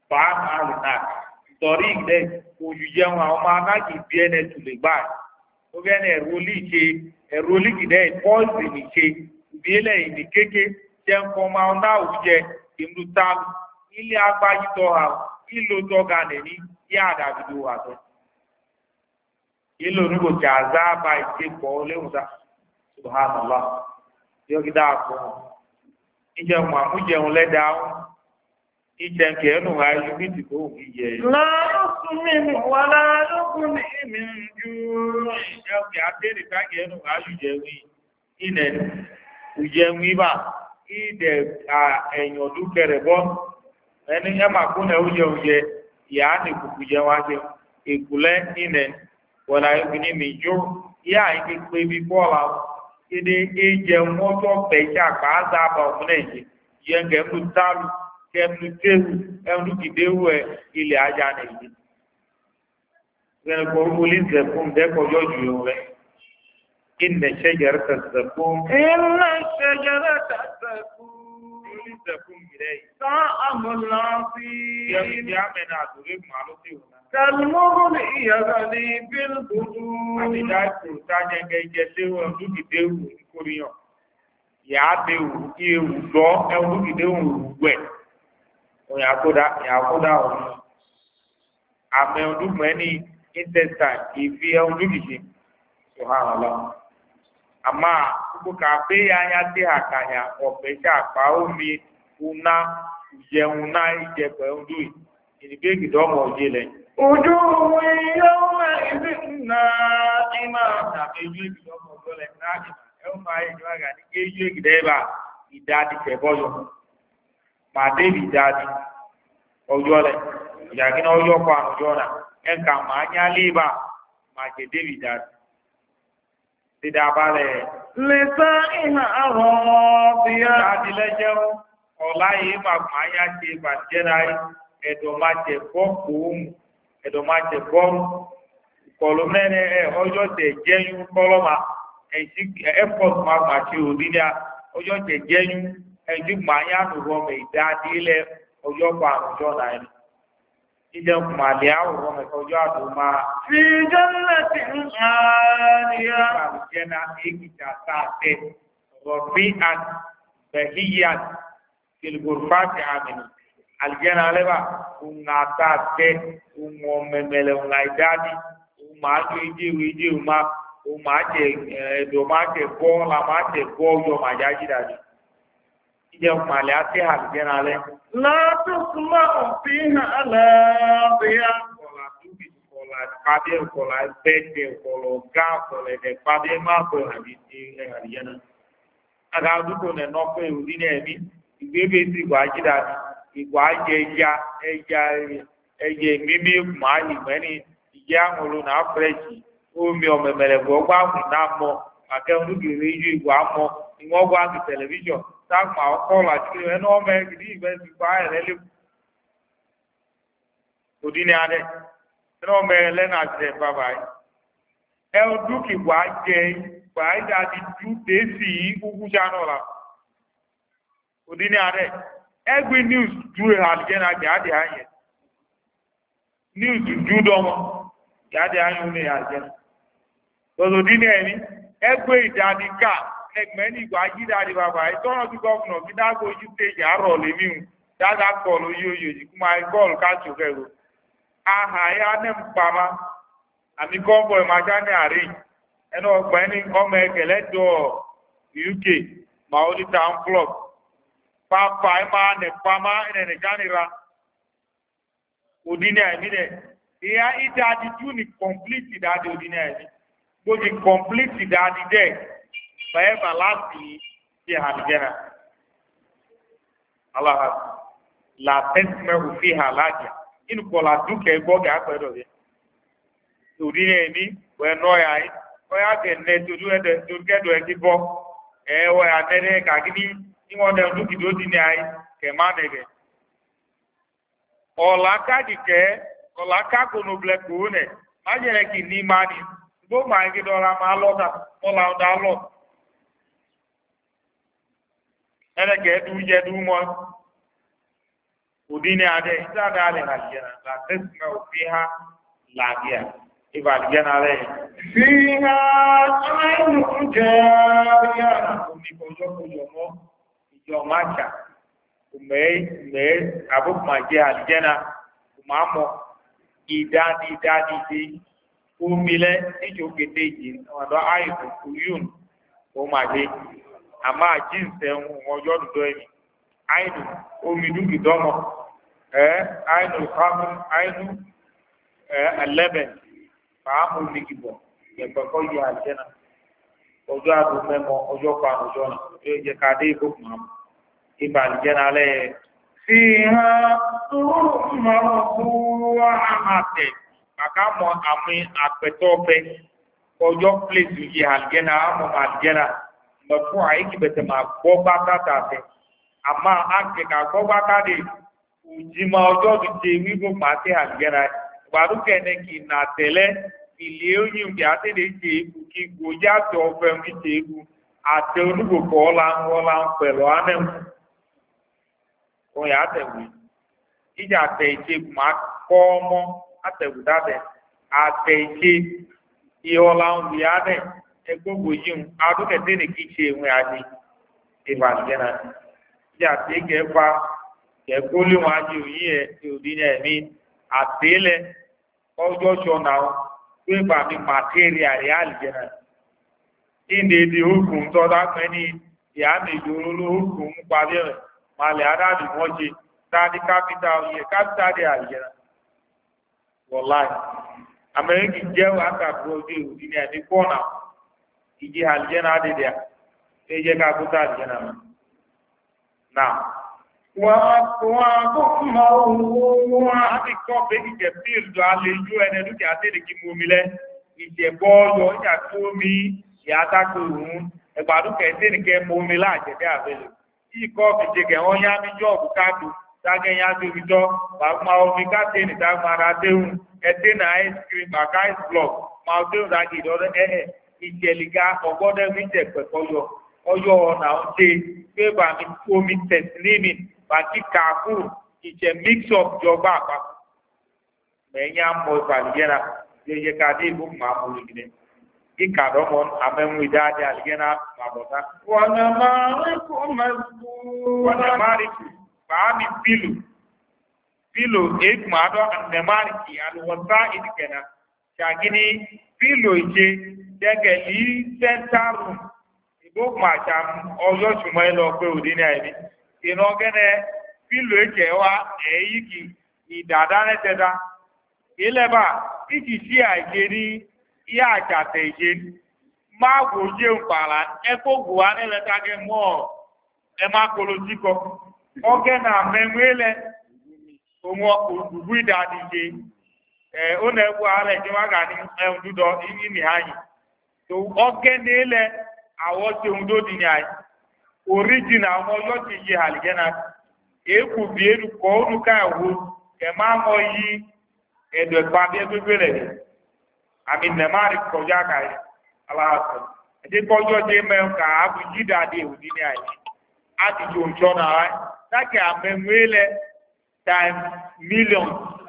fàáhàlì náà torí ilẹ̀ òjùjẹun àwọn ọmọ anáàkì bí ẹnẹ tù lè gbà oge na eroli che eroli gide poison ni che biele ni keke je nkoma na uje imrutal ile agbaji to ha ilo to ga ni ya da bidu wa to ilo nugo jaza ba ite ko le uda subhanallah yo gida ko ije mo amuje un le daun ije nke enu ha yu bi ti ko iye la yusmin wala yukun min ju' yo ki ateri ka ge enu ha yu je wi ine uje wi ba ide a eyan du kere bo eni e ma ko na uje uje ya ni ku je wa je ikule ine wala yukun min ju' ya ike pe bi bola ide eje mo to pe ja pa za ba o ne ye nge mu talu kẹmú téwu ẹnu kìdéwu ẹ ilẹ̀ ajá nìyí. Gbẹ̀rẹ̀ kò wọlé zẹ̀kún dẹ́kọ̀jọ́ jù yóò rẹ̀. Inna shajarata zakum. Inna shajarata zakum. Wọlé zẹ̀kún mìíràn yìí. Ta'amu al-'asi. Yẹ́nì tí a mẹ́ta àtúrẹ́ màálù tí ò náà. Kal-mughli yaghli bil-butun. Àti dáàbò tájẹ́ gẹ́gẹ́ léwu ẹnu kìdéwu kórìyàn. Yàá déwu kí ewu lọ ẹnu kìdéwu wẹ̀. Yakuda yakuda oni ame odumeni intestine ifi odugisi subhanallah ama kuko ka be anya ti hakanya ope ja pa omi una jeun na ije pe odu ni be gido mo jele ojú yawma idinna ima na eju gido mo dole na e o ma eju aga ni eju gideba idadi ke boyo ma David dadi ọjọ́ rẹ̀ ìyàgí náà ọjọ́ pa ọjọ́ rẹ̀ ẹ̀ka máa ń yálé bá máa jẹ David dadi dídá abalẹ̀. lè sá ìhà àrọ̀ bíyà. dadi lẹ́jẹ̀ ọ̀la yìí máa máa yá ṣe bàjẹ́ra ẹ̀dọ̀ máa jẹ bọ́ kòómù ẹ̀dọ̀ máa jẹ bọ́ọ̀rù ìkọlù mẹ́rin ẹ̀ ọjọ́ tẹ̀ jẹ́yún kọ́lọ́mà ẹ̀fọ́t máa máa ṣe òdì ní ọjọ́ tẹ̀ jẹ́yún ẹ̀jú máa yá nùrọ̀ mẹ́ ìdáadé lẹ́ ọjọ́ pa àrùjọ náà ni ìjẹun kùmàlẹ́ àwòrán mẹ́ta ọjọ́ àdó máa. fi jannati àríyá. àlùjẹ́ náà èkìtà sáàtẹ rọ̀bí àn bẹ̀híyàn kìlìgòrfàtì àmìnì àlùjẹ́ náà lẹ́bà ńlá sáàtẹ ńwọ mẹ́mẹ́lẹ́ ńlá ìdádi ńmáa jó ìdí ìwé ìdí ìwé máa ńmáa jẹ ẹ̀dọ̀ máa jẹ bọ́ ńlá máa jẹ bọ́ ọjọ́ màá já jí dàdí. ìjẹun kùmàlẹ́ àti àlùjẹ́ náà lẹ́. لا تسمع فيها لاغية Kọ̀lá dúbì kọ̀lá pàdé kọ̀lá bẹ́ẹ̀dẹ̀ kọ̀lọ̀ gá kọ̀lẹ̀ dẹ̀ pàdé máa kọ̀ àbí ti ẹ̀hàríyẹ́ náà. Àga àdúgbò nẹ̀ nọ́pẹ́ ìrùdí náà ẹ̀mí ìgbébé sí ìgbà jídà ìgbà jẹ ẹja ẹja ẹyẹ mímí màá ìgbẹ́ni ìjẹ́ àmúlò náà fẹ́rẹ̀jì omi ọ̀mẹ̀mẹ̀lẹ̀gbọ̀ gbàgbù náà mọ àkẹ́hùn lùgìrì ìjọ ìgbà mọ ìwọ́n gbà ní tẹlifíṣọ̀n táàmù àkọọ́lù àti ẹnu ọmọ ẹgbẹ̀rún ìgbẹ́sì bá ẹ̀rẹ́ lè kò dín ní adẹ́ ẹnu ọmọ ẹ̀rẹ́ lẹ́nà àti ẹ̀ bàbá yìí ẹ̀hún dúkì wà á jẹ wà á dà di dú dèésì yìí kúkú sáná la kò dín ní adẹ́ ẹgbẹ́ news ju àlùjẹ́ náà jáde ayẹ news ju dọ́mọ jáde ayẹ ní àjẹ́ lọ́sọ̀ dín ní ẹ̀mí ẹgbẹ́ ìdádi ká ẹgbẹ́ ní ìgbà jídá di bàbá yìí tọ́nà tí gọ́ọ̀nà bí dágbó ojú tèjì àárọ̀ lèmi hù dáadáa kọ̀ọ̀lù yóò yòjì kú máa kọ́ọ̀lù káàtó kẹrù. Aha ya ní mpama àmì kọ́ńbọ̀ ìmájá ní àárín ẹnu ọgbà ẹni ọmọ ẹgẹlẹ dọ̀ U K Maoli Town Club pápá ẹ máa nẹ pamá ẹ nẹ jánira òdì ní ẹ̀mí nẹ ìyá ìdá adidú ni complete dáadé òdì ní ẹ̀mí gbòdì complete dáadé dẹ́ fẹ́ẹ́fà láti ṣe àlùjẹ́nà. Aláha la tẹ́símẹ́ òfin àlájà inú kọ̀ọ̀lá dúkẹ́ gbọ́gẹ́ àpẹẹrẹ rẹ̀. Tòdí ní ẹ̀mí wẹ̀ nọ́ọ̀yà yìí ọ̀yà kẹ̀lẹ́ tòdú ẹ̀dẹ̀ tòdúkẹ́dọ̀ ẹ̀ ti bọ́ ẹ̀ ọ̀yà tẹ́lẹ̀ kàkíní ní wọ́n dẹ̀ dúkìdó di ní ayé kẹ̀má nẹ̀gẹ̀. Ọ̀là káàdì kẹ́ ọ̀là kákòónù blẹ̀ kòó nẹ̀ má jẹ́ kí ní má ní gbó máa ń gé dọ́ra máa lọ́ta ọ̀là ọ̀dà lọ́ọ̀. Ẹnẹ kẹ du jẹ du mọ òdi ni adé ìsáàdá alẹ nàìjíríà la tẹsán òfin ha làbíà ìbàdìjẹ́nà rẹ̀. Fi ha àìnù jẹ́ yàrá. Omi kọjọ́ kọjọ́ mọ́ ìjọ májà. Mẹ́ mẹ́ àbúkùmá jẹ́ àdìjẹ́nà. Kùmá mọ̀ ìdáni ìdáni sí. Omi lẹ́ níjọ́ kété yìí. Ọ̀dọ́ àìsàn kùyùn. Ó máa dé. Àmọ́ àjíǹsẹ̀ ń ọjọ́ dúdú ẹ̀mí. Àìnù omi dúdú dọ́mọ̀. Ẹ́ àìnù kámú àìnù ẹ́ ẹlẹ́bẹ̀. Fàámù nìkìbọ̀. Yẹ̀pẹ̀kọ́ yọ àjẹ́nà. Ọjọ́ àdùn mẹ́mọ ọjọ́ kan ọjọ́ náà. Yóò jẹ́ ká dé ìbò fún àmọ́. Ibà àjẹ́nà lẹ́ fi ha tó máa kú wá. àmàtẹ̀. Kàkà mọ àmì àpẹtọ́ ọ̀fẹ́. Ọjọ́ pléṣù yìí àjẹ́nà àmọ́ àjẹ́nà. Mọ̀fún àyíkì bẹ̀tẹ̀ máa gbọ́ bá tàtà tẹ̀. Àmà àkẹ́kà gbọ́ bá káde. Òjìmọ̀ ọjọ́ ti ṣe wíwò pàṣẹ àjẹ́nà. Gbàdúkẹ́ ní kì í nà tẹ́lẹ̀. Ilé oyin bí àtẹ̀lé ṣe eku kí gbòjá àti ọ̀fẹ́ mi ṣe eku àti olúgbòkọ̀ ọ̀la ń wọ́la ń pẹ̀lú ánẹ́mù. Òun yà àtẹ̀wé. Ìjà àtẹ̀ ìṣe máa kọ́ ọmọ àtẹ̀wé dábẹ̀. Àtẹ̀ ìṣe ìhọ́la ń wí ánẹ̀ ẹgbógbò yìí ń adúkẹ̀tẹ̀ ní kí ṣe ìwé àdé ìbànújẹ́ náà. Ìjà àti ìkẹ́ fa kẹ̀kọ́ wọn àjẹ òyìn ẹ̀ ti òdì ní ẹ̀mí àtẹ̀lẹ̀ ọjọ́ ṣọ̀nà pé bàmí màtíríà rẹ̀ àlìjẹ́nà. Ìdè èdè òkùn tọ́lá pẹ́ ní ìyá méjì olóló òkùn ń parí rẹ̀, màlẹ̀ adáàdì wọ́n ṣe, táàdì kápítà oyè kápítà rẹ̀ àlìjẹ́nà. Wọ̀láì. Amẹ́ríkì jẹ́ àkàkọ́ ojú ìrùdí ní ẹni kọ́nà. Ìjì àlìjẹ́nà àdèdè à. Ṣé jẹ́ ká kó tá àlìjẹ́nà mọ́? Náà. Wàkùnmọ̀ owó àti kọ́ pé ìjẹ̀ fíìlù àlejò ẹni dúkìá tẹ́lẹ̀ kí mú omi lẹ́ ìjẹ̀bọ́ ọyọ ìjà tó omi ìyátákò òun ẹgbàdúkẹ́ tẹ́lẹ̀ kẹ́ mú omi láàjẹ̀dẹ́ àbẹ̀lẹ̀ tí ikọ́ fìdí kẹ́ wọ́n yá mi jọ́ọ̀bù káàdù tágẹ́ yá tó fi tọ́ bàbá omi káàtẹ́nì táwọn ará déhùn ẹtẹ́nà ice cream àká ice block máa déhùn dájú ìdọ́rẹ́ ẹ̀ẹ́ ìjẹ̀lìgá ọgbọ́dẹ́ mi jẹ̀ pẹ̀kọ́yọ ọyọ ọ̀nà ọ̀ṣẹ́ pé bàmí omi tẹ̀sílímì bàtí kàkú ìjẹ mix up jọba àpapọ̀ mẹ̀yìn àmọ́ ìbàlìyẹ́ra yẹyẹ káàdé ìbò máa mú lùgìdẹ ìkàdọ́mọ àmẹ́mú ìdáadé àlìyẹ́ra màbọ̀tá. wọ̀nà máa rí kó mẹ́kú. wọ̀nà máa rí kú bàámi pílò pílò èkùn àdọ́ ànàmárìkì àlùwọ̀sá ìdìkẹ̀nà ṣàgínní pílò ìṣe dẹ́gẹ̀lì sẹ́ńtàrù ìbò màṣà ọjọ́ ṣùgbọ́n ẹ lọ pé òdì ní àìní. Ìnà gẹ́nẹ́ fílò ẹ̀jẹ̀ wa ẹ̀yí kì ìdàdá rẹ̀tẹ̀dá. Ilẹ̀bà ìjì sí àìjẹ ní ìyá àjàtẹ̀ ìjẹ máa wò jẹ́ ìpàlà ẹkọ́ gbòwá nílẹ̀ kágẹ́ mọ́ ẹ máa kolo síkọ. Ọgẹ́ náà mẹ́mú ilẹ̀ òun òdùgbù ìdádìje. Ẹ̀ ó nà ẹ̀kú ààrẹ tí wọ́n gà ní ẹ̀hún dúdọ̀ ìní nìhányì. Ọgẹ́ ní ilẹ̀ àwọ̀ tí òun tó di ní àyè. Oríjìnà àwọn ọjọ́ ti yí àlìjẹ́nà èékù bí èdù kọ́ ònúkà ẹ̀wò ẹ̀ máa mọ yí ẹ̀dọ̀ ẹ̀pá bí ẹgbẹ́gbẹ́ rẹ̀ àmì nẹ̀márì kọjá kàí aláàtọ̀ ẹ̀dẹ́ kọjọ́ dé mẹ́rin ká àbú jídà dé òní ní àyè láti jò ńjọ́ náà wáyé láti àmẹ́mú ilẹ̀ time million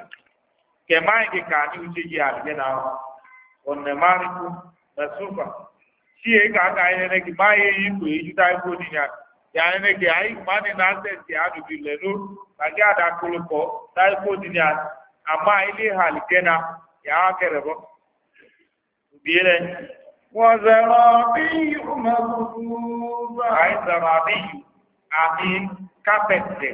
kẹ̀máì kíkà ní oṣù yí àlìjẹ́nà ọ̀nẹ̀márì kú mẹ́sùfà. Tí èyí kàkà ẹnẹ́gì máa yẹ yí pé èyí tá ikú nìyà yà ẹnẹ́gì ayé máa ní násẹ̀sì àdùbí lẹ́nu tàbí àdàkọlùkọ tá ikú nìyà àmà ilé àlìkẹ́nà yà á kẹrẹ̀ bọ́. Òbí rẹ̀. Wọ́n zẹ̀rọ̀ bí ìhùmọ̀ gbogbo. Àìsàn àbí àmì kápẹ̀tẹ̀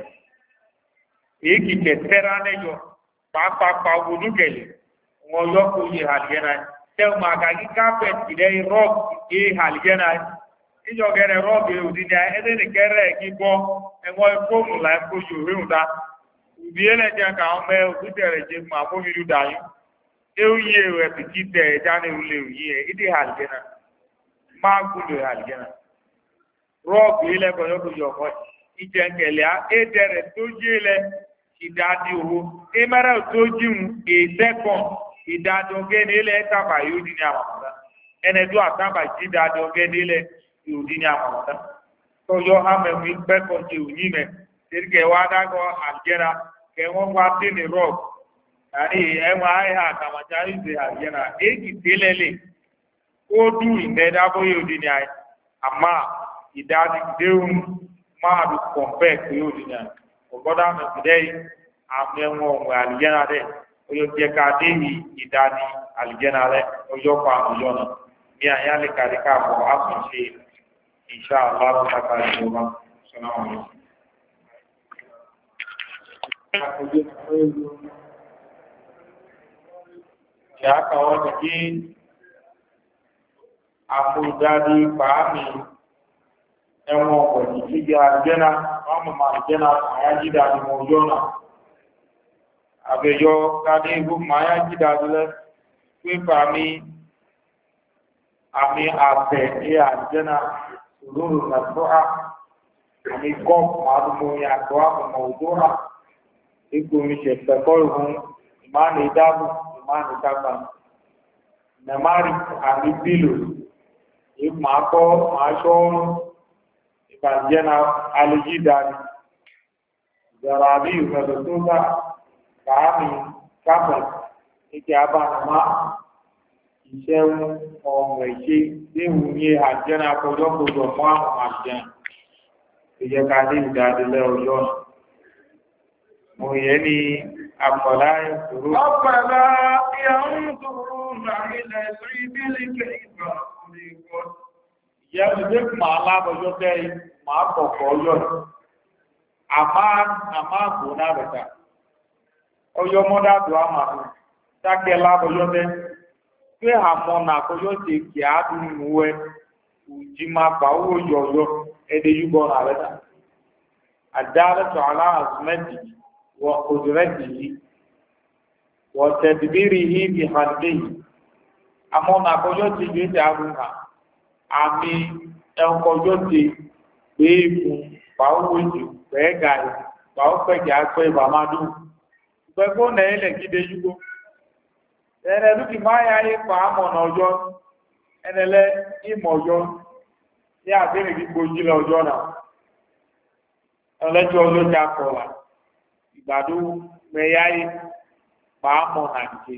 èyí kì í tẹ̀tẹ̀rà lẹ́yọ pàápàá wọnúkẹ̀lẹ̀ wọn yọ kó yẹ àlìkẹ́nà tẹ́wọ̀n máa kàkí kápẹ̀tì lẹ́yìn rọ́ọ̀kì ké àlìjẹ́nà ìjọ gẹ̀rẹ̀ rọ́ọ̀kì òdì ní ẹ̀dẹ́ ní kẹ́rẹ́ kí bọ́ ẹ̀wọ̀n fóònù là ń kójú òríhùn dá òbí ẹlẹ́jẹ̀ ká ọmọ ẹ̀ òkúta rẹ̀ jẹ́ fún àfọ́mìlú dàyún ewu yí ewu ẹ̀fì kí tẹ̀ ẹ̀já ní ìwúlẹ̀ òyìn ẹ̀ ìdí àlìjẹ́nà máa gbúlò àlìjẹ́nà rọ́ọ̀kì ilẹ̀kọ̀ yóò kojú ọ̀kọ́ ìjẹ̀ǹkẹ̀lẹ̀ ẹ̀dẹ̀rẹ̀ tó yé lẹ ìdádì owó ẹ̀mẹ́rẹ̀ tó jíun èsẹ́kọ̀ọ́ ìdádọ́gẹ́ nílẹ̀ tábà yóò di ní àmàmọ́ta ẹnẹ́dọ́ àtàbà jí ìdádọ́gẹ́ nílẹ̀ yóò di ní àmàmọ́ta tọ́jọ́ hàmẹ́mú ìgbẹ́kọ̀ ṣe òní mẹ́ tẹ́lẹ̀kẹ́ wá dágọ́ àjẹ́ra kẹ́ wọ́n wá dé ní rọ́ọ̀k Ari ewa ha kama chari ze ajena egi telele odu indeda boyo dini ai ama idadi deun ma du compare to yo dini ai ogoda me today amenwo mo aljana de oyo je ka dehi idadi aljana de oyo pa oyo na mi ayale karika ko asunshi inshallah ta'ala yoba salamu alaykum ya kawo jiki amudadi paami ẹwọn ọ̀pọ̀ ìjíjẹ àjẹ́nà ọmọ ma àjẹ́nà àyájídà ni mo yọ́nà àbẹ̀yọ kádé ìgbókùn àyájídà lẹ́ pé paami àmì àfẹ́ ní àjẹ́nà òlòrò nàtọ́à àmì gọ́ọ̀pù àdúgbò yàtọ̀ àmọ̀ òdóra ipò ìṣẹ̀fẹ̀kọ́ ìhun ìmáàlì ìdáàbò ìmáàlì kápá nàmárì àmì bílò ìmàkọ́ àṣọ́run ìbàjẹ́ na alìjídàní ìjọrabí ìrọ̀lẹ̀ tó bá kàámi kápá ìkẹ́ abánamá iṣẹ́ ọmọ ìṣe léwu ní àjẹ́nà kọjọ́kọjọ́ fún àwọn àjẹ́ ìjẹ́ka ní ìdádilẹ̀ ọjọ́ mo yẹ ní àpọ̀lá ìṣòro. ọ̀pẹ̀lá ìyàwó ìṣòro nàílẹ̀ sí ìbílẹ̀ ìgbà ìgbà ìyá ìdílé máa lábọjọ́ tẹ́ máa kọ̀kọ̀ ọjọ́ àmá àmá àgbò náà rẹ̀ ta ọjọ́ mọ́dádùn àmàlù dákẹ́ lábọjọ́ tẹ́ pé àmọ́ nàkọjọ́ ti kì á dùn nù wẹ́ òjì máa pa owó yọ̀ọ̀yọ̀ ẹ̀dẹ̀ yúbọ̀ náà rẹ̀ ta àdáàlẹ́tọ̀ aláàzùmẹ́tì wọ òdìrẹ́tì yìí wọ tẹ̀dìbírì yìí bí hàndé yìí àmọ́ nàkọjọ́ ti gbé ti àrùn hàn àmì ẹnkọjọ́ ti gbé ìfún pàówó jù pẹ́ẹ́gà rẹ̀ pàó pẹ̀gà pẹ́ ìbàmádùn pẹ̀kọ́ nà ilẹ̀ gídé yúgbó ẹ̀rẹ̀ lókì máa yá yí pa àmọ̀nà ọjọ́ ẹnẹlẹ́ ìmọ̀ ọjọ́ ní àbẹ̀rẹ̀ gbígbó jílẹ̀ ọjọ́ náà ẹlẹ́jọ́ ọjọ́ ti akọ̀ọ̀lá ìgbàdó mẹ́yá yí pa àmọ̀nà jẹ́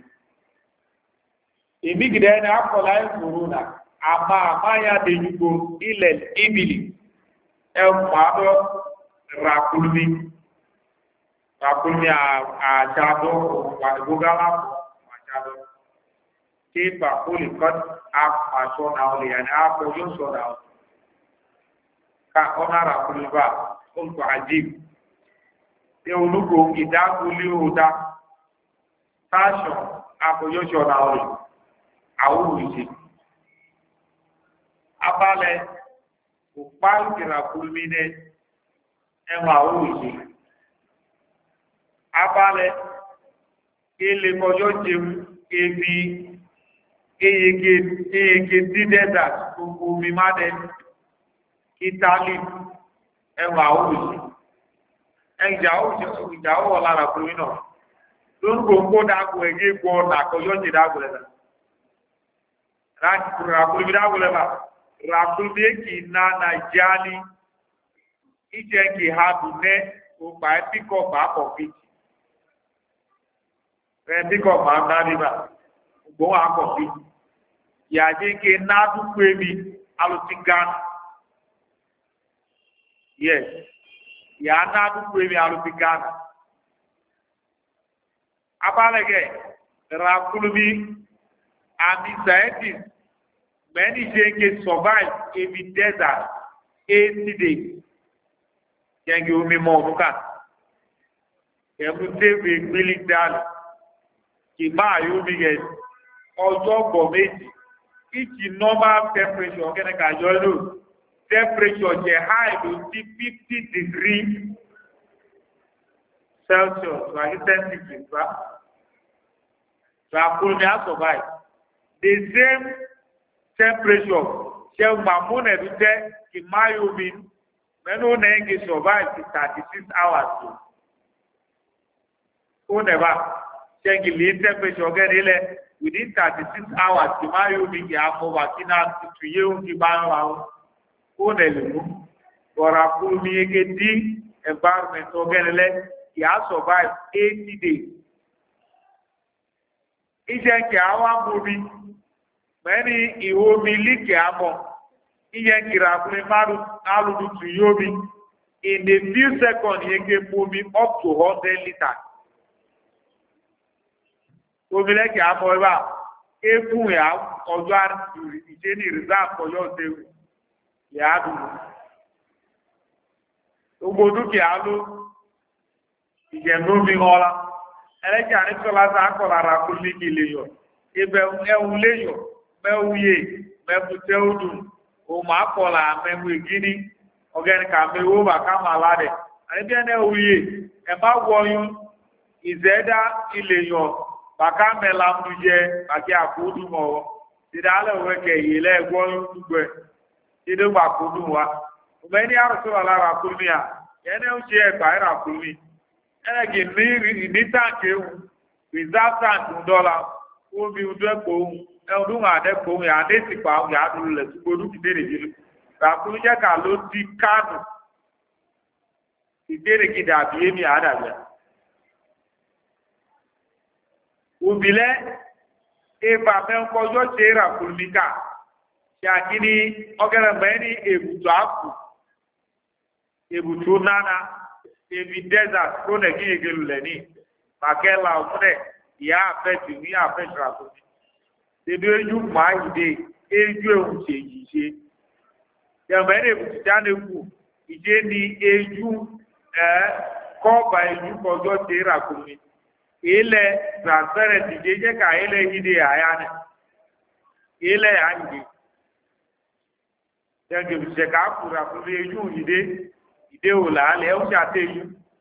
èmi gidẹ ẹni akọ̀ọ̀lá ìfòrò náà àmà àmáyà dèjúgbò ilẹ̀ ìbìlì ẹ̀fọ́ àbọ̀ ràkúlùmí ràkúlùmí àjàdọ̀ ògbàgbógálà àjàdọ̀ tí bàkúlì kọ́t àpàṣọ náà lè yàn àpò yóò sọ náà ká ọ̀nà ràkúlùmí bá olùkọ́ àjíb tí olùkọ́ ìdágúlé òdá táṣọ̀ àpò yóò sọ náà lè àwọn òwúṣe abalẹ̀ òpá ìkìlà kúrúmí ní ẹwà òwúṣe abalẹ̀ ilé kọjọ́ jẹun ebi eyeke dídẹ́dà gbogbo omi mádẹ ìtàlì ẹwà òwúṣe ẹjà òwúṣe ìjà òwò lára kúrúmí náà lórúkọ kó dàgbò ẹgbẹ́ gbọ́ nàkọjọ́ jẹ dàgbò lẹ́nà láti kúrò àkúrúmí dàgbò lẹ́nà ràkúnmí kì ná nàìjíríà ìjẹ́ kì ha dùn ní ọgbà ẹ́píkọ̀ pàápọ̀ fìtì ẹ́píkọ̀ máa ná níbà gbọ́n àpọ̀ fìtì yàjẹ́ kì ná dúpọ̀ èmi alùpùpù gánà yes yà ná dúpọ̀ èmi alùpùpù gánà abalẹ̀gẹ̀ ràkúnmí àmì scientist many can survive in the desert eighty days. Can you me more look at? Every day we really done. Kìbá yóò mi gẹ̀ ọjọ́ gbọ̀ méjì. Each normal temperature ọ̀gẹ́nẹ̀ kàjọ lò. Temperature jẹ́ high ló sí fifty degree Celsius. So I get ten degrees, right? So I could not survive. The same temperature ṣe gbàmúnà ẹ̀dú jẹ́ ìmáyómi mẹ́nu ó náà ń gé survive to thirty six hours tó. Ó nẹ̀bà ṣe ń gìlì temperature ọ̀gẹ́ni ilẹ̀ within thirty six hours ìmáyómi kì á mọ̀ wá kí náà tutù yé ó kí bá ń ra ó. Ó nẹ̀ lè mú bọ̀rọ̀ àkúrú mi yege dí environment ọ̀gẹ́ni lẹ̀ kì á survive eighty days. Ije nke awa mbobi, mẹ́ni ìhó mi líkì àmọ́, iye kìrì àkùnrin márùn alùpùpù tù yóò mi, in a few seconds yẹ ké bomi up to hundred litres. Omi lẹ́kì àmọ́ ẹ bá, ékún yà ọjọ́ àrùn ìṣe ní reserve ọjọ́ ọ̀sẹ̀wò, yà á dùn. Gbogbo dúkìá ló ìjẹ̀mú mi ọ̀la. Ẹlẹ́jà ní sọ́lá sá kọ̀ọ̀lá ra kó lékè lè yọ. Ibẹ̀ ẹ̀hún lè yọ. Mẹ́wúyè mẹ́bùtẹ́ odù òmù akọ̀là mẹ́wù ìgíní ọ̀gẹ́ni kà mẹ́wù bàkà màlá dẹ̀. Àníbíyà náà wúyè ẹ̀ má wọ̀nyún ìzẹ́dá ilẹ̀ yọ bàkà mẹ́la ń dùjẹ́ bàkì àkóódù mọ̀ wọ́. Tìdá alẹ́ òwe kẹ̀ yìí lẹ́ wọ́nyún dùgbẹ́ tìdó gbà kóódù wa. Òmẹ́ ní àrùsọ̀ lára àkúrúmi à yẹn náà ń ṣe ẹ̀gbà ẹ̀rọ àkúrúmi. Ẹnẹ́gì ní ní táǹkì ewu reserve tank ń dọ́là ó bí ń dẹ́kọ̀ ohun. Ẹ̀rùn àdẹ́kọ̀ọ́ yà ní ìsìnkú àwọn yàrá lulẹ̀ tó gbódú kìí dèrè jùlọ. Ràkúrú jẹ́ ká ló di kánù. Ìdèrè kìí dàbí èmi àdàbẹ̀. Òbílẹ̀ ìfà mẹ́ńkọ́jọ́ ṣe ràkúrú mi ká. Ṣàkíní ọ̀gẹ̀rẹ̀ mẹ́ni èbùtù àkù. Èbùtù nánà. Èbí desert tó nẹ̀ kí yege lulẹ̀ ní. Màkẹ́là ọ̀fúnẹ̀ ìyá àfẹ́tì ní àfẹ́tì ràkúrú. Tẹ̀lé ejú máa ń dé ejú ehun ṣe yìí ṣe. Yàmẹ́ ní èbùtù jáde kù, ìdé ni ejú ẹ̀ kọ́ọ̀bà ejú kọjọ́ ṣe ràkúnmi. Ilẹ̀ transparent ìdé jẹ́ ká ilẹ̀ ìdè àyà ni. Ilẹ̀ àyè. Yàgò ìṣẹ̀ ká kù ràkúnmi ejú ìdé ìdé wò làálẹ̀ ẹ̀ ń ṣàtẹ̀yù.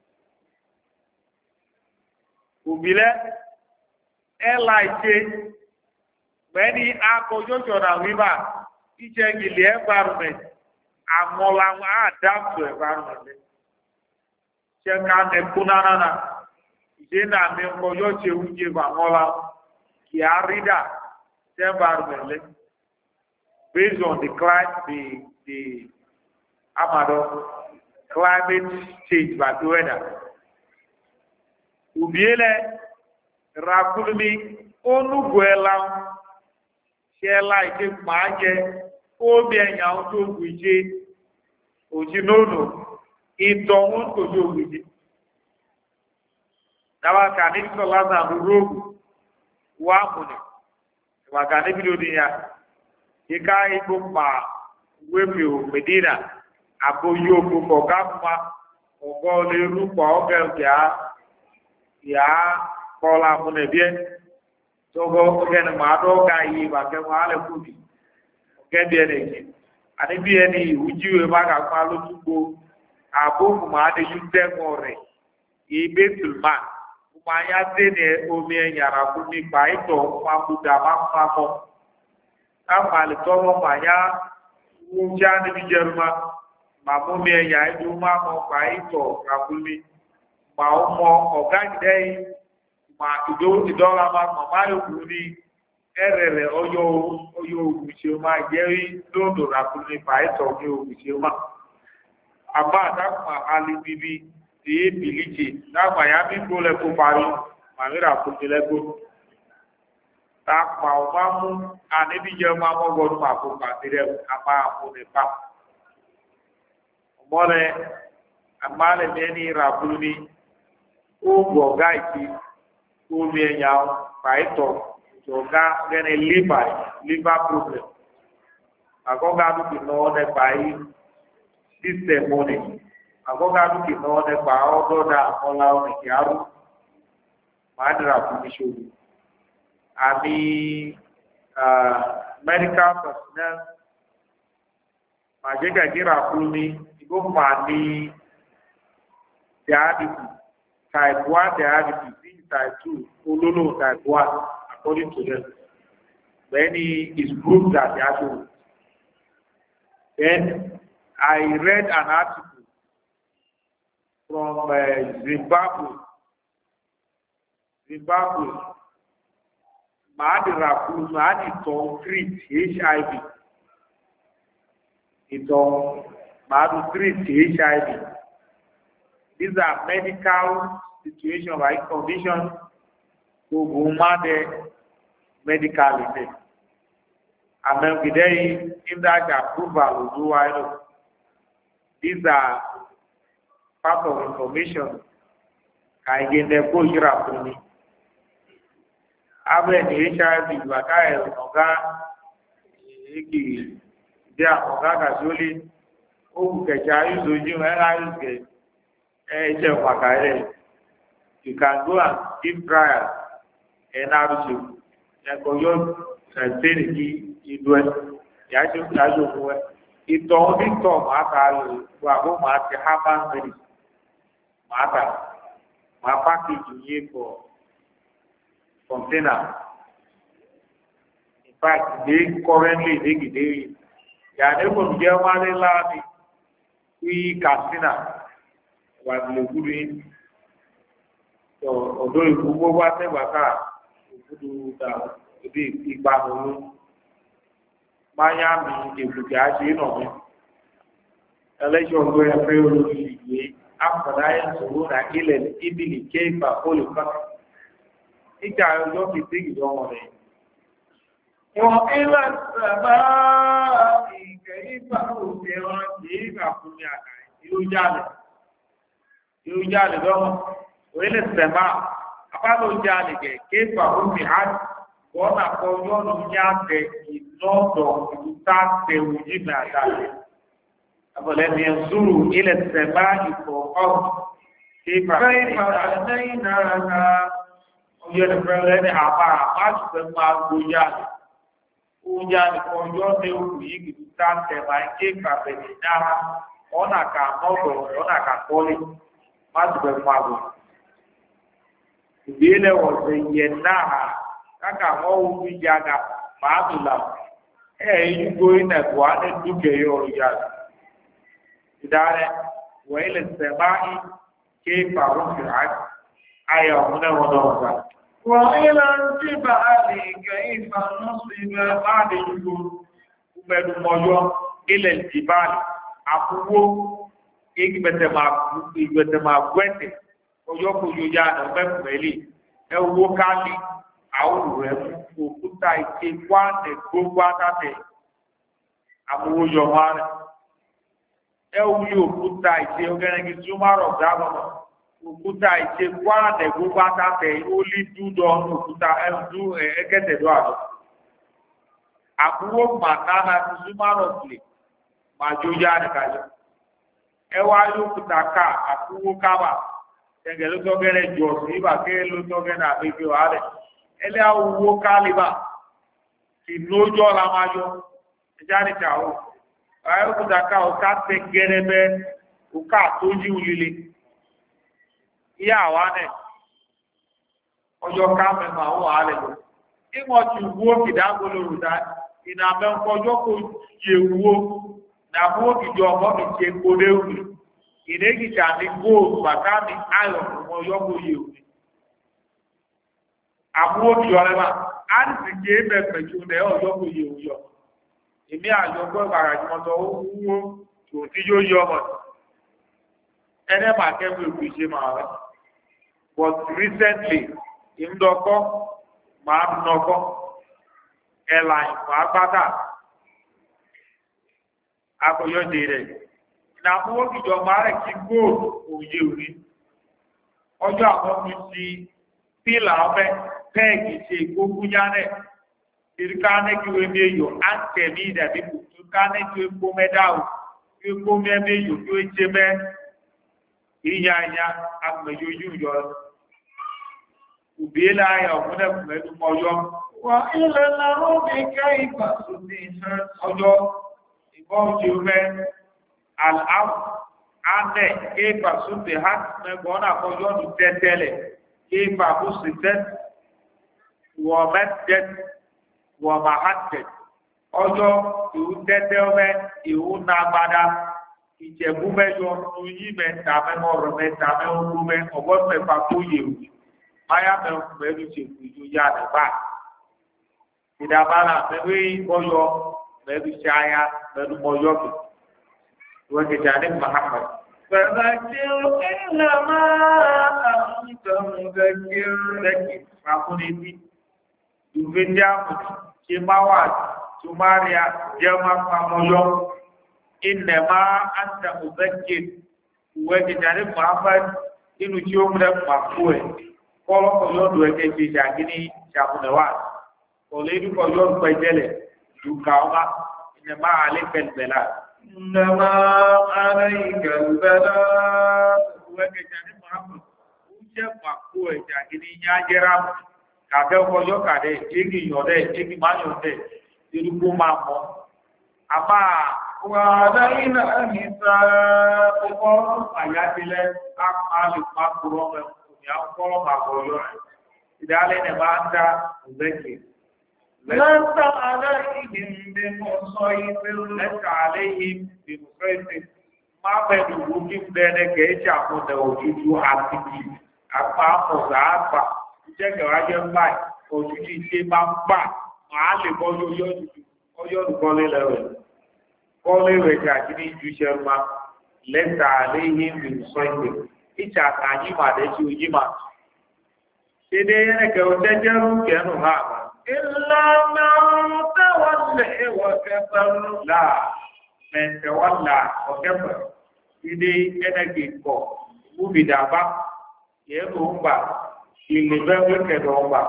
Òbílẹ̀ ẹ̀ láì ṣe. Many akọjọjọra wíwá iṣẹ́ ilé environment àmọ́láwọn adapt to environment. Ṣé ká nẹ̀kún náà ìdé náà mi kọjọ́ ṣe oúnjẹ àmọ́lá kì á rí dà ṣe environment lẹ́. Based on the climate the the amado climate change by the weather. Ubiele rakulmi onugwela. Ṣẹ́lá ìdí máa jẹ omi ẹ̀yà tó gbìjé òjì lónà ìtọ̀wọ́n tó jẹ́ ògbìjé. Dáwàkà ní sọ́lá náà rógù wà múnẹ̀. Ìwàkà níbi lórí ya. Ìká igbó pa wémi ò Mèdínà àkó yóò gbogbo ọ̀gá fúnma ọ̀gọ́ lè rúpọ̀ ọ̀gẹ́ òkè ìyá kọ́lá múnẹ̀ bíẹ́. Togo ogene maado ga yi ba ke wale kudi ogende ene ani bi eni ujiwe maga kwa lo tugo abo ma de yunde more e betul ma ma ya de ne omi enyara ku ni pa ito ma ku da ma ma ko ta ma le to mo ma ya u ja ni bi jeruma ma mo mi eya idu ma mo pa ito ka ku ni ma o mo oga de ma ìdó ìdọ́ra máa mọ̀ máa yòókù ní ẹ̀rẹ̀rẹ̀ ọyọ́ ọyọ́ ògùn ṣe máa jẹ́ rí lóòdò ràkúnlé pàìtọ̀ ní ògùn ṣe máa. Àbá àdákùnmá alìbíbí tí é bìlíjì dágbà yá bí gbó lẹ́kọ́ parí màmí ràkúnlé lẹ́gbó. Tàpá ọmọ mú àníbí jẹ́ máa mọ́gbọ́n máa kó pàtẹ́rẹ́ àmà àmúnipá. Ọmọ rẹ̀ àmàlẹ̀ mẹ́ni ràkúnlé ó gbọ̀ gáìkì. Omi ẹ̀yà pàìtọ̀ ìjọba gẹ́nẹ̀ liver liver problem. Àgọ́gá dúkì náà nípa yìí system money. Àgọ́gá dúkì náà nípa ọdọ́dà ọlá ọ̀nìkì àrùn. Màá dìrà fún mi ṣòwò. Àmì medical personnel. Màá jẹ́ gàgíra fún mi. Ìgbó máa ní diabetes type one diabetes. Type two, Ololo type one, according to them. Many is proved that they are true. Then I read an article from uh, Zimbabwe. Zimbabwe. Mahadi Rafu, Mahadi Tom treat H I V. It's on Mahadi treat H I V. These are medical situation like condition to woman medically ne amengidei inda ga approval do why these are part of information I get the go jira kuni abe ni H I V bakaye oga iki dia oga ga joli o ke jayu doju era use eh je wakaire you can go and give trial and arusu ya ko yo sere ki idwe ya ju ya ju ko ito bi to ma ta wa ko ma ti haba meri ma ta ma package yi ko container in fact they currently they they ya ne ko je ma le la ni wi kasina wa le guri to odo igbugbo wa te wa ka ogudu da ibi igba mo maya mi ebuke a se no mi elejo go ya fe ori yi afọdá yẹn sọ̀rọ̀ náà ilẹ̀ ibìlì kéèfà olùkọ́ ìjà ọjọ́ fi dé ìjọ wọn rẹ̀. Wọ́n ilẹ̀ sẹ̀bá ìkẹ́yìfà òkè wọn kìí kà fún mi àkà yóò jálẹ̀. Yóò jálẹ̀ lọ́wọ́. Wọ́n ilẹ̀ sẹ̀bá abálò jálẹ̀ kẹ̀ kéèfà òkè á wọ́n nà kọ́ yọ́nù ní àtẹ ìlọ́dọ̀ ìlúta tẹ̀ òjì mi àdàlẹ̀. أولم ينظروا إلى السماء فوقهم كيف بنيناها ويرفعون أعمار ما تسمى الوجان وجان كونجون يوكي كتان سماء كيف بنيناها أنا كمودو أنا كقولي ما تسمى الوجان ìdílé wọ̀sẹ̀ yẹn náà káka wọ́n wú bí jaga máa tó la ẹ̀ yí gbóyè náà wà ní dúkìá yóò yára. إدارة وإلى السماء كيف رفعت آية هنا ونوضع وإلى الجبال كيف نصب بعد الجبال ومن موجود إلى الجبال أقوى إجبت ما إجبت ما قوت ويوكو يجانا مفملي أو كالي أو رم وكتا إكوان نقوة أمو يوهانا ẹwù òkúta ìṣe ọgẹrẹgì túmọ̀rọ̀ dábọ̀nà òkúta ìṣe kwáàdẹ̀ gbogbo àtàtẹ̀ ó lé dúdọ̀ òkúta ẹ̀dú ẹ̀ẹ́kẹ́tẹ̀dọ́ àdó. àbúrò màkánà túmọ̀rọ̀ sílẹ̀ màjò yá nìkàjọ́. ẹwà òkúta ká àbúrò kábà ẹgẹ ló tọ́gẹ́rẹ́ jọ sí ibà kéré ló tọ́gẹ́rẹ́ àbẹ̀bẹ̀ wà rẹ̀. ẹlẹ́ àwòwò kálíbà ìnójọ́ la máa yọ ẹjá nìkà ó. Ayo kutaka ukate gerebe ukatoji ulile iya wane ojo kame ma o ale lo imo ti wo kidango loruda ina me nkojo ko jewo na wo kijo mo mi je kode uri ine ki ta ni go bakami ayo mo yo ko yewu abuo ki ole ma an ti je be peju ne ojo ko yewu yo èmi àjọgbọ́ ìbàràjùmọ̀tọ̀ ó wúwo tó tí yóò yọ ọmọ ẹnẹ́ máa kẹ́gbẹ́ òkú ìṣe máa rẹ̀ but recently ìmúdọ́kọ́ máa ń nọkọ́ ẹ̀là ìfọ̀ agbátà akọ̀yọ́dé rẹ̀ ìnàmúwó ìjọba rẹ̀ kí góòlù òye òní ọjọ́ àwọn mi ti pílà ọmọ pẹ́ẹ̀kì ṣe ìgbógúnyá rẹ̀ irikane kiwe meyo ante mida bibu tukane kiwe komedao kiwe komea meyo kiwe cheme inyanya akmeyo yuyo ubela ya umuna kumedu moyo wa ila narubi kaifa sudiha ojo ibo jume al-am ane kaifa sudiha megona koyo nu tetele kaifa busitet wa maddat wọ́n máa hàn tẹ̀. ọjọ́ ìwú tẹ́tẹ́ ọmọ ìwú nàgbàdà ìjẹ̀bú mẹ́jọ oyún mẹ́ta mẹ́mọ́ ọ̀rọ̀ mẹ́ta mẹ́wọ́n mẹ́ ọgbọ́n mẹ́fà kó yẹ̀wò máyà mẹ́wọ́n mẹ́rin ṣèkù ìjọ yá àdàbà. ìdàbàlà mẹ́wé bọ́yọ mẹ́rin ṣe aya mẹ́rin mọ́yọ́ mi. wọ́n ti dà ní Muhammad. فذكر إنما أنت مذكر. Yuvendiamu, Chimawat, Chumaria, Jama Pamoyo, Inema, Anta Mubekit, Wegitari Muhammad, Inu Chumra Mapue, Kolo Koyon Wegeti Jagini, Chamunawat, Oledu Koyon Pajele, Yukauma, Inema Alekal Bela. إنما عليك البلاء Wegitari Muhammad, Uja Mapue, Jagini Yajiram, Kade Koyo Kade, Igi Yode, Igi Mayode, Iruku Mamo, Ama, وعلينا حسابهم Ayatile, Akali Makuro, Yankolo Makoyo, Idale Nevanda, Zeki. لست عليهم بمسيطر Lẹ́ka aléhìm bí mo fẹ́ ṣe máa bẹ̀rù wúkí bẹ́ẹ̀ni kẹ́ẹ̀ṣì àmúdẹ̀ òjújú àtìkì àpá àpọ̀sà àpà ìjẹ́kẹ̀wá jẹ́ báyìí òjújú ṣe máa ń gbà máa lè bọ́ ọyọ́dù kọ́lé lẹ́wẹ̀. Kọ́lé rẹ̀ jàdí ní ìjúṣẹ́ ma lẹ́ka aléhìm bí mo fẹ́ ṣe ìjà àkànyí màdé tí ó yí mà. Ṣé dé ẹ̀kẹ́ òjẹ́jẹ́rú kẹ́nu hà mà? إلا من تولى وكفر لا من تولى وكفر إذا أنا كيكو مبيدابا يهوبا إلبه كدوبا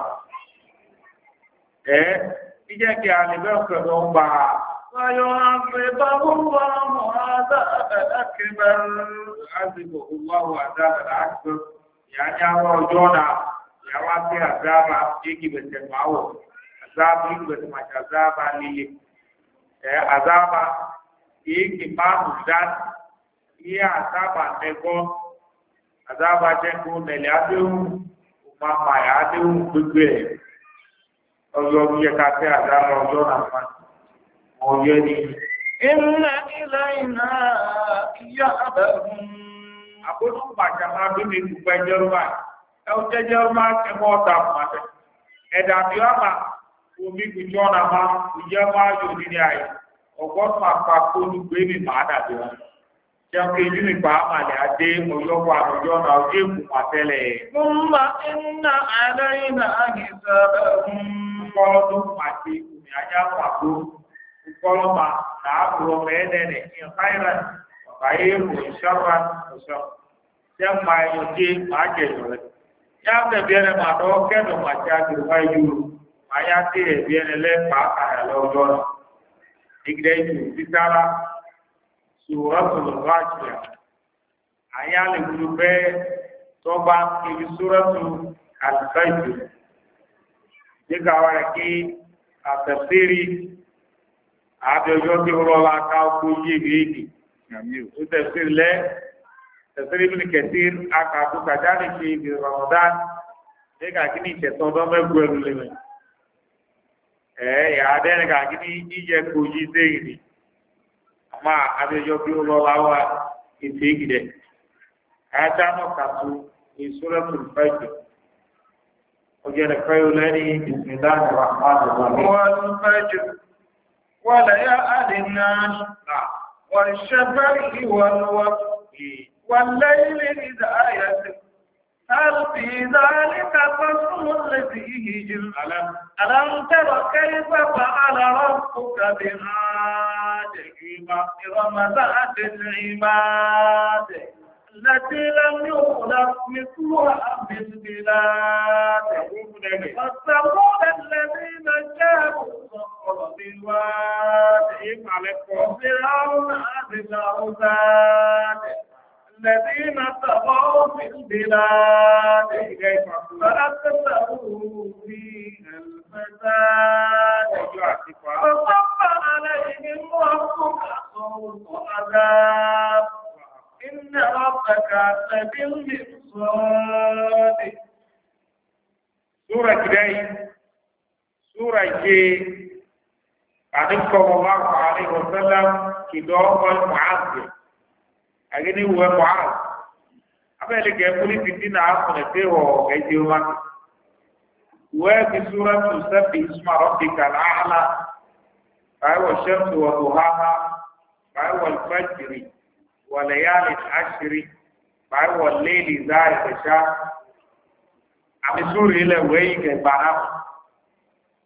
إيه إذا كان إلبه كدوبا فيعذبه الله عذابا أكبر يعذبه الله عذابا أكبر يعني الله جونا yawati azaba yiki betemao azaba yiki betemacha azaba lili eh azaba yiki mamu dan iya azaba nego azaba jengu nele adeu umama ya adeu gbegbe oyo ye ka te azaba ojo na fa oyo ni inna ilayna iyabahum abodu bacha ma bi mi ku pejoruba ẹ̀wọ̀n jẹ́jẹ́ ọmọ ẹ̀mọ́ ọ̀tà àmàtẹ́ ẹ̀dà bí wọ́n máa omi gbìjọ́ ọ̀nà máa ìjẹ́ máa yóò nílé ayé ọgbọ́n máa pa kóòdù gbé mi máa dàbí wọn. jẹun kí ojú mi pa àmàlẹ́ adé ọjọ́pọ̀ àtọ̀jọ́ ọ̀nà ọjọ́ èkó pàtẹ́lẹ̀. Fúnma iná àlẹ́yìnà àgìsàbẹ̀ Nkọ́lọ́dún pàṣẹ omi ajá pàtó nkọ́lọ́mà làákùrọ̀ mẹ́ẹ̀ẹ́dẹ̀ẹ̀dẹ̀ ní ọ̀káìrán ọ̀káyé èkó ìṣọ́ra ọ̀ṣọ́ jẹ́ máa yọ̀ dé máa jẹ̀yọ̀ rẹ̀. Ya be biene ma do ke do ma cha ki wa yu ma ya ti e biene le pa ka lo do igre ju bitara suratul ghashiya aya le guru be to ba ki suratul al-fajr diga wa ki a tafsiri a de yo ki ro la ka ku yi gi ni o tafsir le Tafsir Ibn Kathir akadu kadani fi bi Ramadan ega kini cheto do megweru leme eh ya dene ga kini ije ko yi deiri ama abe yo bi lo lawa itigide ata no katu ni suratul fajr ojere kayo lani bismillahir rahmanir rahim wal fajr wa layalin wal shaf'i wal waqti والليل إذا يسر هل في ذلك قسم الذي هجر ألم ألم تر كيف فعل ربك بعاد إرم ذات العماد التي لم يخلق مثلها في البلاد والثمود الذين جابوا الصخر بالواد وفرعون ذي الأوتاد الذين طغوا في البلاد فأكثروا فيها الفساد فصب عليهم ربك صوت عذاب إن ربك لبالمرصاد سورة كداي سورة كي عليه صلى الله عليه وسلم كدوم المعاصر agini uwe mu'az abele ke kuli fitina afune teho gaiti umak uwe fi suratu sabbi isma rabbika al-a'la fa'iwa shamsu wa duhaha fa'iwa al-fajri wa layalin ashri fa'iwa al-layli za'i tasha ami suri ile weyi ke bana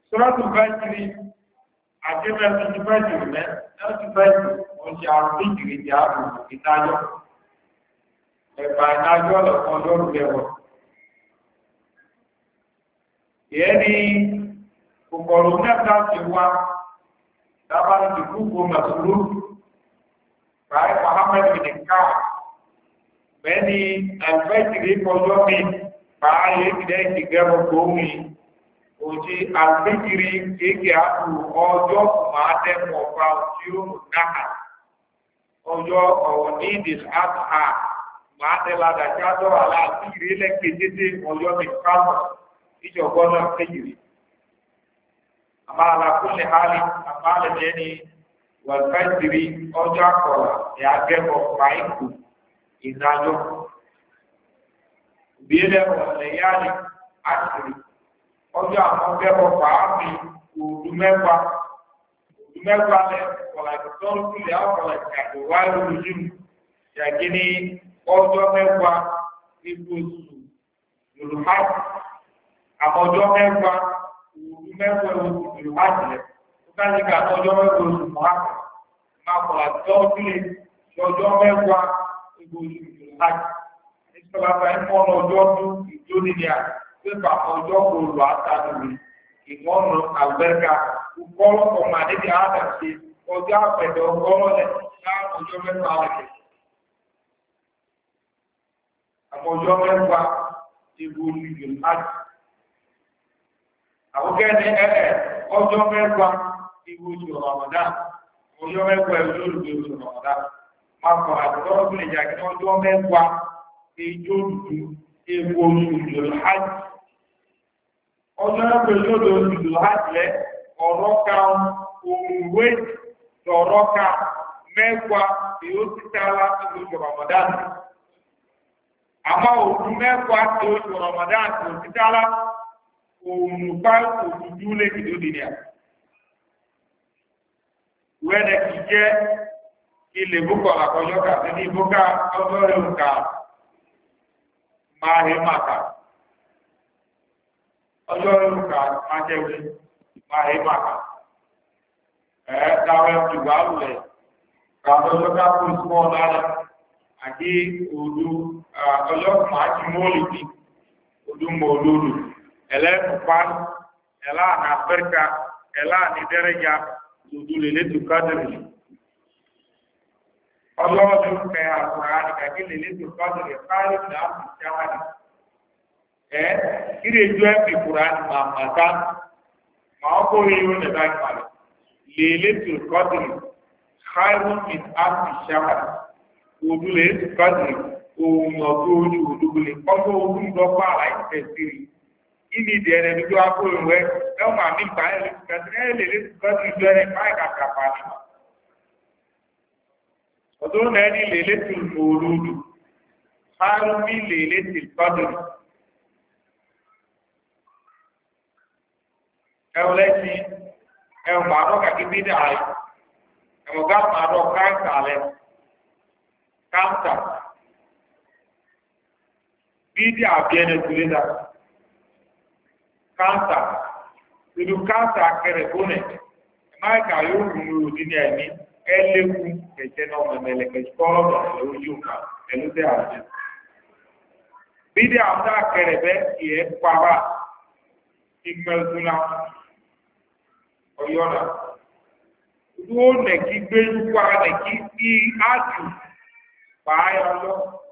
sọ́rọ́tù bájìrì àjẹ́mẹ́ tuntun bájìrì mẹ́ láti bájìrì wọ́n ṣe àrùn méjìlì di ààbò ìdájọ́ ẹ̀fà ìdájọ́ lọ́kàn lọ́rùn lẹ́wọ̀. ìyẹn ni kòkòrò mẹ́ta ti wá dábàá ti kúkú màsúrù ráì Muhammad bin ká bẹ́ẹ̀ ni àlùfẹ́jìrì kọjọ́ mi báyé ìdẹ́ ìdígẹ́rọ̀ gbòógì òjì àlùfẹ́jìrì kéèké àtù ọjọ́ máa dẹ́kun ọ̀pá òjò náà ọjọ́ ọ̀wọ̀ ní ìdìs àtà máa tẹ́lá dàjádọ́ aláàfíìrì lẹ́kẹ̀ẹ́dẹ́dẹ́ ọjọ́ mi kámọ̀ ìjọgbọ́n náà fẹ́jìrì. àmà àlàkùnlé hali àmà àlẹ́dẹ́ ni wàlúfẹ́jìrì ọjọ́ àkọ́lá ìyá gẹ́gọ̀ fàáìkù ìdájọ́. Bílẹ̀ wọ̀lẹ̀ yáni àṣírí ọjọ́ àwọn gẹ́gọ̀ fàámi òòdù mẹ́fà òòdù mẹ́fà lẹ kọ̀lá ìtọ́rù sílẹ̀ ọ̀kọ̀lá ìkàtò wá lójú yàgé ní ọjọ́ mẹ́fà nígbò oṣù lòlùmáàtì àmọ́jọ́ mẹ́fà òòdù mẹ́fà oṣù lòlùmáàtì lẹ̀ ó kájí ká ọjọ́ mẹ́fà oṣù mọ́àtì máa kọ̀lá ìtọ́rù sílẹ̀ ọjọ́ mẹ́fà nígbò oṣù lòlùmáàtì nígbà bá ń mọ́ ọjọ́ ọdún ìjóni ni à pépà ọjọ́ olù àtàlùmí ìmọ̀nà àgbẹ̀ká kọ́lọ́kọ̀ máa níbi àádàṣe ọjọ́ àpẹẹrẹ ọgọ́rọ̀ lẹ̀ láàrín ọjọ́ mẹ́fà rẹ̀. Àwọn ọjọ́ mẹ́fà ìbò olùyò láti. Àwọn kẹ́ni ẹ̀ẹ́ ọjọ́ mẹ́fà ìbò oṣù Ramadan. Ọjọ́ mẹ́fà ìbò olùgbé oṣù Ramadan. Máa kọ̀ àtọ́rọ́ tó lè jà kí ọjọ́ mẹ́fà ìjọ olùdó ewu oṣù hajj ọjọ́ ẹgbẹ́ ìjọdọ̀ oṣù hajj lẹ ọ̀rọ̀ ka òwúwé tọ̀rọ̀ ka mẹ́wàá tí ó ti tààlà oṣù Ramadan àmọ́ òkú mẹ́wàá tí oṣù Ramadan tí ó ti tààlà òmùpá òdúdú lẹ́kì tó dì ní à wẹ́nẹ̀ kì jẹ́ ilé búkọ̀ àkọjọ́ kà sí ní búkà ọjọ́ rẹ̀ ń kà máa rí màkà ọjọ́ ìrùkà máa jẹ́wé máa rí màkà ẹ̀ dáwẹ́ ìgbà lulẹ̀ kàtọ́jọ́ kápò ìsúnmọ́ lára àti òdu ọjọ́ máa ti mọ́lì bí òdu mọ́ olóòdù ẹlẹ́nùpánu ẹ̀lá ní Áfíríkà ẹ̀lá ní dẹ́rẹ́jà òdu lè létò kádìrì ọjọ́ ọdún kẹ àkùrá ní kàkí lè létò kádìrì káàrí ní àfíríkà wáyé ẹ̀ kíri ìjọ ẹ̀fì kùrá ní màmàtá máa kó rí irú nìta ìpàdé lè létò kádìrì káàrí ní àfíríkà wáyé òdu lè létò kádìrì ohun ọ̀tọ́ ojú òdúgbòlè ọjọ́ ogun lọ́pọ̀ àlàyé tẹ̀síri ìní ìdí ẹ̀rẹ̀ ní tó akó ìwẹ̀ ẹ̀wọ̀n àmì ìgbà ẹ̀lẹ́ ẹ̀ lè létò kádìrì ìjọ ẹ̀rẹ̀ máa kàkà pàdé ọdún náà ní lè létò ìmòrúdù hárùmí lè létò ìpàdùn ẹwọ lẹ́sí ẹwọ màárọ̀ kàkí bídà rẹ̀ ẹwọ gá màárọ̀ káńtà rẹ̀ káńtà bídà àbíẹ́nẹ̀ tùlẹ́dà káńtà ìlú káńtà kẹrẹ̀ bónẹ̀ máìkà yóò rùn rùn ní ẹ̀mí ẹlẹ́kùn kẹ̀kẹ́ náà mẹ́mẹ́lẹ́kẹ́ sọ́ọ̀rọ̀ lójú ká ẹlúdẹ́ àjẹ́. Bídẹ́ àwọn akẹrẹ̀bẹ́ ìyẹ́ pàrà ìgbẹ̀lúnà ọ̀yọ́nà. Ló nẹ̀kí gbé lúpa nẹ̀kí bí ájù pààyà lọ.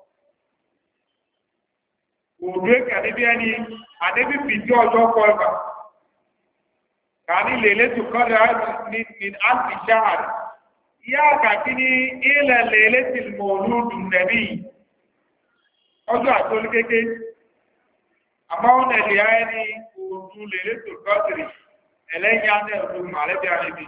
Òdó èkà níbi ẹni àdébí fìdí ọjọ́ kọ ẹ̀bà. Kàní lè létò kọ́dà ní àti ṣáàrì. Yá kàkí ní ilẹ̀ lèlé tí mọ̀lúdù nẹ̀bí ọjọ́ àtọ́lú kéèké. Àmọ́ ọ̀nà ilẹ̀ ayé ní òòdù lèlé tó gọ́sìrì ẹlẹ́yìn ánà ọdún màálẹ́bí àríbí.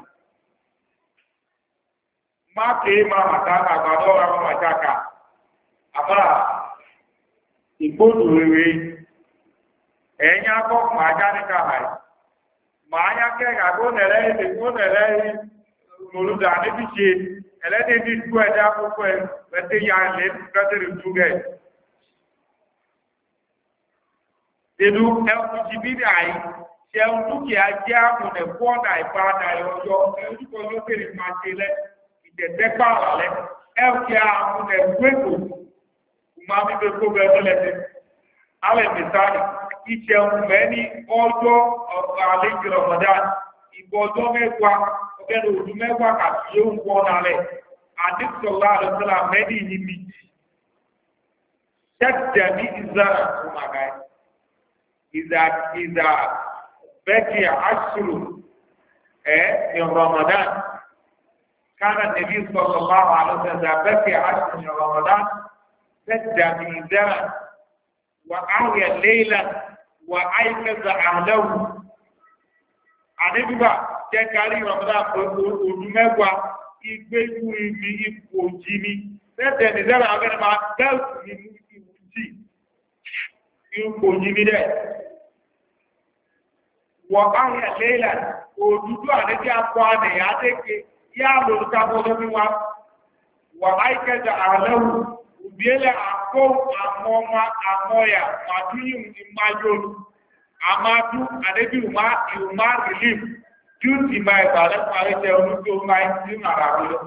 Má kéé máa màtá àgbàdo ọ̀rọ̀ àwọn màjáka. Àbá ìgbóòdù rere ẹ̀yìn akọ́kùn ajá ní káàkiri. Màá yá kẹ́gà gónẹ̀rẹ́ ilé gónẹ̀rẹ́ mọ̀lúdà níbi ṣe ẹlẹ́dẹ̀ ní ìdú ẹ̀dá púpọ̀ ẹ̀ pẹ̀tẹ́ ya ilẹ̀ pẹ̀tẹ́rì túgẹ̀. Ìlú ẹkùn jì bí dáyé ṣẹun dúkìá jẹ́ àmúnẹ̀ fún ọ̀nà ìpadà ọjọ́ ẹ̀rúkọ ló bèrè máa ṣe lẹ́ ìjẹ̀tẹ́ pààlà lẹ́ ẹ̀ kí àmúnẹ̀ gbẹ́kọ̀ máa bí bẹ́ẹ̀ kó bẹ́ẹ̀ tó lẹ́sẹ̀. alẹ́ mẹ́sàlì ìṣẹun mẹ́ni ọjọ́ àlejò ọ̀mọ̀dá ìbọn ọjọ́ mẹ́wàá ọ̀gẹ́dẹ̀ òdu mẹ́wàá kàtí yóò ń wọ́n nálẹ̀ àdìsọ̀lá àdìsọ̀lá mẹ́ni ní méjì tẹ́tẹ̀mí ìzára fún màgáyé ìzà ìzà bẹ́ẹ̀kì àṣùrù ẹ̀ ní Ramadan kánà nàbí sọ̀lọ́lá àlọ́sẹ̀ ìzà bẹ́ẹ̀kì àṣùrù ní Ramadan tẹ́tẹ̀mí ìzára wà áwẹ̀ lẹ́yìnlá wà áyíkẹ́zà àlẹ́wù àdébíbà jẹ́ kárí Ramadan pẹ̀lú ojú mẹ́wàá ìgbéjú ibi ipò jìnnì tẹ́tẹ̀mí ìzára abẹ́rẹ́ máa bẹ́ẹ̀kì nínú ipò yìí dẹ̀. Wọ̀n káyẹ̀ lélẹ̀ òdúdú àdéjẹ́ akọ àdèyà àdéke yá lòlùkà bọ́dọ̀ bí wá. Wọ̀n áìkẹjà àlẹ́wù òbíẹ́lẹ̀ àkó àmọ́má àmọ́yà màdúyìn ní máyòlù. Àmàdú àdébí ìwà ìwà rìlíf tí ó sì máa ìbàdàn parí jẹ olùdó máa ń sí màrà lọ.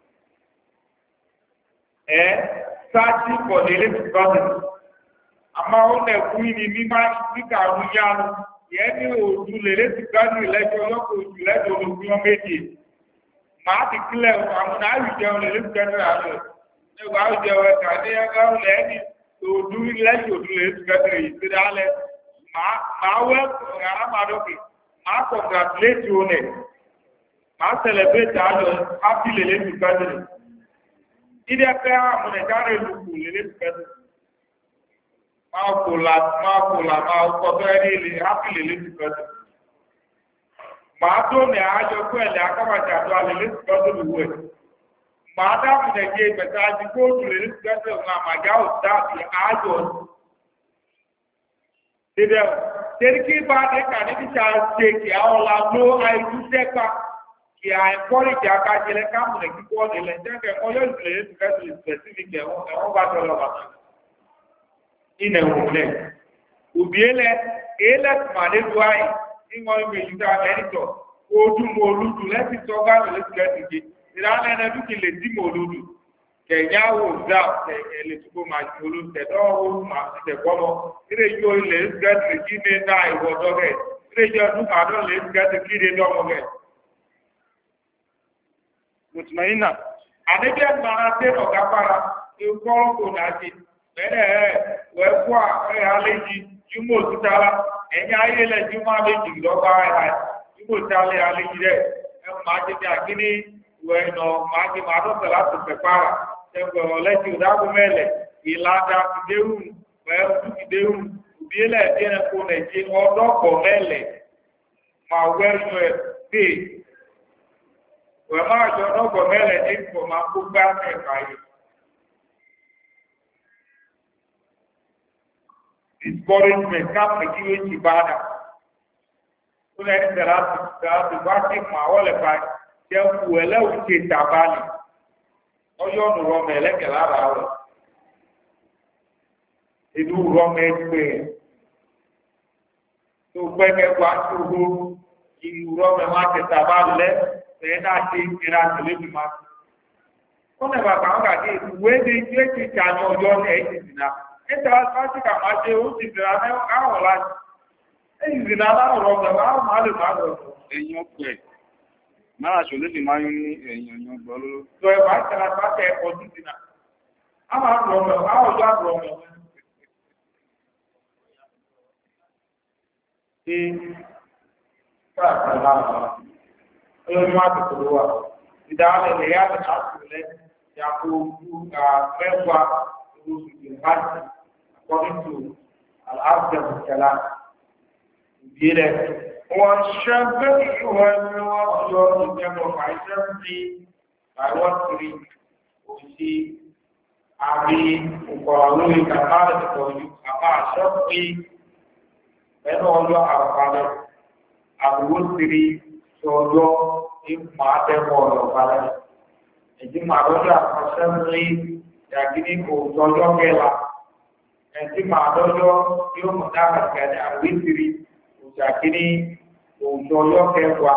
Ẹ sáàtì pọ̀ nílé tìkọ́sì. Àmọ́ ó lẹ̀ fún ìní mímá nígbà àrùn yánu. Yẹ́ ní òòjú lèrè ti gbádùn ìlẹ́jọ́ ọlọ́pọ̀ òjù lẹ́jọ́ ológun ọmọ méje. Màá ti kílẹ̀ àwọn àrùjẹun lèrè ti gbádùn àlọ́. Nígbà àrùjẹun ẹ̀ka ní ẹgbẹ́ ọ̀lẹ́ ní òòjú lẹ́jọ́ òjù lèrè ti gbádùn èyí ti dálẹ̀. Màá wẹ́ àmàdókè. Màá congratulate onẹ̀. Màá celebrate àlọ́ happy lèrè ti gbádùn. Ìdẹ́pẹ́ àmúnẹ̀járe lùkù lèrè ti gbádùn. Máa kò là máa kò là máa kọ́tọ́ ẹni ilé ápìlì létí pẹ́tù. Màá tó ní àájọ kú ẹ̀lẹ́ akábàjá tó alẹ́ létí pẹ́tù lùwú ẹ̀. Màá dáàbò nẹ̀jẹ̀ ìgbẹ̀ta àti kóòtù létí pẹ́tù ọ̀nà àmàjá òtá àti àájọ. Dídẹ̀ tẹ́lí kí bá dé kà níbi tí a ṣe kí a ọ̀la ló àìjú sẹ́pa kí a ẹ̀kọ́rì kí a ká jẹlẹ káàmùnẹ̀ kíkọ́ nílẹ̀ jẹ́kẹ̀ ọyọ́ ìṣẹ̀lẹ̀ létí pẹ́tù specific ẹ̀wọ̀n bá tọ́ lọ́wọ́ ina wule ubiele ele male duai ingo me yuda merito odu moludu leti toga leti leti irale na duki le di moludu kenya wo za ele tuko ma moludu te do wo ma te komo ire yo ile gati ki me na iwo doge ire yo du ma do le gati ki de do mo ge mutmaina adeje mara te o gapara e ko ko na ti bẹ́ẹ̀ wẹ́ fún àpẹẹrẹ àlejì jùmọ̀ òtítàlá ẹ̀yìn ayélẹ̀ jùmọ̀ àlejì lọ́gbà ẹ̀ jùmọ̀ òtítàlẹ̀ àlejì rẹ̀ ẹ̀ máa jẹ́ bí àkíní wẹ́ nọ máa jẹ́ máa dọ́sẹ̀ láti pẹ̀pára ẹgbẹ̀ ọ̀lẹ́jì òdágún mẹ́lẹ̀ ìlàdà fìdéhùn wẹ́ fìdéhùn òbílẹ̀ tí ẹ̀ kó nẹ̀jì ọdọ́pọ̀ mẹ́lẹ̀ máa wẹ́ nù ẹ̀ pé wẹ́ máa jọ ọdọ́pọ̀ mẹ́lẹ̀ ní ìpọ̀ máa kó gbá ẹ̀ka yìí. Discouragement kan mekiwe ibada. Kuna ni darati darati wati mawole pa je kuele uche tabali. Oyo nu ro mele ke la rawo. Idu ro me gbe. To gbe ke wa tu ho idu ro me wa ke tabali le se na ti ira tele bi ma. Kuna ba ka ga di we de je ti cha no yo ne ti dina. Esta prática máa ṣe ó ti dìrà ní àwọn láti. Èyí ìrìnà aláwọ̀ ọ̀gbẹ̀ máa máa lè máa lọ. Ẹ̀yìn ọ̀pẹ̀. Máa ṣò lè fi máa yún ní ẹ̀yìn ọ̀yàn gbọ́ lóró. Lọ ẹ̀bá ìṣẹ̀lá pàtẹ ẹ̀kọ́ sí dìnà. A máa ń lọ ọmọ ẹ̀, àwọn ọjọ́ àbúrò ọmọ ẹ̀. Ṣé káàkiri láàrín ọlọ́run máa ti kòrò wà. Ìdáhàlẹ̀ lè yá àti àtìlẹ́ yàtọ̀ mẹ́wàá oṣù ìbáṣì. According to Al-Abdul Salam, والشفع والوتر جمع شفع والوتر وفي أبي وقالوا كمال التوجيه أما شفع بين الله أربعة الوتر سوجو إما تقول وقال إذا ما رجع فشفع يكني كوجو كلا إذا ما رجع يوم دار كذا الوتر òṣàkíní òjò ọjọ́ kẹwàá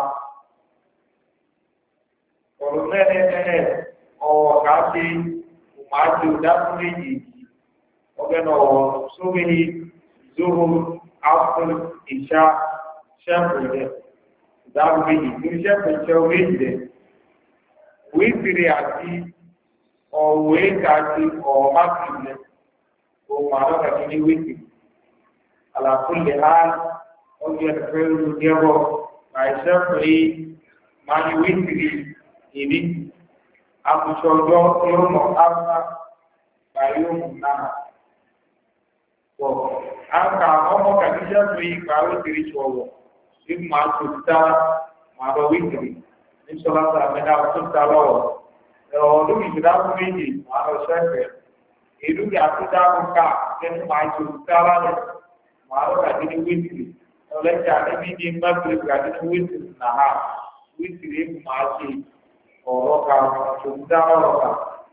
ọ̀rọ̀ mẹ́rẹ̀ẹ́rẹ́ ọ̀wọ̀ káàkiri òmáàjò dákúrẹ́ yìí ọgbẹ́nà ọ̀wọ̀ sómìnì zoro áfún ìṣá ṣẹ́pù rẹ̀ dákúrẹ́ yìí ní ṣẹ́pù ìṣẹ́ orí rẹ̀ wípìrì àti ọ̀wọ̀ èkà àti ọ̀wọ̀ mákìrì rẹ̀ ohun àlọ́kàkí ní wípìrì àlàkùnlé ha ọjọ́ ẹ̀fẹ́ olùdẹ́bọ̀ àìṣẹ́pù yìí máa ní wípìrì ìní àkùsọ̀ ọjọ́ yóò mọ̀ áfà báyìí òun náà. Bọ̀ àkà ọmọ kàdíṣẹ́ fún yìí pa wítìrì ṣọ̀wọ̀ bí màá tó dá màá lọ wítìrì ní sọlá sàmẹ́dá tó dá lọ́wọ́. Ẹ̀rọ ọdún ìṣẹ̀dá fún méjì màá lọ ṣẹ́fẹ̀. Èlú kí àtúndá fún ká ẹni màá tó dá lálẹ́ màá lọ kàdí ní wítìrì. Ọlẹ́jà níbi ní mẹ́tìrì kàdí ní wítìrì náà wítìrì èkó màá ṣe ọ̀rọ̀ ká tó dá ọ̀rọ̀ ká.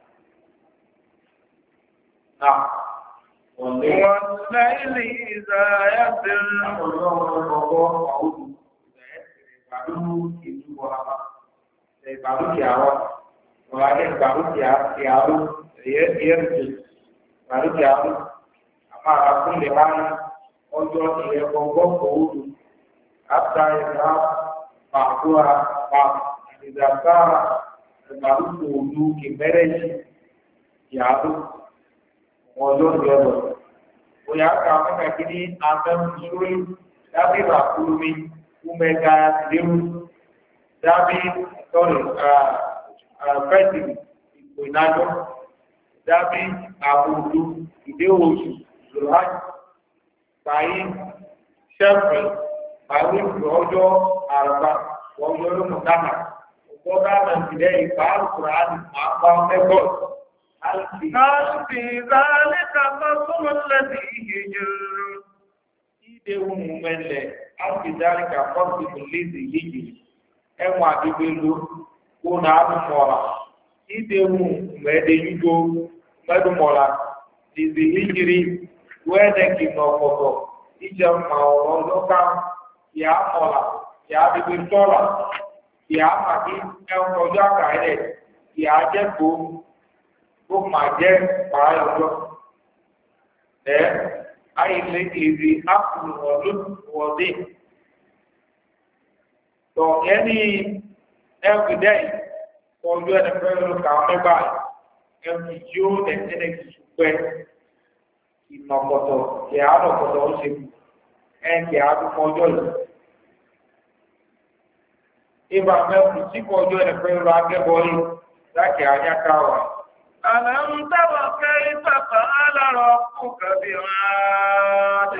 Náà. والليل إذا يسر ọjọ́ ìyẹ̀kọ̀ọ́gbọ́ kòódù àtà ìdá pàkúrà pa ìdàkára ìgbàlùkù òdú kìmẹ́rẹ́jì ìyàrú wọn lórí ọ̀rọ̀. Òyà ká mẹ́ta kí ní àtẹ́mùsúrí dábí ràkúrúmi fúnmẹ́ga léwu dábí sọ́rì fẹ́ẹ̀tì ìpò ìnájọ́ dábí àbòdú ìdéwòsù lòlájì báyìí ṣẹ́fẹ̀ báyìí ọjọ́ àrùbá ọjọ́ olómùdáná ọgbọ́dá nàìjíríà ìpá àlùkùrá àti àpá mẹ́gọ́ọ̀sì. هل في ذلك قسم الذي يجر ìdéhùn mẹ́lẹ̀ àti dáríkà fọ́ọ̀tì lèzì yìí ẹ̀wọ̀n àdìgbèlú kó náà mọ̀ra ìdéhùn mẹ́ẹ̀dẹ́yúdó mẹ́dùmọ̀ra lèzì yìí wẹ́ẹ̀dẹ́kì nọ̀kọ̀tọ̀ ìjẹ́ mọ̀ ọ̀rọ̀ lọ́kà yà mọ̀ra yà àdìgbè tọ́ra yà màdí ẹ̀wọ̀n ọjọ́ àkàrẹ̀ yà jẹ́kọ̀ọ́ ó máa jẹ́ pààyọ̀jọ́ ẹ́ ayẹlẹ èdè ápùlùwọ̀dé tọ̀ ẹni ẹgbẹ̀dẹ́ ọjọ́ ẹni pẹ́lú kàwọn mẹ́bà ẹni yóò ẹ̀ẹ́dẹ́ ṣùgbẹ́ ìnàkọ̀tọ̀ kí àádọ́kọ̀tọ̀ ó ṣe kù ẹni àádọ́kọ̀ ọjọ́ yìí ìbá mẹ́kù tí kọ ọjọ́ ẹni pẹ́lú akẹ́bọ̀ yìí láti àyáká wà. ألم تر كيف فعل ربك بعاد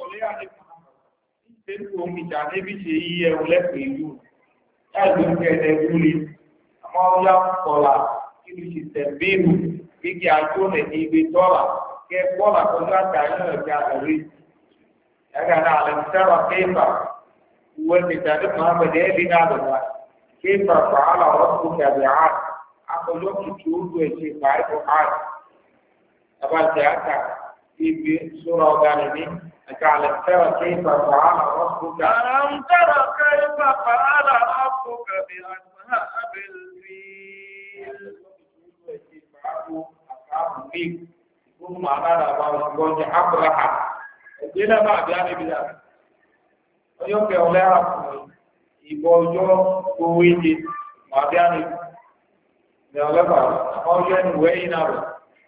Ìgbésí omi ìjàdé bí ṣe yí ẹrù lẹ́pẹ̀ ìlú, láìlú kẹ́ẹ̀dẹ̀ gúlé, àmọ́ ọjá kọ̀lá kí ló ṣe tẹ̀bẹ́rù gígé àjò rẹ̀ ní ibi tọ́lá, kẹ́ bọ́lá kọjú àtàrí ọ̀gá àrí. Ẹgbẹ́ náà lè tẹ́rọ kéfà, ìwé ìjàdé Muhammad ẹ̀lì náà lọ́wọ́, kéfà fàálà ọ̀rọ̀ kẹ̀bẹ̀ àti akọjọ́ tuntun olú ẹ̀ṣẹ̀ fàáìbọ̀ àti abájẹ́ àkà ibi sọ́rọ̀ ọ̀gá rẹ̀ ní ẹ̀ka àlẹ́ tẹ́rọ kéfà fàálà ọ̀rọ̀ kẹ̀bẹ̀ àti. ألم تر كيف فعل ربك بأصحاب الفيل Fún màánàrà àwọn ọ̀gbọ́n jẹ́ Abraha. Ẹgbẹ́ náà máa bí á níbi dà. Ọjọ́ kẹ ọlẹ́ àkùnrin, ìbọn ọjọ́ owó ìdí, máa bí á níbi. Ní ọlọ́pàá, àwọn ọjọ́ ẹni wẹ́ iná rẹ̀.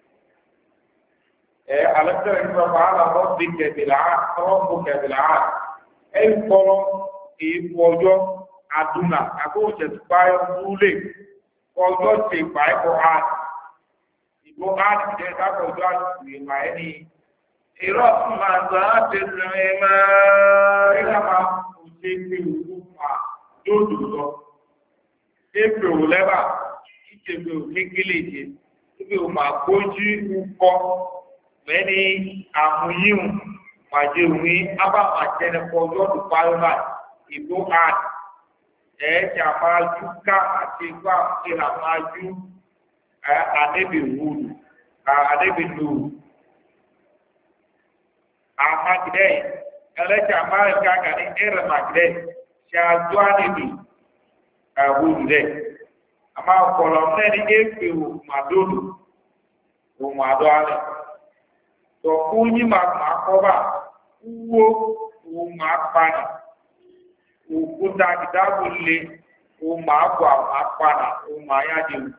Ẹ alẹ́sẹ̀rẹ̀ nípa fàálà wọ́n bí kẹbìlá, wọ́n bú kẹbìlá. Ẹ ń kọ́rọ́ èébú ọjọ́ àdúnà, àkóòjẹ̀ tó bá rúlé, ọjọ́ ti pàẹ́kọ̀ àti. Ìbò áàtì jẹ́ sákòjọ́ àti ìmọ̀ ẹni ìrọ̀ máa gbà á ti sinmi máa rí lápá kò ṣe pé òkú pa lóòdù lọ. Ṣé pé ò lẹ́bà kí ṣe pé ò kékeré ṣe, ṣé pé ò máa gbójú kọ́ mẹ́ni àmúyíhùn pàjẹ́ òní ábàmà jẹ́nẹ́kọ́ ọjọ́ tó parí náà ìbò áàtì ẹ̀ẹ́dì àmájú ká àti ìgbà ìlà májú àdébì wúlù àdébì lòrù àmàgídẹ́ ẹlẹ́jà máa ń ká kà ní ẹ̀rẹ̀ màgídẹ́ ṣe àjọ ànìbì àwùjọ rẹ̀ àmà ọ̀pọ̀lọ̀ mẹ́rin éèpè òun àdóòdù òun àdó alẹ̀ tọ̀kú yí máa kọ́bà wúwo òun máa padà òkúta ìdáàbò lé òun máa bọ̀ àwọn apàdà òun máa yáde wù.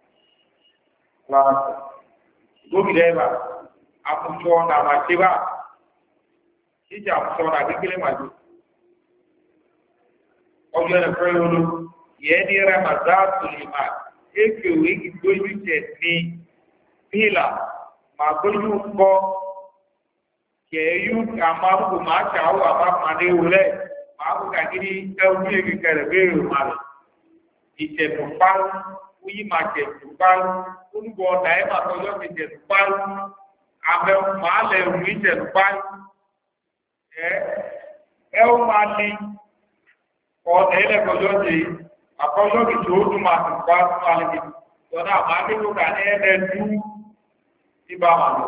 gómìnà ẹ̀bà àmúṣọ ọ̀nà àmàṣẹ́bà ìjà àmúṣọ ọ̀nà kékeré màdé ọjọ́ ẹ̀ fẹ́ lólo yẹn ní ramadan suleiman èké òwe ìgbójú tẹ̀ ní pílà màá gbójú kọ́ kẹ̀ẹ́yù àmàbùkù máa ṣàwọ̀ àmàpàdé wọlé máa kó kàkiri ẹ̀wù ní èkìkẹ́ rẹ̀ bẹ́ẹ̀ rò máa rẹ̀ ìṣẹ̀tù pálú wúyí máa ṣẹ̀tù pálú olùkọ́ ọ̀nà ẹ̀ máa tọ́jọ́ fi ṣẹ̀tù pálú àbẹ̀ máa lẹ̀ wù ní ṣẹ̀tù pálú ẹ̀ ẹ̀ ó máa ní ọ̀nà ẹlẹ́kọ̀ọ́jọ́ ṣe àkọ́jọ́ kì tó dùn máa tún pa fún alẹ́ tọ́nà àmà nílò kà ní ẹ̀ẹ́dẹ́ dú síbà wà lọ.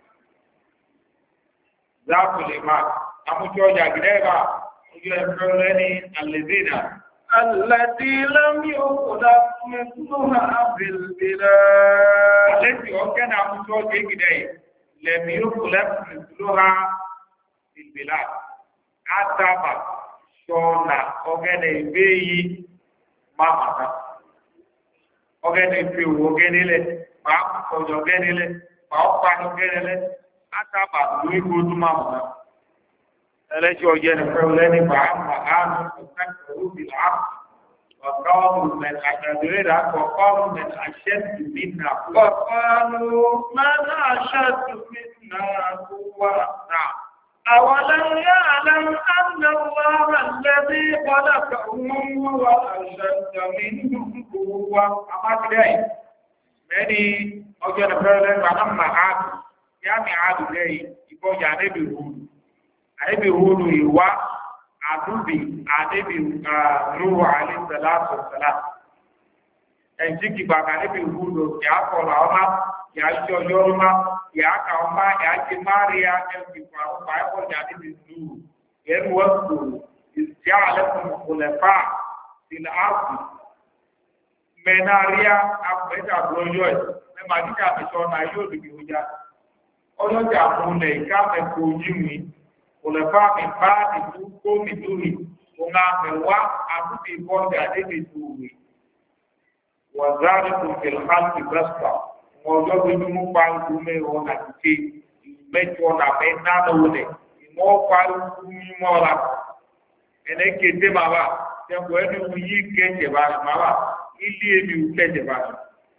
Záàpù lè máa àmúṣọ ọjà gírẹ́bà ojú ẹ̀fẹ́ lẹ́ni àlèzínà. Àlàdí lámì òkúta fún ẹkùnlọ́nà àbìlbìlá. Àlẹ́sì ọ̀kẹ́ náà àmúṣọ ọjà gírẹ́ lẹ́mí òkúta fún ẹkùnlọ́nà àbìlbìlá. Àtàbà sọ̀nà ọ̀gẹ́nẹ̀ ìgbé yìí máa màtá. Ọ̀gẹ́nẹ̀ ìfẹ́ òwò ọ̀gẹ́nilẹ̀, máa kọjọ ọ̀gẹ́nilẹ̀, máa ọ̀pá ọ̀gẹ́nilẹ̀, àtàbà lórí gbódú máa màtá. Ẹlẹ́jọ́ ọ̀jẹ́ ni fẹ́ lẹ́ni bàá màánù ọ̀kẹ́kọ̀ọ́ òbí làá. Ọ̀kọ́ọ̀mù mẹ́ta àgbàdúrẹ́ rà kọ̀ọ̀kọ́ọ̀mù mẹ́ta àṣẹ tùmí nà. Ọ̀kọ́ọ̀lù mẹ́ta àṣẹ tùmí nà kó wà náà. أولم يعلم أن الله الذي خلقهم هو أشد منهم قوة أما كده many ọjọ́ ìfẹ́lẹ́ gbàdá màáàdù yá mi àádù lẹ́yìn ìbọ̀jà àdébì hùdù àdébì hùdù ìwá àdúbì àdébì rúwà àlẹ́sẹ̀lá sọ̀sẹ̀lá ẹ̀jí kìbàkà àdébì hùdù yà kọ̀ọ̀lá ọmọ yà jọ yọrùmá yà kà ọmọ yà jẹ máríà ẹ̀fìfà ọmọ ẹ̀kọ́jà àdébì hùdù yẹn wọ́n kò ìjà àlẹ́kùn kòlẹ̀fà sílẹ̀ áàbù mẹ́nàríà àpẹẹ̀jà lọ́yọ́ ẹ̀ mẹ́mà díkà àtẹ̀ṣọ́ náà yóò dìbì ọjà ọlọ́jà múlẹ̀ ìkámẹ́kọ̀ yíwì kòlẹ̀fà mi bá dìbò gómi lórí òun àmẹ́wà àbúbí bọ́ọ̀dì àdébì tòwì wọ̀záàrí tó fẹ̀lẹ̀ láti bẹ́sà wọn ọjọ́ gbẹ́jú mú pariwo mẹ́wọ́ àti ké mẹ́jọ nàbẹ́ náà wọlé ìmọ̀ pariwo mímọ́ la ẹ̀nẹ́ kété bàbá tẹ̀kọ̀ ẹni wù yí kéjẹ bàbá ilé èmi wù kéjẹ bàbá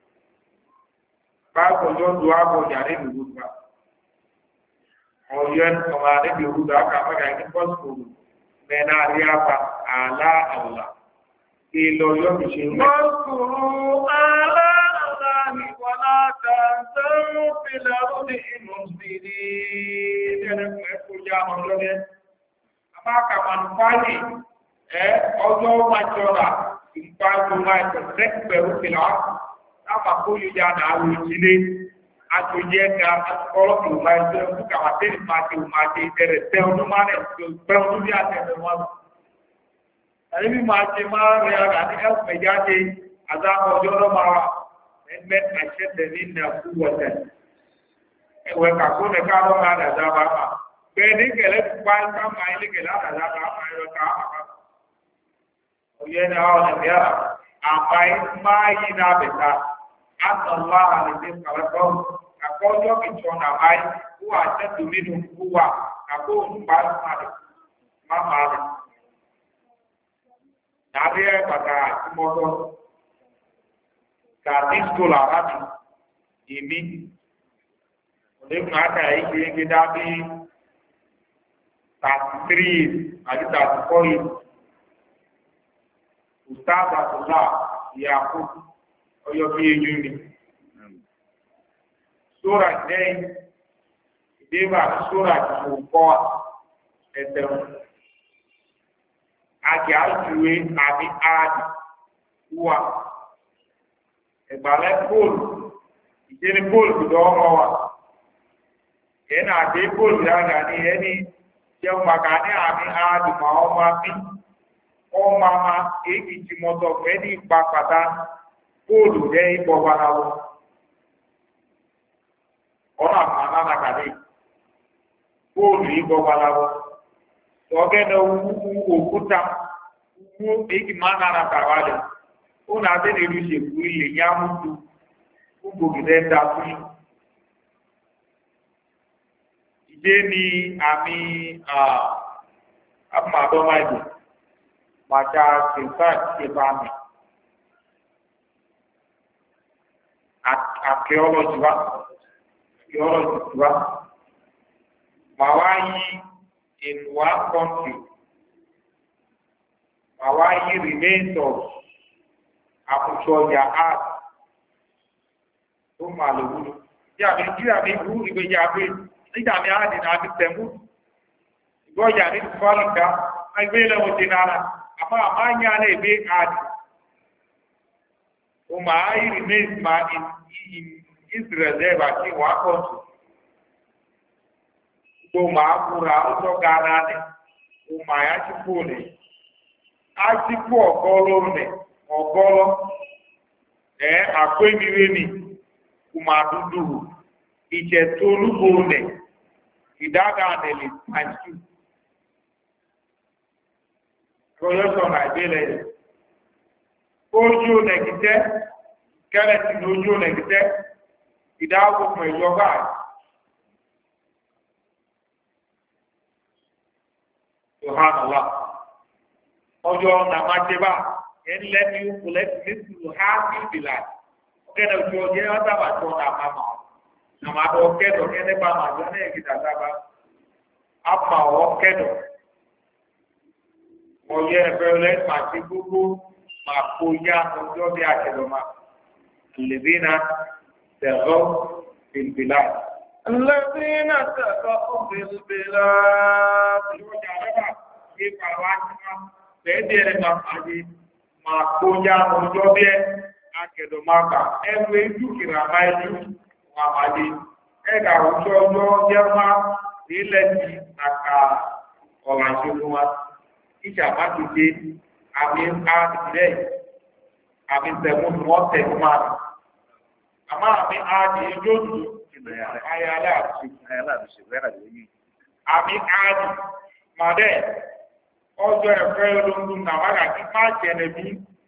báàgọ̀ yọ do àgọ̀ yàrá ìlú gbà ọ̀yọ́ ọmọ àdébì òwúrọ̀ aka mẹ́ta ẹni bọ́sùkòrò mẹ́ta àríyába àlá àlá ìlọ yọ mi ṣe ń bẹ́. Bọ́sùkòrò àlá àlá ni wọ́n láta sẹ́rù fìlà lórí inú sírí. Ẹ̀rẹ́kùn ẹ̀kọ́ já ọjọ́ yẹn. Àbáka mànúfáàlì ẹ̀ ọjọ́ wájọ́ra ìpàgọ́ máa tẹ̀sẹ̀ pẹ̀lú fìlà láwọn akóyò ya náà wò jílé. Àtòjẹ́ ká ọ̀rọ̀ tó máa ń jẹ́ fún kàwá tẹ́lẹ̀ máa ti máa ti bẹ̀rẹ̀ tẹ ọdún máa rẹ̀ pẹ́ ọdún bí àtẹ̀lẹ̀ wọn. Àyẹ̀bí máa ti máa rẹ̀ ara ní ẹ̀fẹ̀ jáde àdáhùn ọjọ́ lọ́ máa wà ẹgbẹ́ àṣẹ̀tẹ̀ ní ìnàkú wọ̀tẹ̀. Ẹ̀wẹ̀ kàkó ní ká lọ́ máa dàda bá wà. Bẹ́ẹ̀ ní kẹ̀lẹ́ ti pa ká máa ilé kẹ̀lẹ́ àdàdà bá máa yọ ká àbá. Òye ni àwọn ẹ̀mí àmàí máa yí náà bẹ̀ta. Àtàlá àlejò kàlẹ́kọ̀ọ́ àkọ́jọ́ kìjọ nàbáyé kó àṣẹ́tù nínú kó wà àkó òǹbá máma rẹ̀. Nàbí ẹ̀ bàtà àti mọ́tọ́ kàdí skul àbámi ìmí. Onígun àtà ìgbé ege dábí thirty three àti thirty four years. Ustaz Abdullah Yaku ọyọ bí ejú ni. Sura jẹ́ ìdíbà sura tó kọ́ ẹ̀tẹ̀wọ̀n. Àjẹ́ àjùwé àbí ààdì wà. Ẹ̀gbàlẹ́ bóòlù, ìjẹ́ni bóòlù tó ọmọ wa. Ẹ̀nà àdé bóòlù yára ní ẹni jẹun bàkà ní àmì àdùmọ̀ ọmọ mi ọmọ ama èyí tí mo sọ fẹ́ ní ipa pàtà bóòlù jẹ́ ipò wàhálà ọ̀nà àmà nàkàdé bóòlù ipò wàhálà ọ̀gẹ́dẹ̀ òkúta wú èyí máa nàrà tàwálẹ̀ ó nà dé nílùú ṣèkú ilẹ̀ yá mútu gbogbo gidẹ̀ dá fún yìí. Ìdé ni àmì àmàdọ́máìdì màjá kìfà ìbámi archaeology wa archaeology wa màá wá yí in one country màá wá yí remains of àkùsọ̀yà art tó máa lè wúlò. Bí àmì tí àmì ìwú ìgbéjà pé nígbà mi á dìnnà àti tẹ̀mú ìgbọ́jà ní fọ́lìkà ẹgbẹ́ lẹ́wọ̀n ti nára àmọ́ àmọ́ ànyà náà ẹgbẹ́ àdì. O máa yí remains ma in, in Israel ẹ̀bà tí wọ́n á pọ̀ tù. Tó máa kúra ọjọ́ gánà ni o máa yá sí fóònù. Á sí fún ọ̀gọ́rọ̀ nẹ̀ ọ̀gọ́rọ̀ ẹ̀ àpémirémi kò máa dúdú ìjẹ̀tò olúbo nẹ̀ ìdága nẹ̀lẹ̀ times two. Rọ́yọ́sọ̀ Nàìjíríà yẹn. Ojú nẹ̀gìtẹ́ kẹ́lẹ̀tì ní ojú nẹ̀gìtẹ́ ìdáàbò fún ìjọba. Subhanallah. Ọjọ́ nàmájẹ́bà ẹni lẹ́ni ó lẹ́tì nítorí ha ní ìbìlà. Ọ̀kẹ́dẹ̀ ojú ọjọ́ yẹn sábà tó ọ̀nà àmàmà. Nàmàdọ̀ ọ̀kẹ́dọ̀ kẹ́dẹ́ bá màjọ náà gíga sábà. Àpà ọ̀kẹ́dọ̀. Ọ̀yẹ́ ẹ̀fẹ́ lẹ́tì àti gbogbo máa kó yá ọjọ́ bí àṣẹlọ́mà. الذين تغوا في البلاد الذين تغوا في البلاد Bẹ́ẹ̀dẹ̀rẹ̀ máa pàdé máa kó yá ọjọ́ bí ẹ akẹ̀dọ̀ máa bà ẹgbẹ́ ìjú kìrà máa ẹjú wà pàdé. Ẹgbà ọjọ́ ọjọ́ jẹ́ máa nílẹ̀ ti àkà ọ̀rọ̀ àṣẹ́gun wa. Ìjàmbá ti dé àmì àtìlẹ́ àmì tẹ̀mún wọ́n tẹ̀mún máa. Àmá àmì àdì lóòdù ayálà àti àmì àdì màdẹ́ ọjọ́ ẹ̀fẹ́ olóngun nàwárà kí máa jẹ́nẹ̀ bí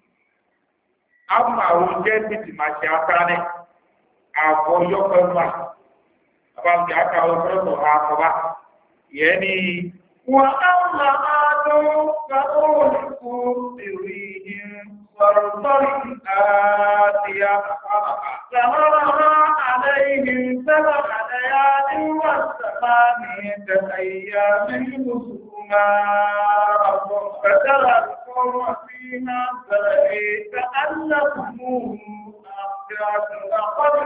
àmà ò jẹ́ títì máa ṣe àtàrẹ àfọyọ́ pẹ̀lú àbájá àkà ọ̀pọ̀lọpọ̀ àkọ́bá yẹ́ ni wọ́n á máa tó kàtọ́lùkù ìrìn صرصر آتية سهرها عليهم سبع ليال وثمانية أيام حسوما فترى القوم فيها سرعي كأنهم أعجاز نخل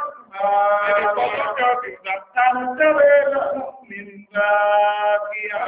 تنتظر لهم من باقية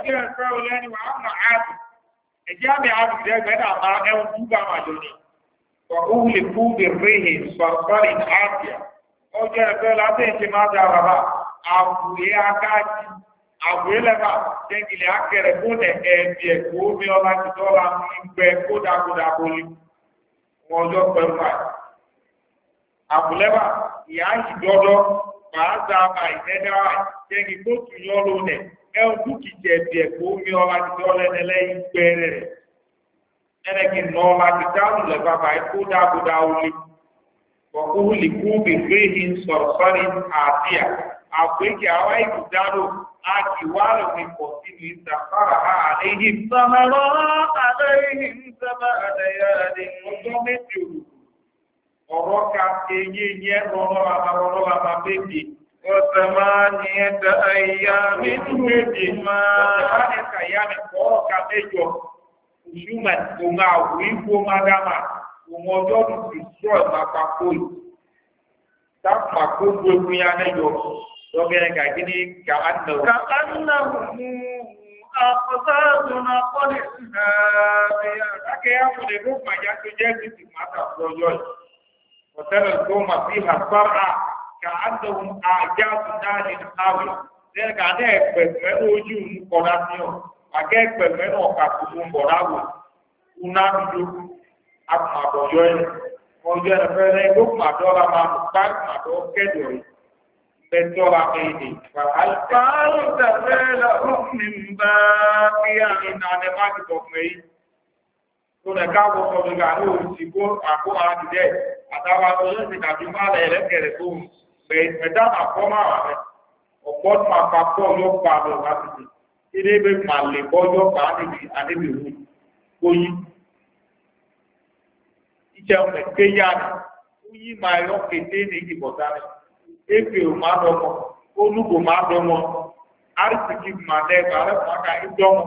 Ẹjẹ́ àmì ìdẹ́gbẹ́dà máa ẹun túbà máa lò ní. Ọ̀hún lè kú bèèrè sọ̀rọ̀sọ̀rì ààbìà. Ọjọ́ ẹ̀fẹ́ láti ẹ̀kẹ́ máa dá bàbá. Àbúré agájí. Àbúré lẹ́bà jẹ́gìlẹ̀ akẹrẹ fún ẹ̀ẹ̀bì ẹ̀kọ́ omi ọlá ti tọ́lá ń gbẹ kódàkódà bolí. Wọ́n ọjọ́ pẹ̀lú àì. Àbúlẹ́bà ìyá ìdọ́dọ́ máa dá bàbá ìdẹ́dáwà jẹ́gì tó tún yọ́ lónẹ̀. Ẹ̀hún dúkì jẹ̀bi ẹ̀kọ́ omi ọba ti tọ́ lẹ́nu lẹ́yìn gbẹ́rẹ́ rẹ̀. Ẹnẹ́kì nà ọba ti dáhùn lẹ́ bàbá ẹ̀kọ́ dábòdà olè. Ọ̀kú lè kú bèbè yìí sọ̀rọ̀ sọ́rí àbíà. Àpèkì àwa ìbùdárò á kì wá lómi pọ̀ sínú ìsàfàrà àléhìn. Sọ̀mọ̀rọ̀ àléhìn sábà àdáyàdé. Ọjọ́ méjì ọ̀rọ̀ ka eyín yẹn rọ́rọ́ àbárọ́rọ́ àbábẹ́bí. وثمانية أيام حسوما ثمانية أيام فوق ميجو حسوما وما ويفو مداما وموجود destroy مقاقول تاب مقاقول بوكويا ميجو وبين كاكيني كأنه كأنهم أقصاد نقل هابية أكيا مدبوك ما جاتو جاتو تكماتا فروجوي وترى القوم فيها صرعا كأنهم أعجاز نار خاوية Then can they expect men who you for that you? I get expect men who are to for that one. Who not do at my boy. Or you are a very good my dollar man, back my dog schedule. Then dollar maybe. But I found the real opening back here in the market of me. So the car was of the guy who is go and go out today. And I was using a demand elected home. But that a former ọ̀pọ̀ máa pa pọ̀ yóò pa àbọ̀ láti ilé ìwé máa lè bọ́ yóò pa àdébì òun kóyí. Iṣẹ́ ọ̀pẹ̀ ké yá ni, kóyí máa yọ kété ní ìdìbọ̀tá rẹ̀. Éfè ò máa dọ́mọ, olúgbò máa dọ́mọ, àrísìkì máa lẹ́gbà rẹ̀ fún àká ìdọ́mọ.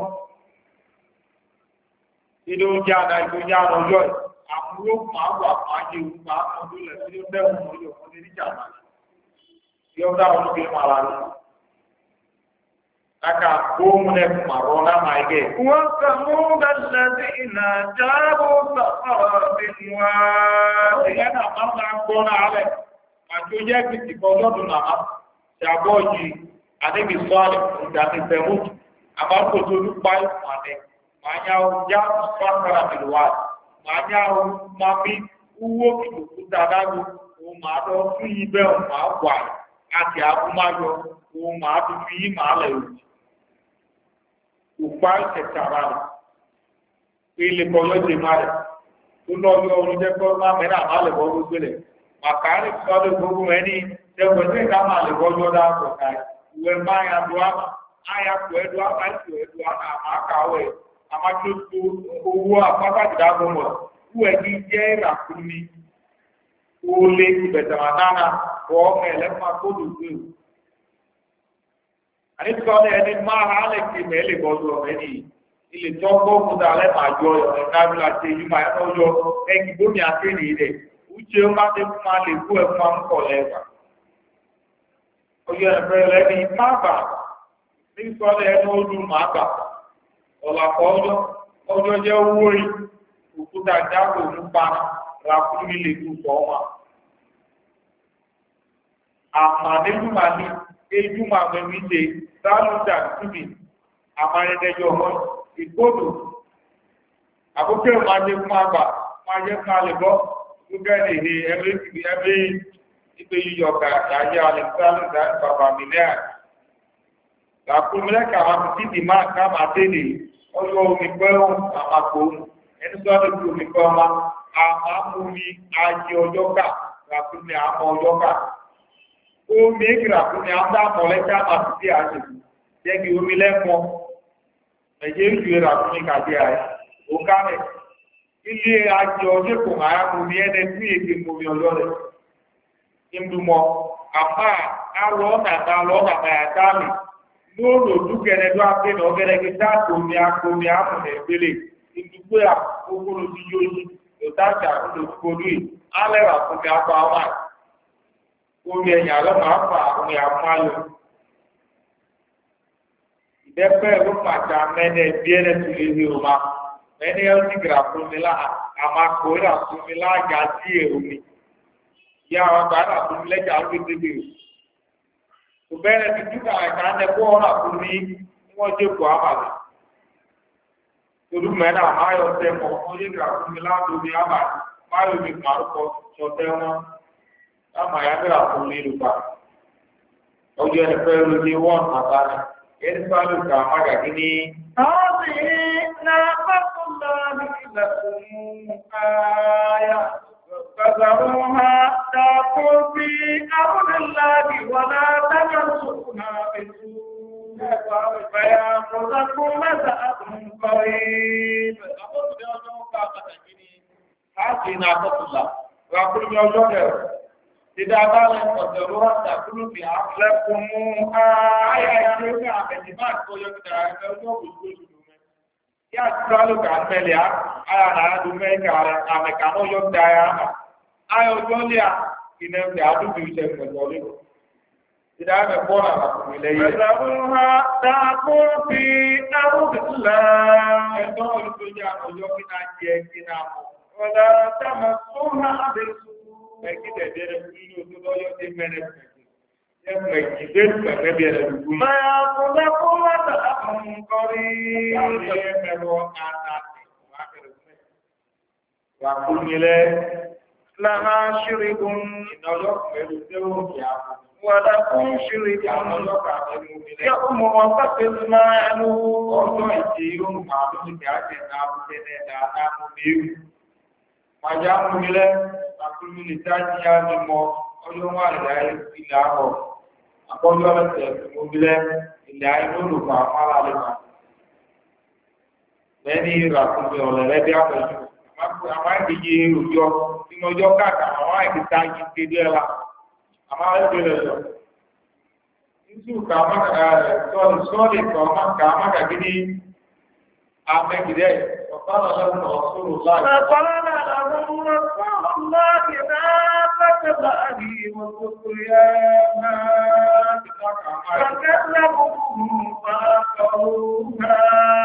Ilé oúnjẹ àdá ìlú oúnjẹ àná ọjọ́ ẹ̀, àmúlò máa wà máa yẹ òun máa mọ̀ lólẹ̀ tí ó dẹ́kun ọjọ́ fún ní níjà náà. Yọ̀dá olùgbé màrà lọ. Aka gbóhùn lẹ́kùn màrọ̀ náà máa gẹ̀. Wọ́n sàmú bẹ́lẹ̀dì iná jábọ̀ sàfàrà bí wá. Ìyẹn náà máa ń máa gbọ́ náà rẹ̀. Àjọ jẹ́ kìtì kan lọ́dún náà. Ṣàbọ̀ yìí, àdébì sọ́ọ̀lì ìdàtí tẹ̀mú. Àbákò tó ní pa ìpàdé. Màá yá o já sàfàrà bí wá. Màá yá o máa bí wúwo kìlòkú dáadáa o máa lọ fún ibẹ̀ ò máa wà àti àbúmáyọ ohun máa fi fi yí máa lẹ̀ òjì. Òpá ìṣẹ̀tàrà rẹ̀ pé ilé kọjọ́ ṣe máa rẹ̀ tó lọ yọ orin jẹ́ kọ́ máa mẹ́rin àmà lè bọ́ gbogbo rẹ̀. Màkàrí sọ́dọ̀ gbogbo ẹni tẹ́gbẹ̀ tí ìka máa lè bọ́jọ́ dáàbò ká ìwé máa ya do àmà áyà kò ẹ̀dù àmà ìṣò ẹ̀dù àmà àkàwẹ̀ àmà tó tó owó àpákàtì dáàbò mọ̀ kú ẹ̀dí jẹ́ ìràkúnmi ó lé ìbẹ̀tẹ̀mà náà wọ́ ẹ̀lẹ́fà tó dùgbò. Àníkọ́ ẹni máa ha lè fi mẹ́lẹ̀ bọ́dọ̀ ẹni ilé tó gbóòkú dálẹ́ máa jọ ìrìnàjò àti èyí máa yọ́ yọ ẹgbì gómi àti ènì ilẹ̀. Uche ó máa tẹ́ fún máa lè kú ẹ̀fún àmúkọ̀ lẹ́gbà. Ọjọ́ ẹ̀fẹ́ lẹ́ni máa bà ní sọ́lẹ̀ ẹni ojú máa bà. Ọ̀làpọ̀ ọjọ́ ọjọ́ jẹ́ owó rí òkúta jágò ń pa ràkúnmí lè kú fọ́ wọn. Àmàdéjúmà ní ejúmà mẹ́mí ṣe sáàlùdà túbì àmàrẹ́dẹ́jọ́ ọmọ ìgbódò. Àkókò máa jẹ́ fún àgbà máa jẹ́ fún àlẹ́bọ́ gbogbo ẹ̀rẹ́ ẹgbẹ́ ìpé yíyọ kàáyé alẹ́sàlùdà bàbá mílíà. Làkúnmílẹ́kà àwọn títì máa ká máa tẹ́lẹ̀ ọjọ́ omi pẹ́ àmàkò ẹni sọ́dọ̀ tí omi pẹ́ ọmọ àmàmúmi ajé ọjọ́ ká làkúnmí àmọ́ ọjọ́ ká. Omi ìkìrà fún ni a ń dá mọ̀lẹ́ká àti tí a ṣe jẹ́ kí omi lẹ́mọ́ ẹ̀jẹ̀ ìjù ìrà fún ní kàdé ààrẹ. Ó kárẹ̀ ilé ajé ọjọ́ kò máa mú ní ẹni tí èké mú mi ọjọ́ rẹ̀. Ìmùmọ̀ àpá àlọ́ nàdá lọ́ nàdá yàtá mi lóòrò dúkẹ́rẹ́ ló àpẹẹrẹ ọgẹ́rẹ́ kí dáàbò omi akọ omi àmùnẹ̀ ìgbélé ìdúgbò àkókòrò tí yóò yí lòtájà olùkórè alẹ́ rà fún mi akọ àwọn àti. Omi ẹ̀yà lọ máa fà omi àmúhàlò. Ìdẹ́pẹ́ ló pàtà mẹ́nẹ̀ bí ẹ̀rẹ́ tó lè rí ọmọ. Mẹ́nẹ̀ ẹ̀ ti gbà fún mi láà, àmàkò rà fún mi láàjà sí èrò mi. Ìyá àwọn àgbà rà fún mi lẹ́jà ó tètè dè. Kò bẹ́rẹ̀ ti dúkà ẹ̀ka ń dẹ́kọ́ rà fún mi wọ́n jẹ́ kó àmàlà. Tolú mẹ́nà àmáyọ̀ tẹ́ mọ̀ wọ́n jẹ́ gbà fún mi láàbò mi àmàlà. Máyọ̀ mi pàrọ̀kọ sọtẹ́ wọn. Ama ya bẹ̀rẹ̀ àkùnrin ìlú pa. Ọjọ́ ẹ̀fẹ́ lóde wọ́n bàbá rẹ̀. Ẹni bá lè kà má gàdí ní. Ọ̀sìn náà bákan náà ní ilẹ̀kùn ayá. Bàbáwọ́n ha dàpọ̀ bí àwọnìláàbí wọn náà dájọ́ sókùn náà ètò. Bẹ̀yà mọ̀lákùn mẹ́ta àkùnkọ̀ yìí. Àbọ̀tùdé ọjọ́ ká pàtàkì ní. Láti iná àtọ́tùlà. Ràkúnmí ọjọ́ bẹ̀rẹ̀. Tidak ada keseluruhan tak perlu diakhlakkum ayat ini akibat koyo kita kalau betul ya selalu kan melihat ayat dunia cara kami kamu yo daya ayo jolia ini diadu bisa betul tidak ada bola aku nilai Allahumma taqul fi ardillah itu itu jangan yo kita kita wala tamassuha bil Ẹ̀kí tẹ̀dẹ̀rẹ̀ nínú tó lọ́yọ́ tí mẹ́rẹ̀ pẹ̀lú. ẹgbẹ́ ìgbẹ́ ìgbẹ́ bí ẹ̀rẹ̀ dùgbù yìí. Bẹ́ẹ̀ kò lẹ́kọ́ wọ́tà àwọn kọrí. Wà kú nílẹ̀. Lára ṣírígun ìnáwó pẹ̀lú tí ó ń yà á. wàdà fún ṣírígun Àwọn ọlọ́pàá pẹ̀lú ìmúlẹ̀. yóò mọ̀ wọn pàpẹ́ máa ẹnu. Ọjọ́ ìdí yóò máa ló ti dáadé náà mú tẹ́lẹ̀ dáadáa mú bíirú. Màjá mú nílẹ̀, àkúrú lè dájí á ní mọ ọjọ́ wà láyé ilẹ̀ àwọ̀. Àkọ́jọ́ lẹ́sẹ̀ mú nílẹ̀ ilẹ̀ ayé lólùkọ́ àmàlà lẹ́gbà. Lẹ́ni ìràkúnmí ọ̀lẹ́rẹ́ bí àpẹjù. Àwọn ìdíje òjò tí mo jọ káàkiri àwọn ìdíta yìí kéde ẹ̀ la. Àmọ́ ẹgbẹ́ lọ. Nítorí kàmá sọ́ọ̀lì sọ́ọ̀lì kàmá kàmá kàgídí àmẹ́gídẹ́ ọ̀pá lọ́dún ọ̀ṣọ́rọ̀ láì. فقال لهم رسول الله لا فتبعني وقلت يا ناس فكذبوه فعقروها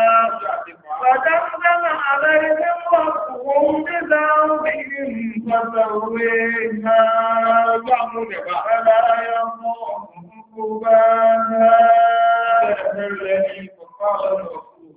فدمدم عليهم ربهم بذنبهم فسويها فلا يخاف عقباها الذي فقال الرسول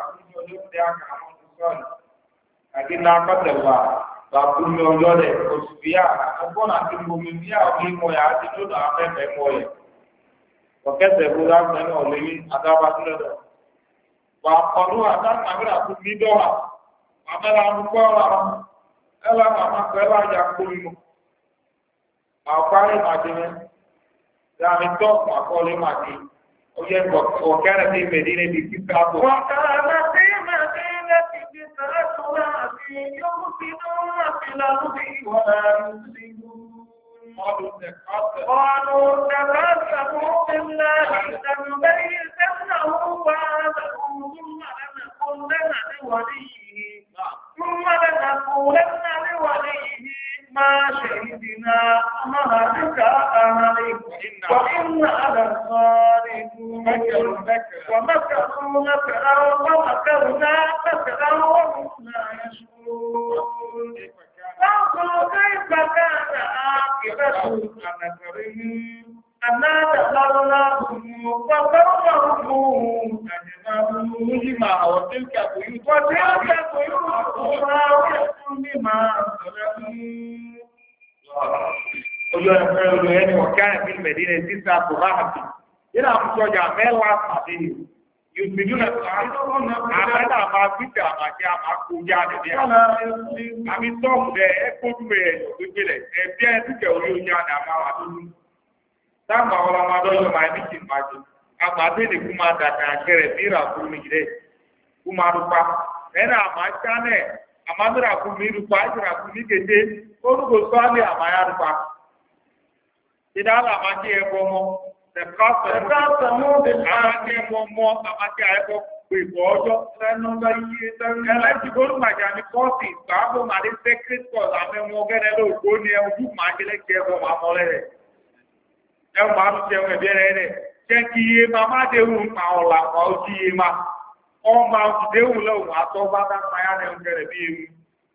Àti náà kọ́tẹ̀wà bàbú mi ọjọ́ rẹ̀ oṣù bíyà ọgbọ́n àti gbogbo bíyà ọmọ ìmọ̀ yà á ti lónà afẹ́fẹ́ mọ́ yẹ. Ọ̀kẹ́sẹ̀ bó lágbẹ́ náà lè rí adába sílẹ̀ lọ. Wà ọ̀nù àtàkùn àbúrà fún mi dọ́wà. Àmẹ́ra àmúkọ́ ọ̀rọ̀ ẹ̀rọ àmàkọ́ ẹ̀rọ àjà kúrú mu. Àparí màdì mẹ́. Dàmí tọ́ọ̀kù àkọọ́lé màdì. Ó yẹ ọ̀kẹ́rẹ́ sí Mẹ̀dínà di kíkà bò. يفسدون في الأرض ولا يفسدون قالوا تكذبوا بالله لنبيتنه وعدهم ثم لنقولن لوليه ثم لنقولن لوليه ما شهدنا مهلك أهلك وإنا لصادقون ومكروا مكرا ومكرنا مكرا وهم لا يشكرون فانظروا كيف كان عاقبة مكرهم أنا دخلناهم وقررهم أجمعون وتلك بيوت وتلك بيوت خاوية بما ظلموا Oyo ẹ̀fẹ́ oyo ẹni ọ̀kẹ́ àìfí Mẹ̀dínà sísá kò bá àti. Yínà àmúṣọjà mẹ́wàá pàdé ni. Yóò fi dúnà àmẹ́ta máa gbígbà àmàjẹ́ àmàkó já nìdí àmà. Àmì tọ́ọ̀mù rẹ̀ ẹ̀kọ́ dúró ẹ̀ gbégbé rẹ̀ ẹ̀bí ẹ̀ dúkẹ̀ orí oúnjẹ àdá máa wà lórí. Táàmù àwọn ọmọdé ọjọ́ máa ní kí n máa jẹ. Àgbàdo ni kú máa dàgbà àkẹrẹ bí ìràkúrú mi jẹ. Kú máa dúpa. Ẹ̀rọ àmà jánẹ̀ àmàdúrà kú mi dúpa ìràkú mi kéde. Orúkọ sọ́ọ̀lì àmàyà dúpa. Ìdáhùn àmàjẹ ẹ̀kọ́ mọ́. Ẹ̀ka sẹ̀mú àmàjẹ ẹ̀kọ́ mọ́ àmàjẹ ẹ̀kọ́ pè bọ́ ọjọ́. Ẹlẹ́tì gbọ́dọ̀ màjà ní kọ́ọ̀sì ìgbàgbọ́ màdé sẹ́kírẹ́tì kọ́ọ̀sì àmẹ́wọ̀n gẹ́gẹ́ lóògbó ni ẹ̀ ojú màjẹ́lẹ́ jẹ́ ẹ̀kọ́ màmọ́lẹ́ rẹ̀. Ẹ̀ máa ń jẹun ẹ̀bí rẹ̀ rẹ̀. Jẹ́ kí iye máa má déhùn pa ọ̀la pa ojú iye máa. Ọmọ àwùjẹ́hùn lọ́wọ́ àtọ́ bá bá payá rẹ̀ ń gẹ̀rẹ̀ bí ewu.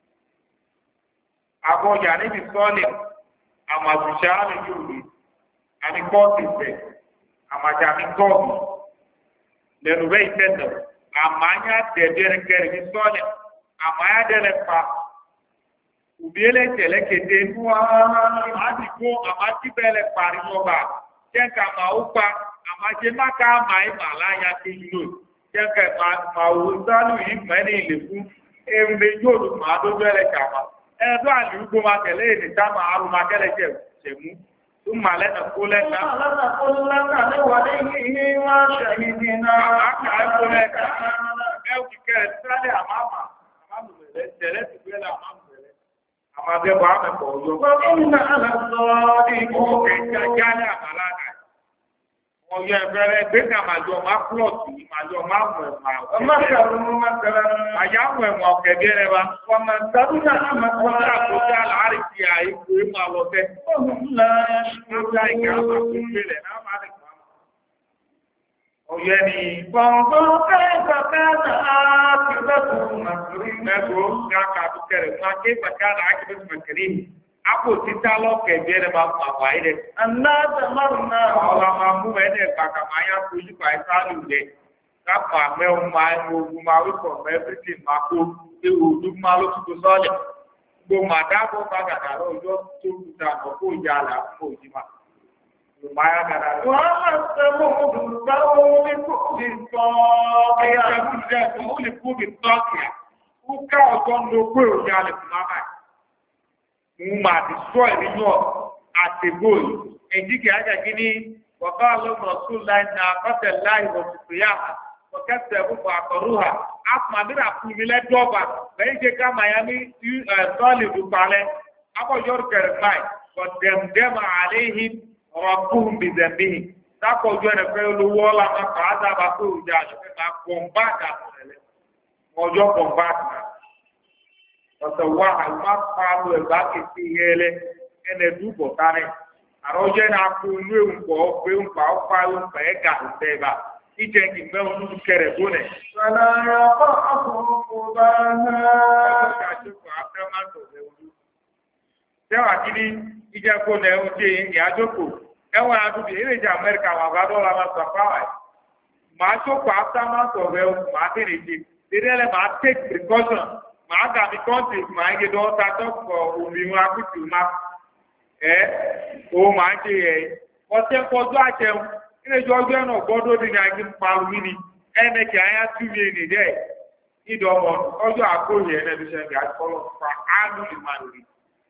Àbọ̀jà níbi sọ́ọ̀lẹ̀ àmàtúnṣe àmì yóò rí. Àmì kọ́ọ̀tù ìfẹ́, àmàjà àmì kọ́ọ̀tù. Lẹ́nu bẹ́ẹ̀ ìtẹ́tẹ̀, àmànyà dẹ̀dẹ̀rẹ̀ kẹrì ní sọ́ọ̀lẹ̀, àmànyà dẹ̀rẹ̀ pa. Òbíẹ́lẹ̀ tẹ̀lẹ̀ kéde fún wa, àmàdìgbò àmàdìbẹ̀lẹ̀ parí lọ́ba. Jẹ́ka máa ó pa, àmàjẹ́ má ká máa ń mà láyà tó yìí lò. Jẹ́ka máa wò sálù yìí mẹ́rin ìlè fún èrè yóò lù máa tó bẹ̀rẹ̀ kàmá. Ẹ̀dọ́ àlùkò máa tẹ̀lé èdè tá máa rú máa kẹ́lẹ̀ jẹ̀ ṣẹ̀mú. ثم لنقولن لنقولن لوليه ما شهدنا وإنا لصادقون Ọ̀yọ́ ẹ̀fẹ́rẹ́ gbé ká máa jọ máa plọ̀tì, máa jọ máa mọ̀ ẹ̀mà ọ̀kẹ́. Ọmọ ìṣàrùn mọ́kànlá. Àyà mọ̀ ẹ̀mà ọ̀kẹ́ bí ẹrẹ wa. Wọ́n máa tàbíjà àmàkọ́ àkójá láàrín ti àìkú ẹ̀mà lọ́tẹ́. Ọ̀yọ́ ẹni. Bọ̀ǹbọ̀n kẹ́ẹ̀kọ́ káàkiri àkìbẹ̀kù màkìrí. Mẹ́kọ̀ọ́ ká kàtó kẹrẹ̀ fún akéfà káàkiri àkìbẹ̀kù màkìrí. Apo títà lọ́kẹ̀ bí ẹni máa pa wáyé rẹ̀. Anáàtà márùn-ún náà. Ọlọ́ máa mú ẹni ìpàkà máa yá kojú pa ìsáàlù rẹ̀. Kápá mẹ́wọ́n máa ń ogun máa wípọ̀ mẹ́fìtì máa kó ewu ojú máa ló túbọ̀ sọ́ọ̀lẹ̀. Gbogbo àdáàbò bá gàdà lọ́jọ́ tó kúta lọ kó ìjà àlà fún òjì máa. Lumaya gàdà lọ. Wọ́n á sẹ́mu òdùnúgbà omi kò lè tọ́ Ẹyẹ ẹ̀mú jẹ́ ẹ̀kọ́ ó lè kó mi tọ́kì à. Ó ká ọ̀tọ́ ń lo pé òjì àlè fún máa báyìí. Mo máa ti sọ ìrìnà àtẹ̀gbò yìí. Èjìkì àjàgí ní bàbá àlọ́mọ̀ sùn láì ní àkọ́tẹ̀ láì wọ̀ tuntun yá hà. Ọ̀kẹ́sẹ̀ gbogbo àkọ́rú hà. A kùmà mí rà fún mi lẹ́dọ́gba. Bẹ́ẹ̀ ṣe ká Miami sọ́ọ̀lì dùpalẹ̀. Abọ́jọ́ kẹrì báyìí. Kọ̀dẹ̀mdẹ́mà àléhìn rọ̀kùn bìdẹ̀mìhìn. Sákòjọ́ rẹ̀ fẹ́ olówó ọ̀la máa kà á dábàá pé òjò àjọpẹ́ máa kọ̀ǹbá àdàpọ̀lẹ̀. Ọjọ́ kọ̀ǹbá àdàpọ̀lẹ̀. Ọ̀sẹ̀ wa àlùmá pààlù ẹ̀gbá kìí yẹlẹ ẹnẹ dúbọ̀ tánẹ̀. Àrọ́jẹ́ náà kú inú èwùpọ̀ pé ń pa ọ́pá ẹ̀wùpọ̀ ẹ̀gà ìtẹ̀bà. Ìjẹ́ kì mẹ́rin ní kẹrẹ̀ bónẹ̀. Sàlàyé ọkọ̀ àkókò bá náà. Tẹ́wà kí ní ìjẹ́ kó nà ẹ̀hún dé ìyájókò. Ẹ̀wọ̀n àdúgbò ìrèjì Amẹ́ríkà wà bá dọ́là máa sọ fáwà. Màá jókòó after month of health màá tẹ̀lé ṣe. Ìrẹ́lẹ̀ màá take precaution. Màá gà mí kọ́ńtì màá yé dọ́ ta tọ́kọ̀ òmìnira akútù má. Ẹ o máa ń ṣe ẹ̀ ọtẹ́ kọjú àjẹun. Ìrèjì ọjọ́ náà gbọ́dọ̀ ní ní àyè ń pa omi ni. Ẹnẹ̀kì àyà tú mi ní dẹ́. Ìdọ̀ ọmọ ọjọ́ àkóyè ẹ̀nẹ́bíṣẹ́ gà kọ́lọ̀ fa áàlù ìmàlùmí.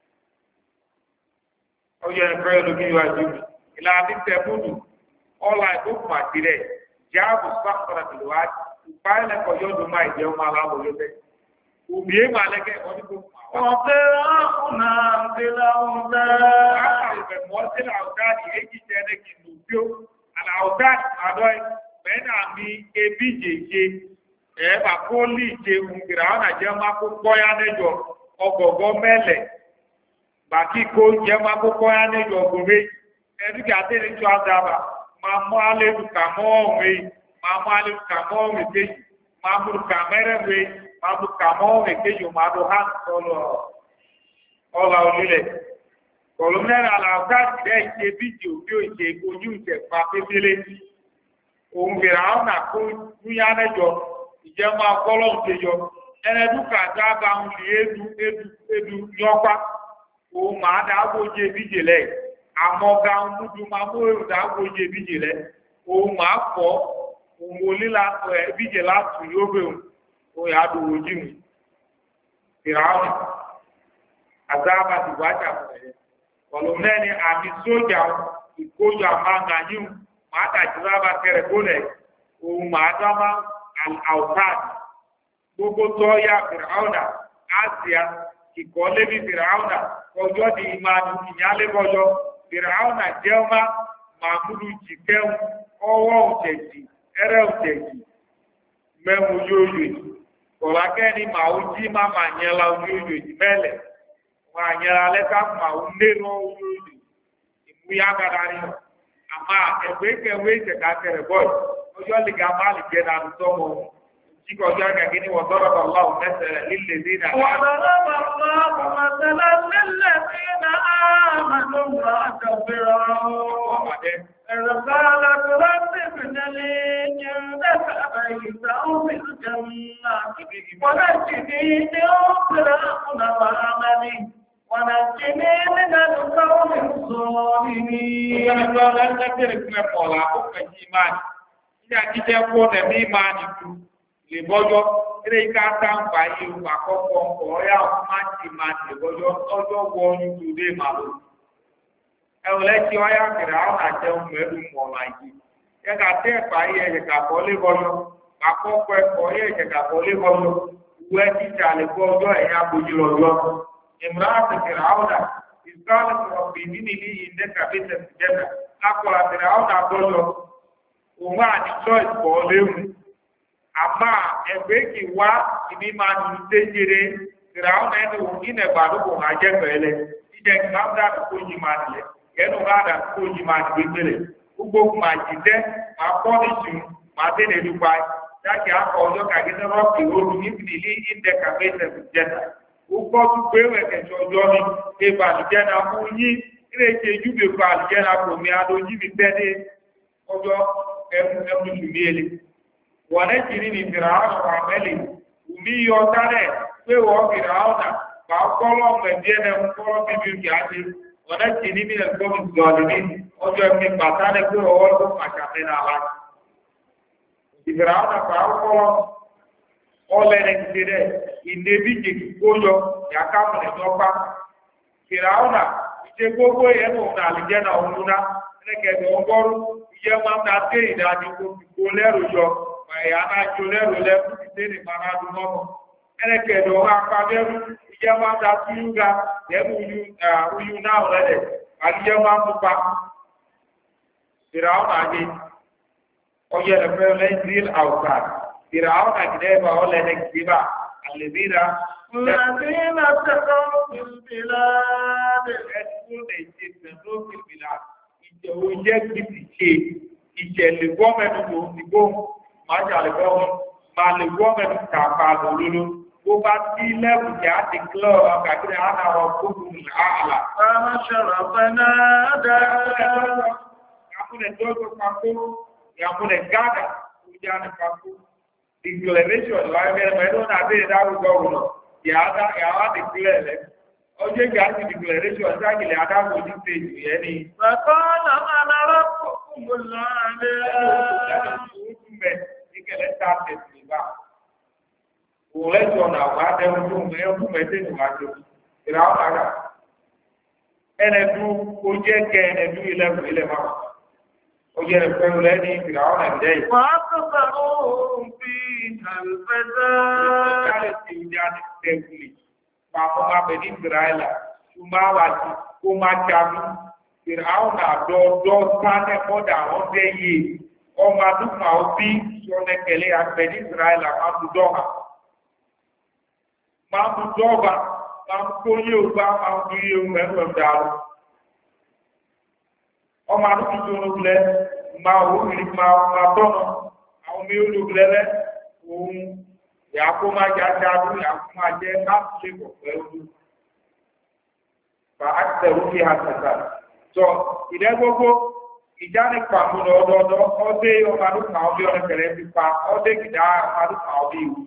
Ọjọ́ ẹ̀fẹ́ lókè yóò àjò mi. Ìlànà ìtẹ̀ múdù ọ̀la ìdókùn àti rẹ̀ jáàbù sáfàrà tìlúwà ìpáyẹ̀lẹ̀ kọjọ́ ọdún máa ìjẹun máa láwọ̀ lọ́bẹ̀. Òbí ẹ̀ máa lẹ́kẹ̀ ọdún tó kù. Ọ̀pẹ̀ ọ̀nà àbílà ọ̀dà. Àkàlùbẹ̀ mọ́ sílẹ̀ àwùdá ni èjì jẹ́ ẹnẹ́kì lùbíó. Àlàwùdá àdọ́ mẹ́nà mi ebí jèjé. Ẹ̀ bàkó lì jẹ òǹkìrà ọ̀nà jẹ́ máa kó gbọ́yá nẹ́jọ ọgọ̀gọ́ mẹ́lẹ̀. Bàkí kó jẹ́ máa kó gbọ́yá nẹ́jọ ọgọ̀ méjì. Ẹ̀dùkì àtẹ́lẹ̀ tó àdàbà máa mú alẹ́dù kà mọ́ ọ̀hún èyí. Máa mú alẹ́dù kà mọ́ ọ̀hún èkejì. Máa mú kà mẹ́rẹ̀wé. Máa mú kà mọ́ ọ̀hún èkejì. Máa do hàn sọ́lọ̀ ọ̀la onílẹ̀. Kọ̀lùmẹ́rẹ̀ àlàáfíà jẹ́ ìṣe bíjì òbí òṣè ojú ìṣẹ̀pá pépélé. Òun fèrè àwọn nàkó dúnyá nẹ́jọ. Ìjẹ́ máa kọ́lọ́ òṣèjọ. Ẹnẹ́dùkà dábàá ń fi édu édu édu yọ́pá. Òun máa dá àgbòjì bíjì lẹ̀. Àmọ́ga ń múdu máa mú èrò dá àgbòjì bíjì lẹ̀. Òun máa fọ́. Òun wòlí la bíjì látù yóò bẹ̀ òun. Òun yà á dùn ojú mi. Fèrè àwọn àzáàbà ti wájà fún ẹ̀. Kọ̀lùmẹ́ni àmì sójà ìkójọ àmàngànyìn máa tàjú rábà kẹrẹ bólẹ̀. Òun máa dámà àwùtáàdì. Gbogbo tó yá Fìràúnà, Àsíà, ìkọ́ lébi Fìràúnà, ọjọ́ di ìmáàdù ìyálébọ́jọ́. Fìràúnà jẹ́ ọmọ màmúlù jìkẹ́hùn, ọwọ́ òjẹ̀jì, ẹrẹ́ òjẹ̀jì, mẹ́mú yóò yòjì. Kọ̀lákẹ́ni màá ó jí má máa nyẹ́la ojú yòjì mẹ́lẹ̀. Wọ́n á nyẹ́la lẹ́ka màá ó lé lọ ojú yòjì. Ìmúyá gàdá rí lọ. Àmà ẹgbẹ́ kẹwé ìṣẹ̀ká kẹrẹ bọ́ọ̀lù. Ọjọ́ lè ga máa lè jẹ́ náà lùtọ́mọ̀ wọn. Jíkọ̀ ọjọ́ àgàgí ni wọ́n tọ́rọ̀ bá Ọlọ́run mẹ́sẹ̀rẹ̀ líle sí ìdá. وضرب الله مثلا للذين آمنوا امرأة فرعون إذ قالت رب ابن لي عندك بيتا في الجنة ونجني من فرعون وعمله ونجني من القوم الظالمين. Ìyá jíjẹ́ kó nẹ̀mí máa nìkú lè bọ́jọ́, eré ká sáǹfà yìí àkọ́kọ́ ọkọ̀ ọ̀yá ọ̀hún máa ti máa lè bọ́jọ́ tọ́jọ́ wọ oyún tó dé màlú. Ẹ̀wọ̀n lẹ́tí ọ̀yá kẹrẹ àwọn àjẹun mẹ́rin mọ̀ láyé. Ẹ̀ka tẹ́ ẹ̀fà yìí ẹ̀jẹ̀ kàbọ̀ lé bọ́jọ́, àkọ́kọ́ ẹ̀kọ́ yìí ẹ̀jẹ̀ kàbọ̀ lé bọ́jọ́, ìwé títà lè bọ́ ọjọ́ ẹ̀yà bójú lọ́jọ́. Ìmúra àtẹ̀kẹ̀rẹ̀ àwọn ìsọ́ọ̀lù sọ̀rọ̀ bìbí nìlí yìí ndẹ́ka bí tẹ̀síjẹ́ta lákọ̀ọ́ àtẹ̀rẹ̀ àwọn àbọ̀jọ́. Òun àti choice bọ̀ léwu. Àmà ẹgbẹ́ kì wá ìbí máa nù séjere ìràwọ̀n ẹni òun kí nẹ̀gbà lóko máa jẹ́ pẹ̀lẹ́. Ìjẹ́ kí máa ń dá àdúgbò yìí máa nìyẹn. Kẹ́nu máa dá àdúgbò yìí máa nìgbé gbélẹ̀. Gbogbo máa jì dẹ́, máa kọ́ ní sùn, máa tẹ́lẹ̀ nípa. Dákì akọ ọjọ́ kàgẹ́sẹ́ rọ́ọ̀kì lóru níbi nílé ìdẹ kàfẹ́sẹ̀ jẹ́ta. Ukọ́ tún pé wẹ̀kẹ̀ṣọ́ ọjọ́ ni, ẹgbà àlùjẹ́nà fún yí, ilé ṣe júbè pa àlùjẹ́nà kò mi adójí mi tẹ́lé ọjọ́ ẹkùn ẹkùn ṣùgbé ele. Wọ̀n ẹ́ kìíní ni fìrà àwọn àmẹ́lì, ùmí yọ sáré pé wọ́n fìrà ọ̀nà, bá kọ́lọ́ mẹ̀bí ẹnẹ kọ́lọ́ bíbí kì á ṣe. Wọ̀n ẹ́ kìíní mi lẹ̀ gbọ́mù sọ̀rọ̀ ní ọjọ́ ẹ̀mí pàtàkì pé ọwọ́ tó pàṣẹ náà wá. Ìfìrà ọ̀nà bá kọ́lọ́ ọlẹ́nẹ̀kìtẹ̀ ìdébí jèkì kóyọ yàkámùnẹ̀ lọ́pá. Fìràúnà ìṣe gbogbo ẹ̀nù ọ̀nà àlìjẹ́nà òmúná ẹnẹ́kẹ̀ẹ́dẹ̀ ọgọ́rú ìyẹ́ máa ń ta dé ìdájú kó lẹ́rù yọ ẹ̀yà náà jò lẹ́rù lẹ́kù ti dé ní manádùn mọ́mọ́. Ẹnẹ́kẹ̀ẹ́dẹ̀ ọ̀há apábẹ́rú ìyẹ́ máa ń ta sí yúga lẹ́nu uyú náà lẹ́dẹ̀ àlìjẹ́ máa ń pupa. Fìràúnà ayé ọyẹ́ ẹ̀fẹ́ lẹ́yìn فرعون كذا ولا نكذبا الذين الذين سكنوا في البلاد يسكنون يسكنون في البلاد ìjọwọ́jẹ́ kìtì ṣe ìṣẹ̀lẹ̀ gọ́ọ̀mẹ̀ntì tó ti gbó máa ṣàlẹ̀ gọ́ọ̀mẹ̀ntì máa lè gọ́ọ̀mẹ̀ntì kàfà lòlòlò bó bá tí lẹ́bù jẹ́ àti klọ́ ọkàkiri àdáwọ̀ kókùn àhàlà. Àwọn ṣọ̀rọ̀ fẹ́nà dáadáa. Yàmúlẹ̀ tó tó pàkó, yàmúlẹ̀ gádà tó jẹ́ àti pàkó. Declaration láì bẹ́ẹ̀ mẹ́rin náà bẹ́ẹ̀ dárúkọ ọ̀nà yàrá yàrá declare lẹ́. Ọjọ́ ìgbà ti declaration ságìlẹ̀ adágún ní stage yẹn ni. Bàbá náà máa rọ́ kókó láàrin. Ìkẹlẹ̀ ta tẹ̀sí nígbà. Òun lẹ́sọ̀ ọ̀nà àwọn adẹ́wọ̀n tó ń bẹ̀rẹ̀ fún mẹ́tẹ́ níwájú. Ìrà ọ̀nà àgà. Ẹnẹ̀dú ó jẹ́ kẹ ẹnẹ̀dú ilẹ̀kùn ilẹ̀ máa. Ó jẹ́ ẹ̀fẹ́ lẹ́ni ìrà ọ̀nà ìdẹ́ yìí. Wàá tó sọ̀rọ̀ òun fi àlùfẹ́sẹ̀. Kálẹ̀ ti ìjà ní tẹ̀gùlì. Pàmò máa bẹ̀ ní Ìsìráìlà. Ṣùgbọ́n àwọn àti kó máa jábí. Ìrà ọ̀nà àdọ́ọ̀dọ́ sánẹ̀ mọ́dà àwọn bẹ́ yìí. Ọmọ adúgbò òbí sọ̀nẹ́kẹ̀lẹ́ àgbẹ̀ ní Ìsìráìlà máa bù dọ́gba. Máa bù dọ́gba. Máa bù kó yé ògbà máa bù yé ògbà ẹ̀rọ ìdàrú. Ọmọ adúgbò tó ń lẹ máa wò ní máa máa tọ́nà. Àwọn mi ò lò lẹ́lẹ́. Òun yàkó máa jẹ́ ajáàdú yàkó máa jẹ́ káàkiri kò pẹ́ ojú. Fà á tẹ̀wé fi hàn tẹ̀sà. Sọ ìdẹ́ gbogbo ìjà ní pàmò lọ́dọọdọ ọdẹ ọmọdún kan ọbẹ ọ̀nẹ́kẹ̀lẹ́ ti pa ọdẹ kìdá ọmọdún kan ọbẹ ìwú.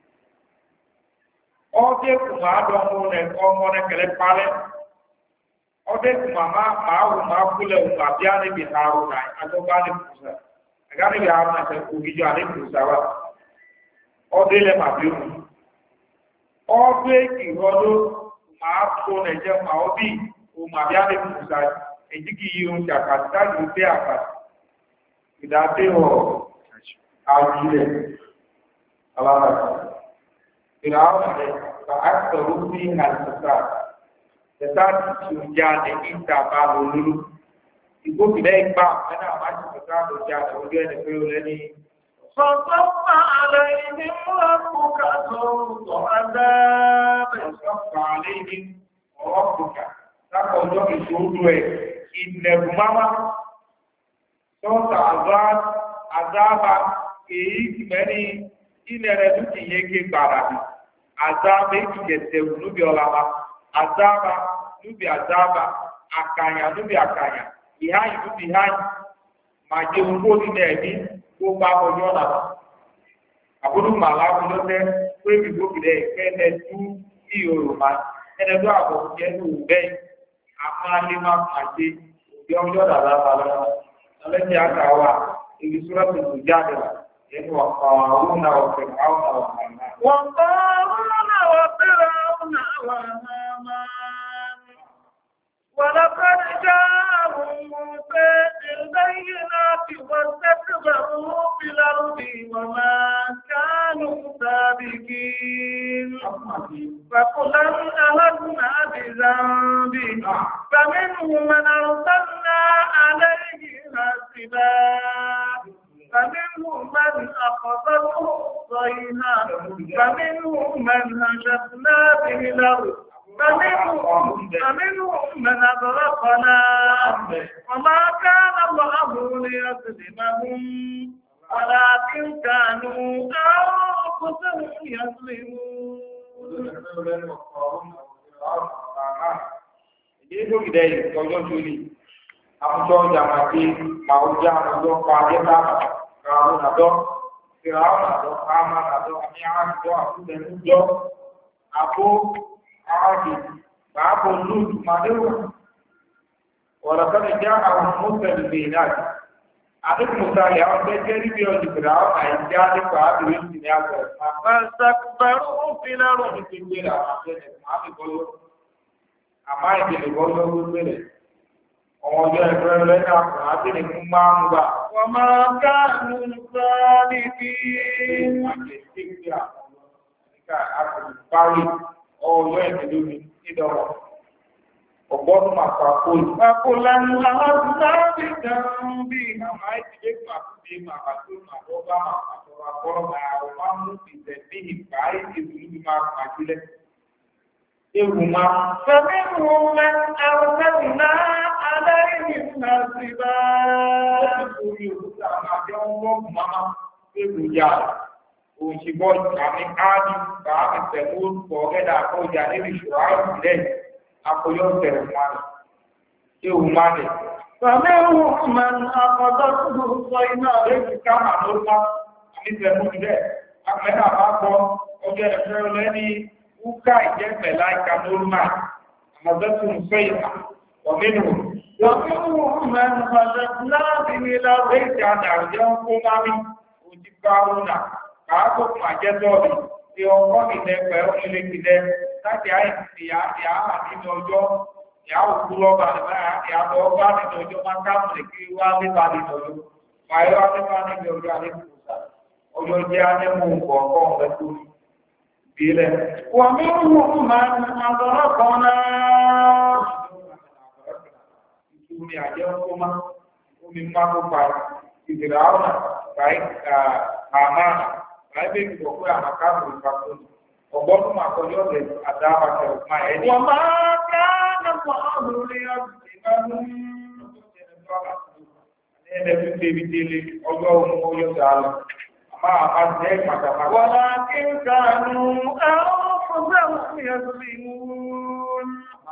Ọdẹ kùmà àdọ́mọ ọ̀nẹ́kẹ̀lẹ́ parẹ́. Ọdẹ kùmà máa wù máa kúlẹ̀ wù àbí àníbi àrùn náà àgbọ̀gbá ní kùsà. Àgbà níbi àrùn náà ṣe kò gíjọ àní kùsà wa. Ọdẹ lẹ màbí òun. Ọdẹ ìrọ̀lọ́ máa kó nàìjẹ́ máa ọbí òun àbí àníbi kùsà ejiki yi ohun ṣàkàtì láti fi àkàtì ìdádéwọ̀ àjílẹ̀ alábàtà ìràwọ̀ rẹ̀ bá àtọ̀rọ̀ sí àtìsà tẹ̀sà tí ó já ní ìta bá lò lólú ìgbókìlẹ̀ ìgbà mẹ́ta máa ti tẹ̀sà ló já ní ojú ẹni pé ó lẹ́ni. Sọ̀tọ́fà àlẹ́ ìní ọ̀pùkà tó sọ àdáàbẹ̀. Sọ̀tọ́fà àlẹ́ ìní ọ̀pùkà lápọ̀ ọjọ́ ìṣòro ẹ̀. Ìnẹ̀bùmáwá tọ́ta àzába èyí mẹ́rin ilẹ̀ rẹ̀ lókè yé ké gbàrà bí àzába èkì jẹ̀tẹ̀wù lóbi ọ̀làmà àzába lóbi àzába àkànyà lóbi àkànyà ìháyì lóbi ìháyì máa jẹ owó nílẹ̀ ẹ̀mí tó bá ọjọ́ ọ̀làmà àbúrò màlá ọlọ́tẹ́ pé ìgbókìlẹ̀ kẹ́lẹ́ tú ìhòòrò máa ẹnẹ́dọ́ àbọ̀ jẹ́ òun bẹ́ẹ̀. Amali ma pàdé òbí ọjọ́ dàda balẹ̀ ọlẹ́jì àkàwà ibi súrọ́ tó tó jáde nínú ọ̀pọ̀ àwọn náà ọ̀fẹ́ àwọn náà wà náà. Wọ́n kọ́ ọ́nà náà wọ́n fẹ́rẹ̀ àwọn náà wà náà. ولقد جاءهم موسى بالبينات واستكبروا في الأرض وما كانوا سابقين فكلا أهلنا بذنبه فمنهم من أرسلنا عليه حاسبا فمنهم من أخذته الصيحة فمنهم من هشفنا به الأرض فمنهم من أغرقنا وما كان الله ليظلمهم ولكن كانوا أنفسهم يظلمون قارون أو فرعون أو هامان يجيبوا إليه توجهوا àwùjọ jàmàtí màwùjá àwùjọ pàdéta kàrún àdó fìràwọn àdó kàmá àdó àmì àdó àkúdẹnudọ àbó àádì bàbá lùdù màdéwà wọlọkọdé já àwọn mùsùlùmí náà àdéhùn mùsàlẹ àwọn tẹjẹ níbi ọdún fìràwọn àìjá nípa àdúrà sí ní àgbẹ àpẹẹrẹ òfìlẹ rọ ní gbígbé àwọn àpẹẹrẹ àmì bọlọ àmà ìdílé bọlọ gbígbé ọjọ́ ẹgbẹ́ lẹ́nà àti nìkún máa ń gbà. Wọ́n máa káàkiri nípa níbi ìgbà àti parí ọjọ́ ìdílé mi nídọ̀rọ̀. Ọgbọ́n máa pàkóòlù. Pàkóòlù láti láti dáhùn bí àmà ìdílé pàkúdé màkàtó màkọ́bá màkàtọ́wà kọ́rọ̀ màrùn máa mú ìtẹ̀ bí ìgbà ìdílé máa pàjílẹ̀. Ewùmá. Fẹ́míhùn mẹ́ àrùsẹ́lìná aláìhìn náà sí bá. Ó ti kúrò òkúta àmàdé ọgbọ́n mọ́má ewùyà. Òṣìbọ́ àmì áàdì bàámi pẹ̀lú pọ̀ gẹ́dà àkọ́jà níbi ìṣòro àrùn lẹ́ àkóyọ́ tẹ̀rẹ̀ mọ́ni. Ewùmá lẹ̀. Fẹ́míhùn mẹ́ àkọ́dọ́ tó sọ iná lẹ́yìn káàmà ló má àmì tẹ̀mú ilẹ̀. Àmẹ́ta bá gbọ́ ọjọ́ ẹ̀fẹ́ lẹ́ni Uka ìjẹ́pẹ̀ láìka lórúmà, àmọ̀dọ́tún fẹ́yà, ọ̀mínú. Wọ́n mẹ́rin fàṣẹ láti ní láwé ìjà àdàrùjẹ́ ń kó máa rí òjì káàrùnà, káàkókùn àjẹ́sọ́ọ̀bì tí ọkọ́ ìlẹ́pẹ̀ onílé ìpìlẹ̀ láti àìsí àti àmà nínú ọjọ́ ìyàwó kú lọ́gbà ìyàwó ọgbà nínú ọjọ́ máa káàmù lè kí wá nípa nínú ọjọ́. Màá yọ nípa nínú ọjọ́ àlékùnṣà. Ọjọ́ jẹ́ ánẹ́mú ọkọ̀ ọ̀rẹ́ tó rí. ومنهم من أغرقنا ìtúni àjẹ́wọ́kọ́má omi máa pa ìdìrà ọ̀nà báyìí àmà báyìí bẹ́ẹ̀ kìí ọ̀pẹ́ àmàkàbù ìpapò ọ̀gbọ́n fún àkọjọ́ rẹ̀ àdáwàkẹ́ ọ̀pá ẹni. wọ́n máa ká nàpọ̀ ọ̀rọ̀ rí ọdún ìbámu ẹ̀ẹ́dẹ́gbẹ́ tẹ̀bi tẹ̀lé ọjọ́ òun ó yọ̀ dáa lọ. ولكن كانوا أنفسهم يظلمون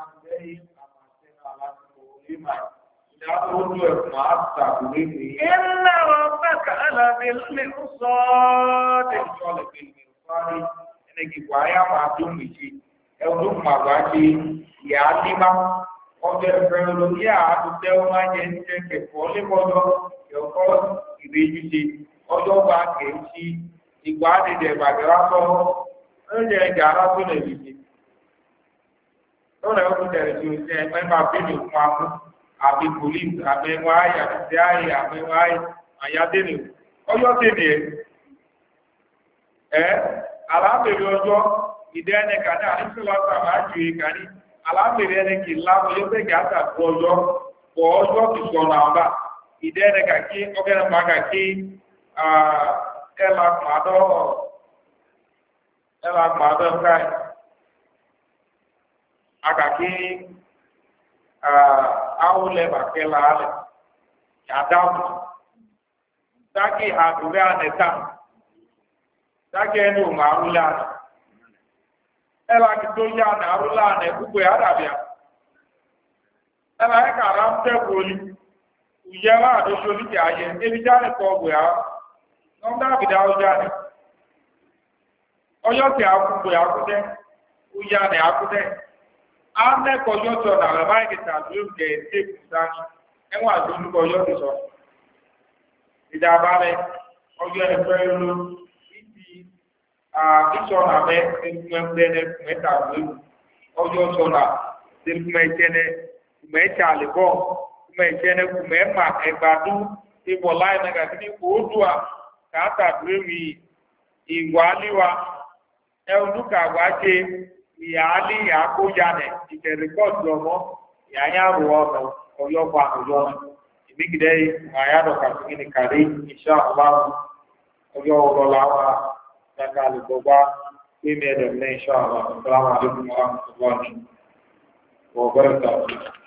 إن ربك لبالمرصاد ẹnìkì wáyà máa dún méjì ẹ̀rùn màgbà ṣe ìyá nímá ọjọ́ ìfẹ́ olóyè àádọ́tẹ́ ó máa jẹ́ ń jẹ́ kẹfọ́ lẹ́kọ́jọ́ ẹ̀kọ́ ìrẹ́jú ṣe ọjọ́ bá kèéjì ìgbà àdìdẹ̀ ìbàdìrá sọ ẹ̀yẹ ẹ̀jà ara tó lè bìí lọ́rẹ̀ ó tẹ̀rẹ̀ tí ó jẹ́ ẹgbẹ́ máa bí ní fún amú àbí pòlíìsì àmẹ́wọ́ ayé àti ayé àmẹ́wọ́ ayé àyádẹ́nì ọjọ́ tèdè ẹ̀ alábẹ̀rẹ̀ ọjọ́ ìdẹ́ ẹni kàní àrísílọ́sà máa ju ìkàní alábẹ̀rẹ̀ ẹni kì láwọn yóò bẹ̀gẹ̀ àtàkù ọjọ́ pọ̀ ọjọ́ kì sọ̀nà àbá ìdẹ́ ẹni kàkí ọgẹ́rẹ́ máa kàkí ẹlà pàdọ́ ẹlà pàdọ́ káì akàkí áwùlẹ̀ bàkẹ́là alẹ̀ yàdáwù dákì àdúrẹ́ ànẹ́ta dákì ẹni òun àrúlẹ̀ ànẹ́ ẹlà kìtó yá ànẹ́ àrúlẹ̀ ànẹ́ púpọ̀ yàdàbíà ẹlà ẹ̀kà rà ń tẹ́kù olí ìyẹ́wà àdóṣe oníkẹ̀ ayẹ ebi jáde kọ ọgbẹ̀ á wọ́n dábìdá ọjọ́ ànẹ́ ọjọ́ tí a kú pé akúdẹ́ ọjọ́ ànẹ́ akúdẹ́ a mẹ́kọ̀ọ́jọ́ tí ọ̀nà àrẹ̀bá ìkẹta tó ń gẹ̀ ẹ́ tẹ́kù sáni ẹwọ́n àdójúkọ ọjọ́ tí sọ ìjàmbá rẹ̀ ọjọ́ ẹ̀fẹ́ ló ìdí ìṣọ́nà mẹ́ ẹgbẹ̀rẹ̀ mẹ́ta lórí ọjọ́ ṣọ́nà tẹ́lẹ̀kùnmẹ́jẹ́nẹ́ kùmẹ́ẹ̀ṣẹ́ àlẹ́bọ̀ kùmẹ́ẹ̀jẹ́nẹ́ kùmẹ́ẹ̀mà ẹgbàdú ìbọ̀ láì nàgàtí ní òódùà káàtà bírèmì ìwà líwa ẹ̀rùdúkà wájé ìyáálí àkójanẹ̀ ìtẹ̀rẹ̀kọ́ọ̀tù ọmọ ìyáyàrò ọ̀nà ọ̀yọ́kọ̀ àkójọ ìbígidẹ́ àyàdọ̀ kàtúkì ní kàrí iṣẹ́ àbáwọn ọjọ́ ọlọ́lá wa dáká àlùkọ́gbá pé mẹ́rẹ̀ ní iṣẹ́ àwọn àbáwọn àdékùnmọ́ àwọn ọ̀gbọ́n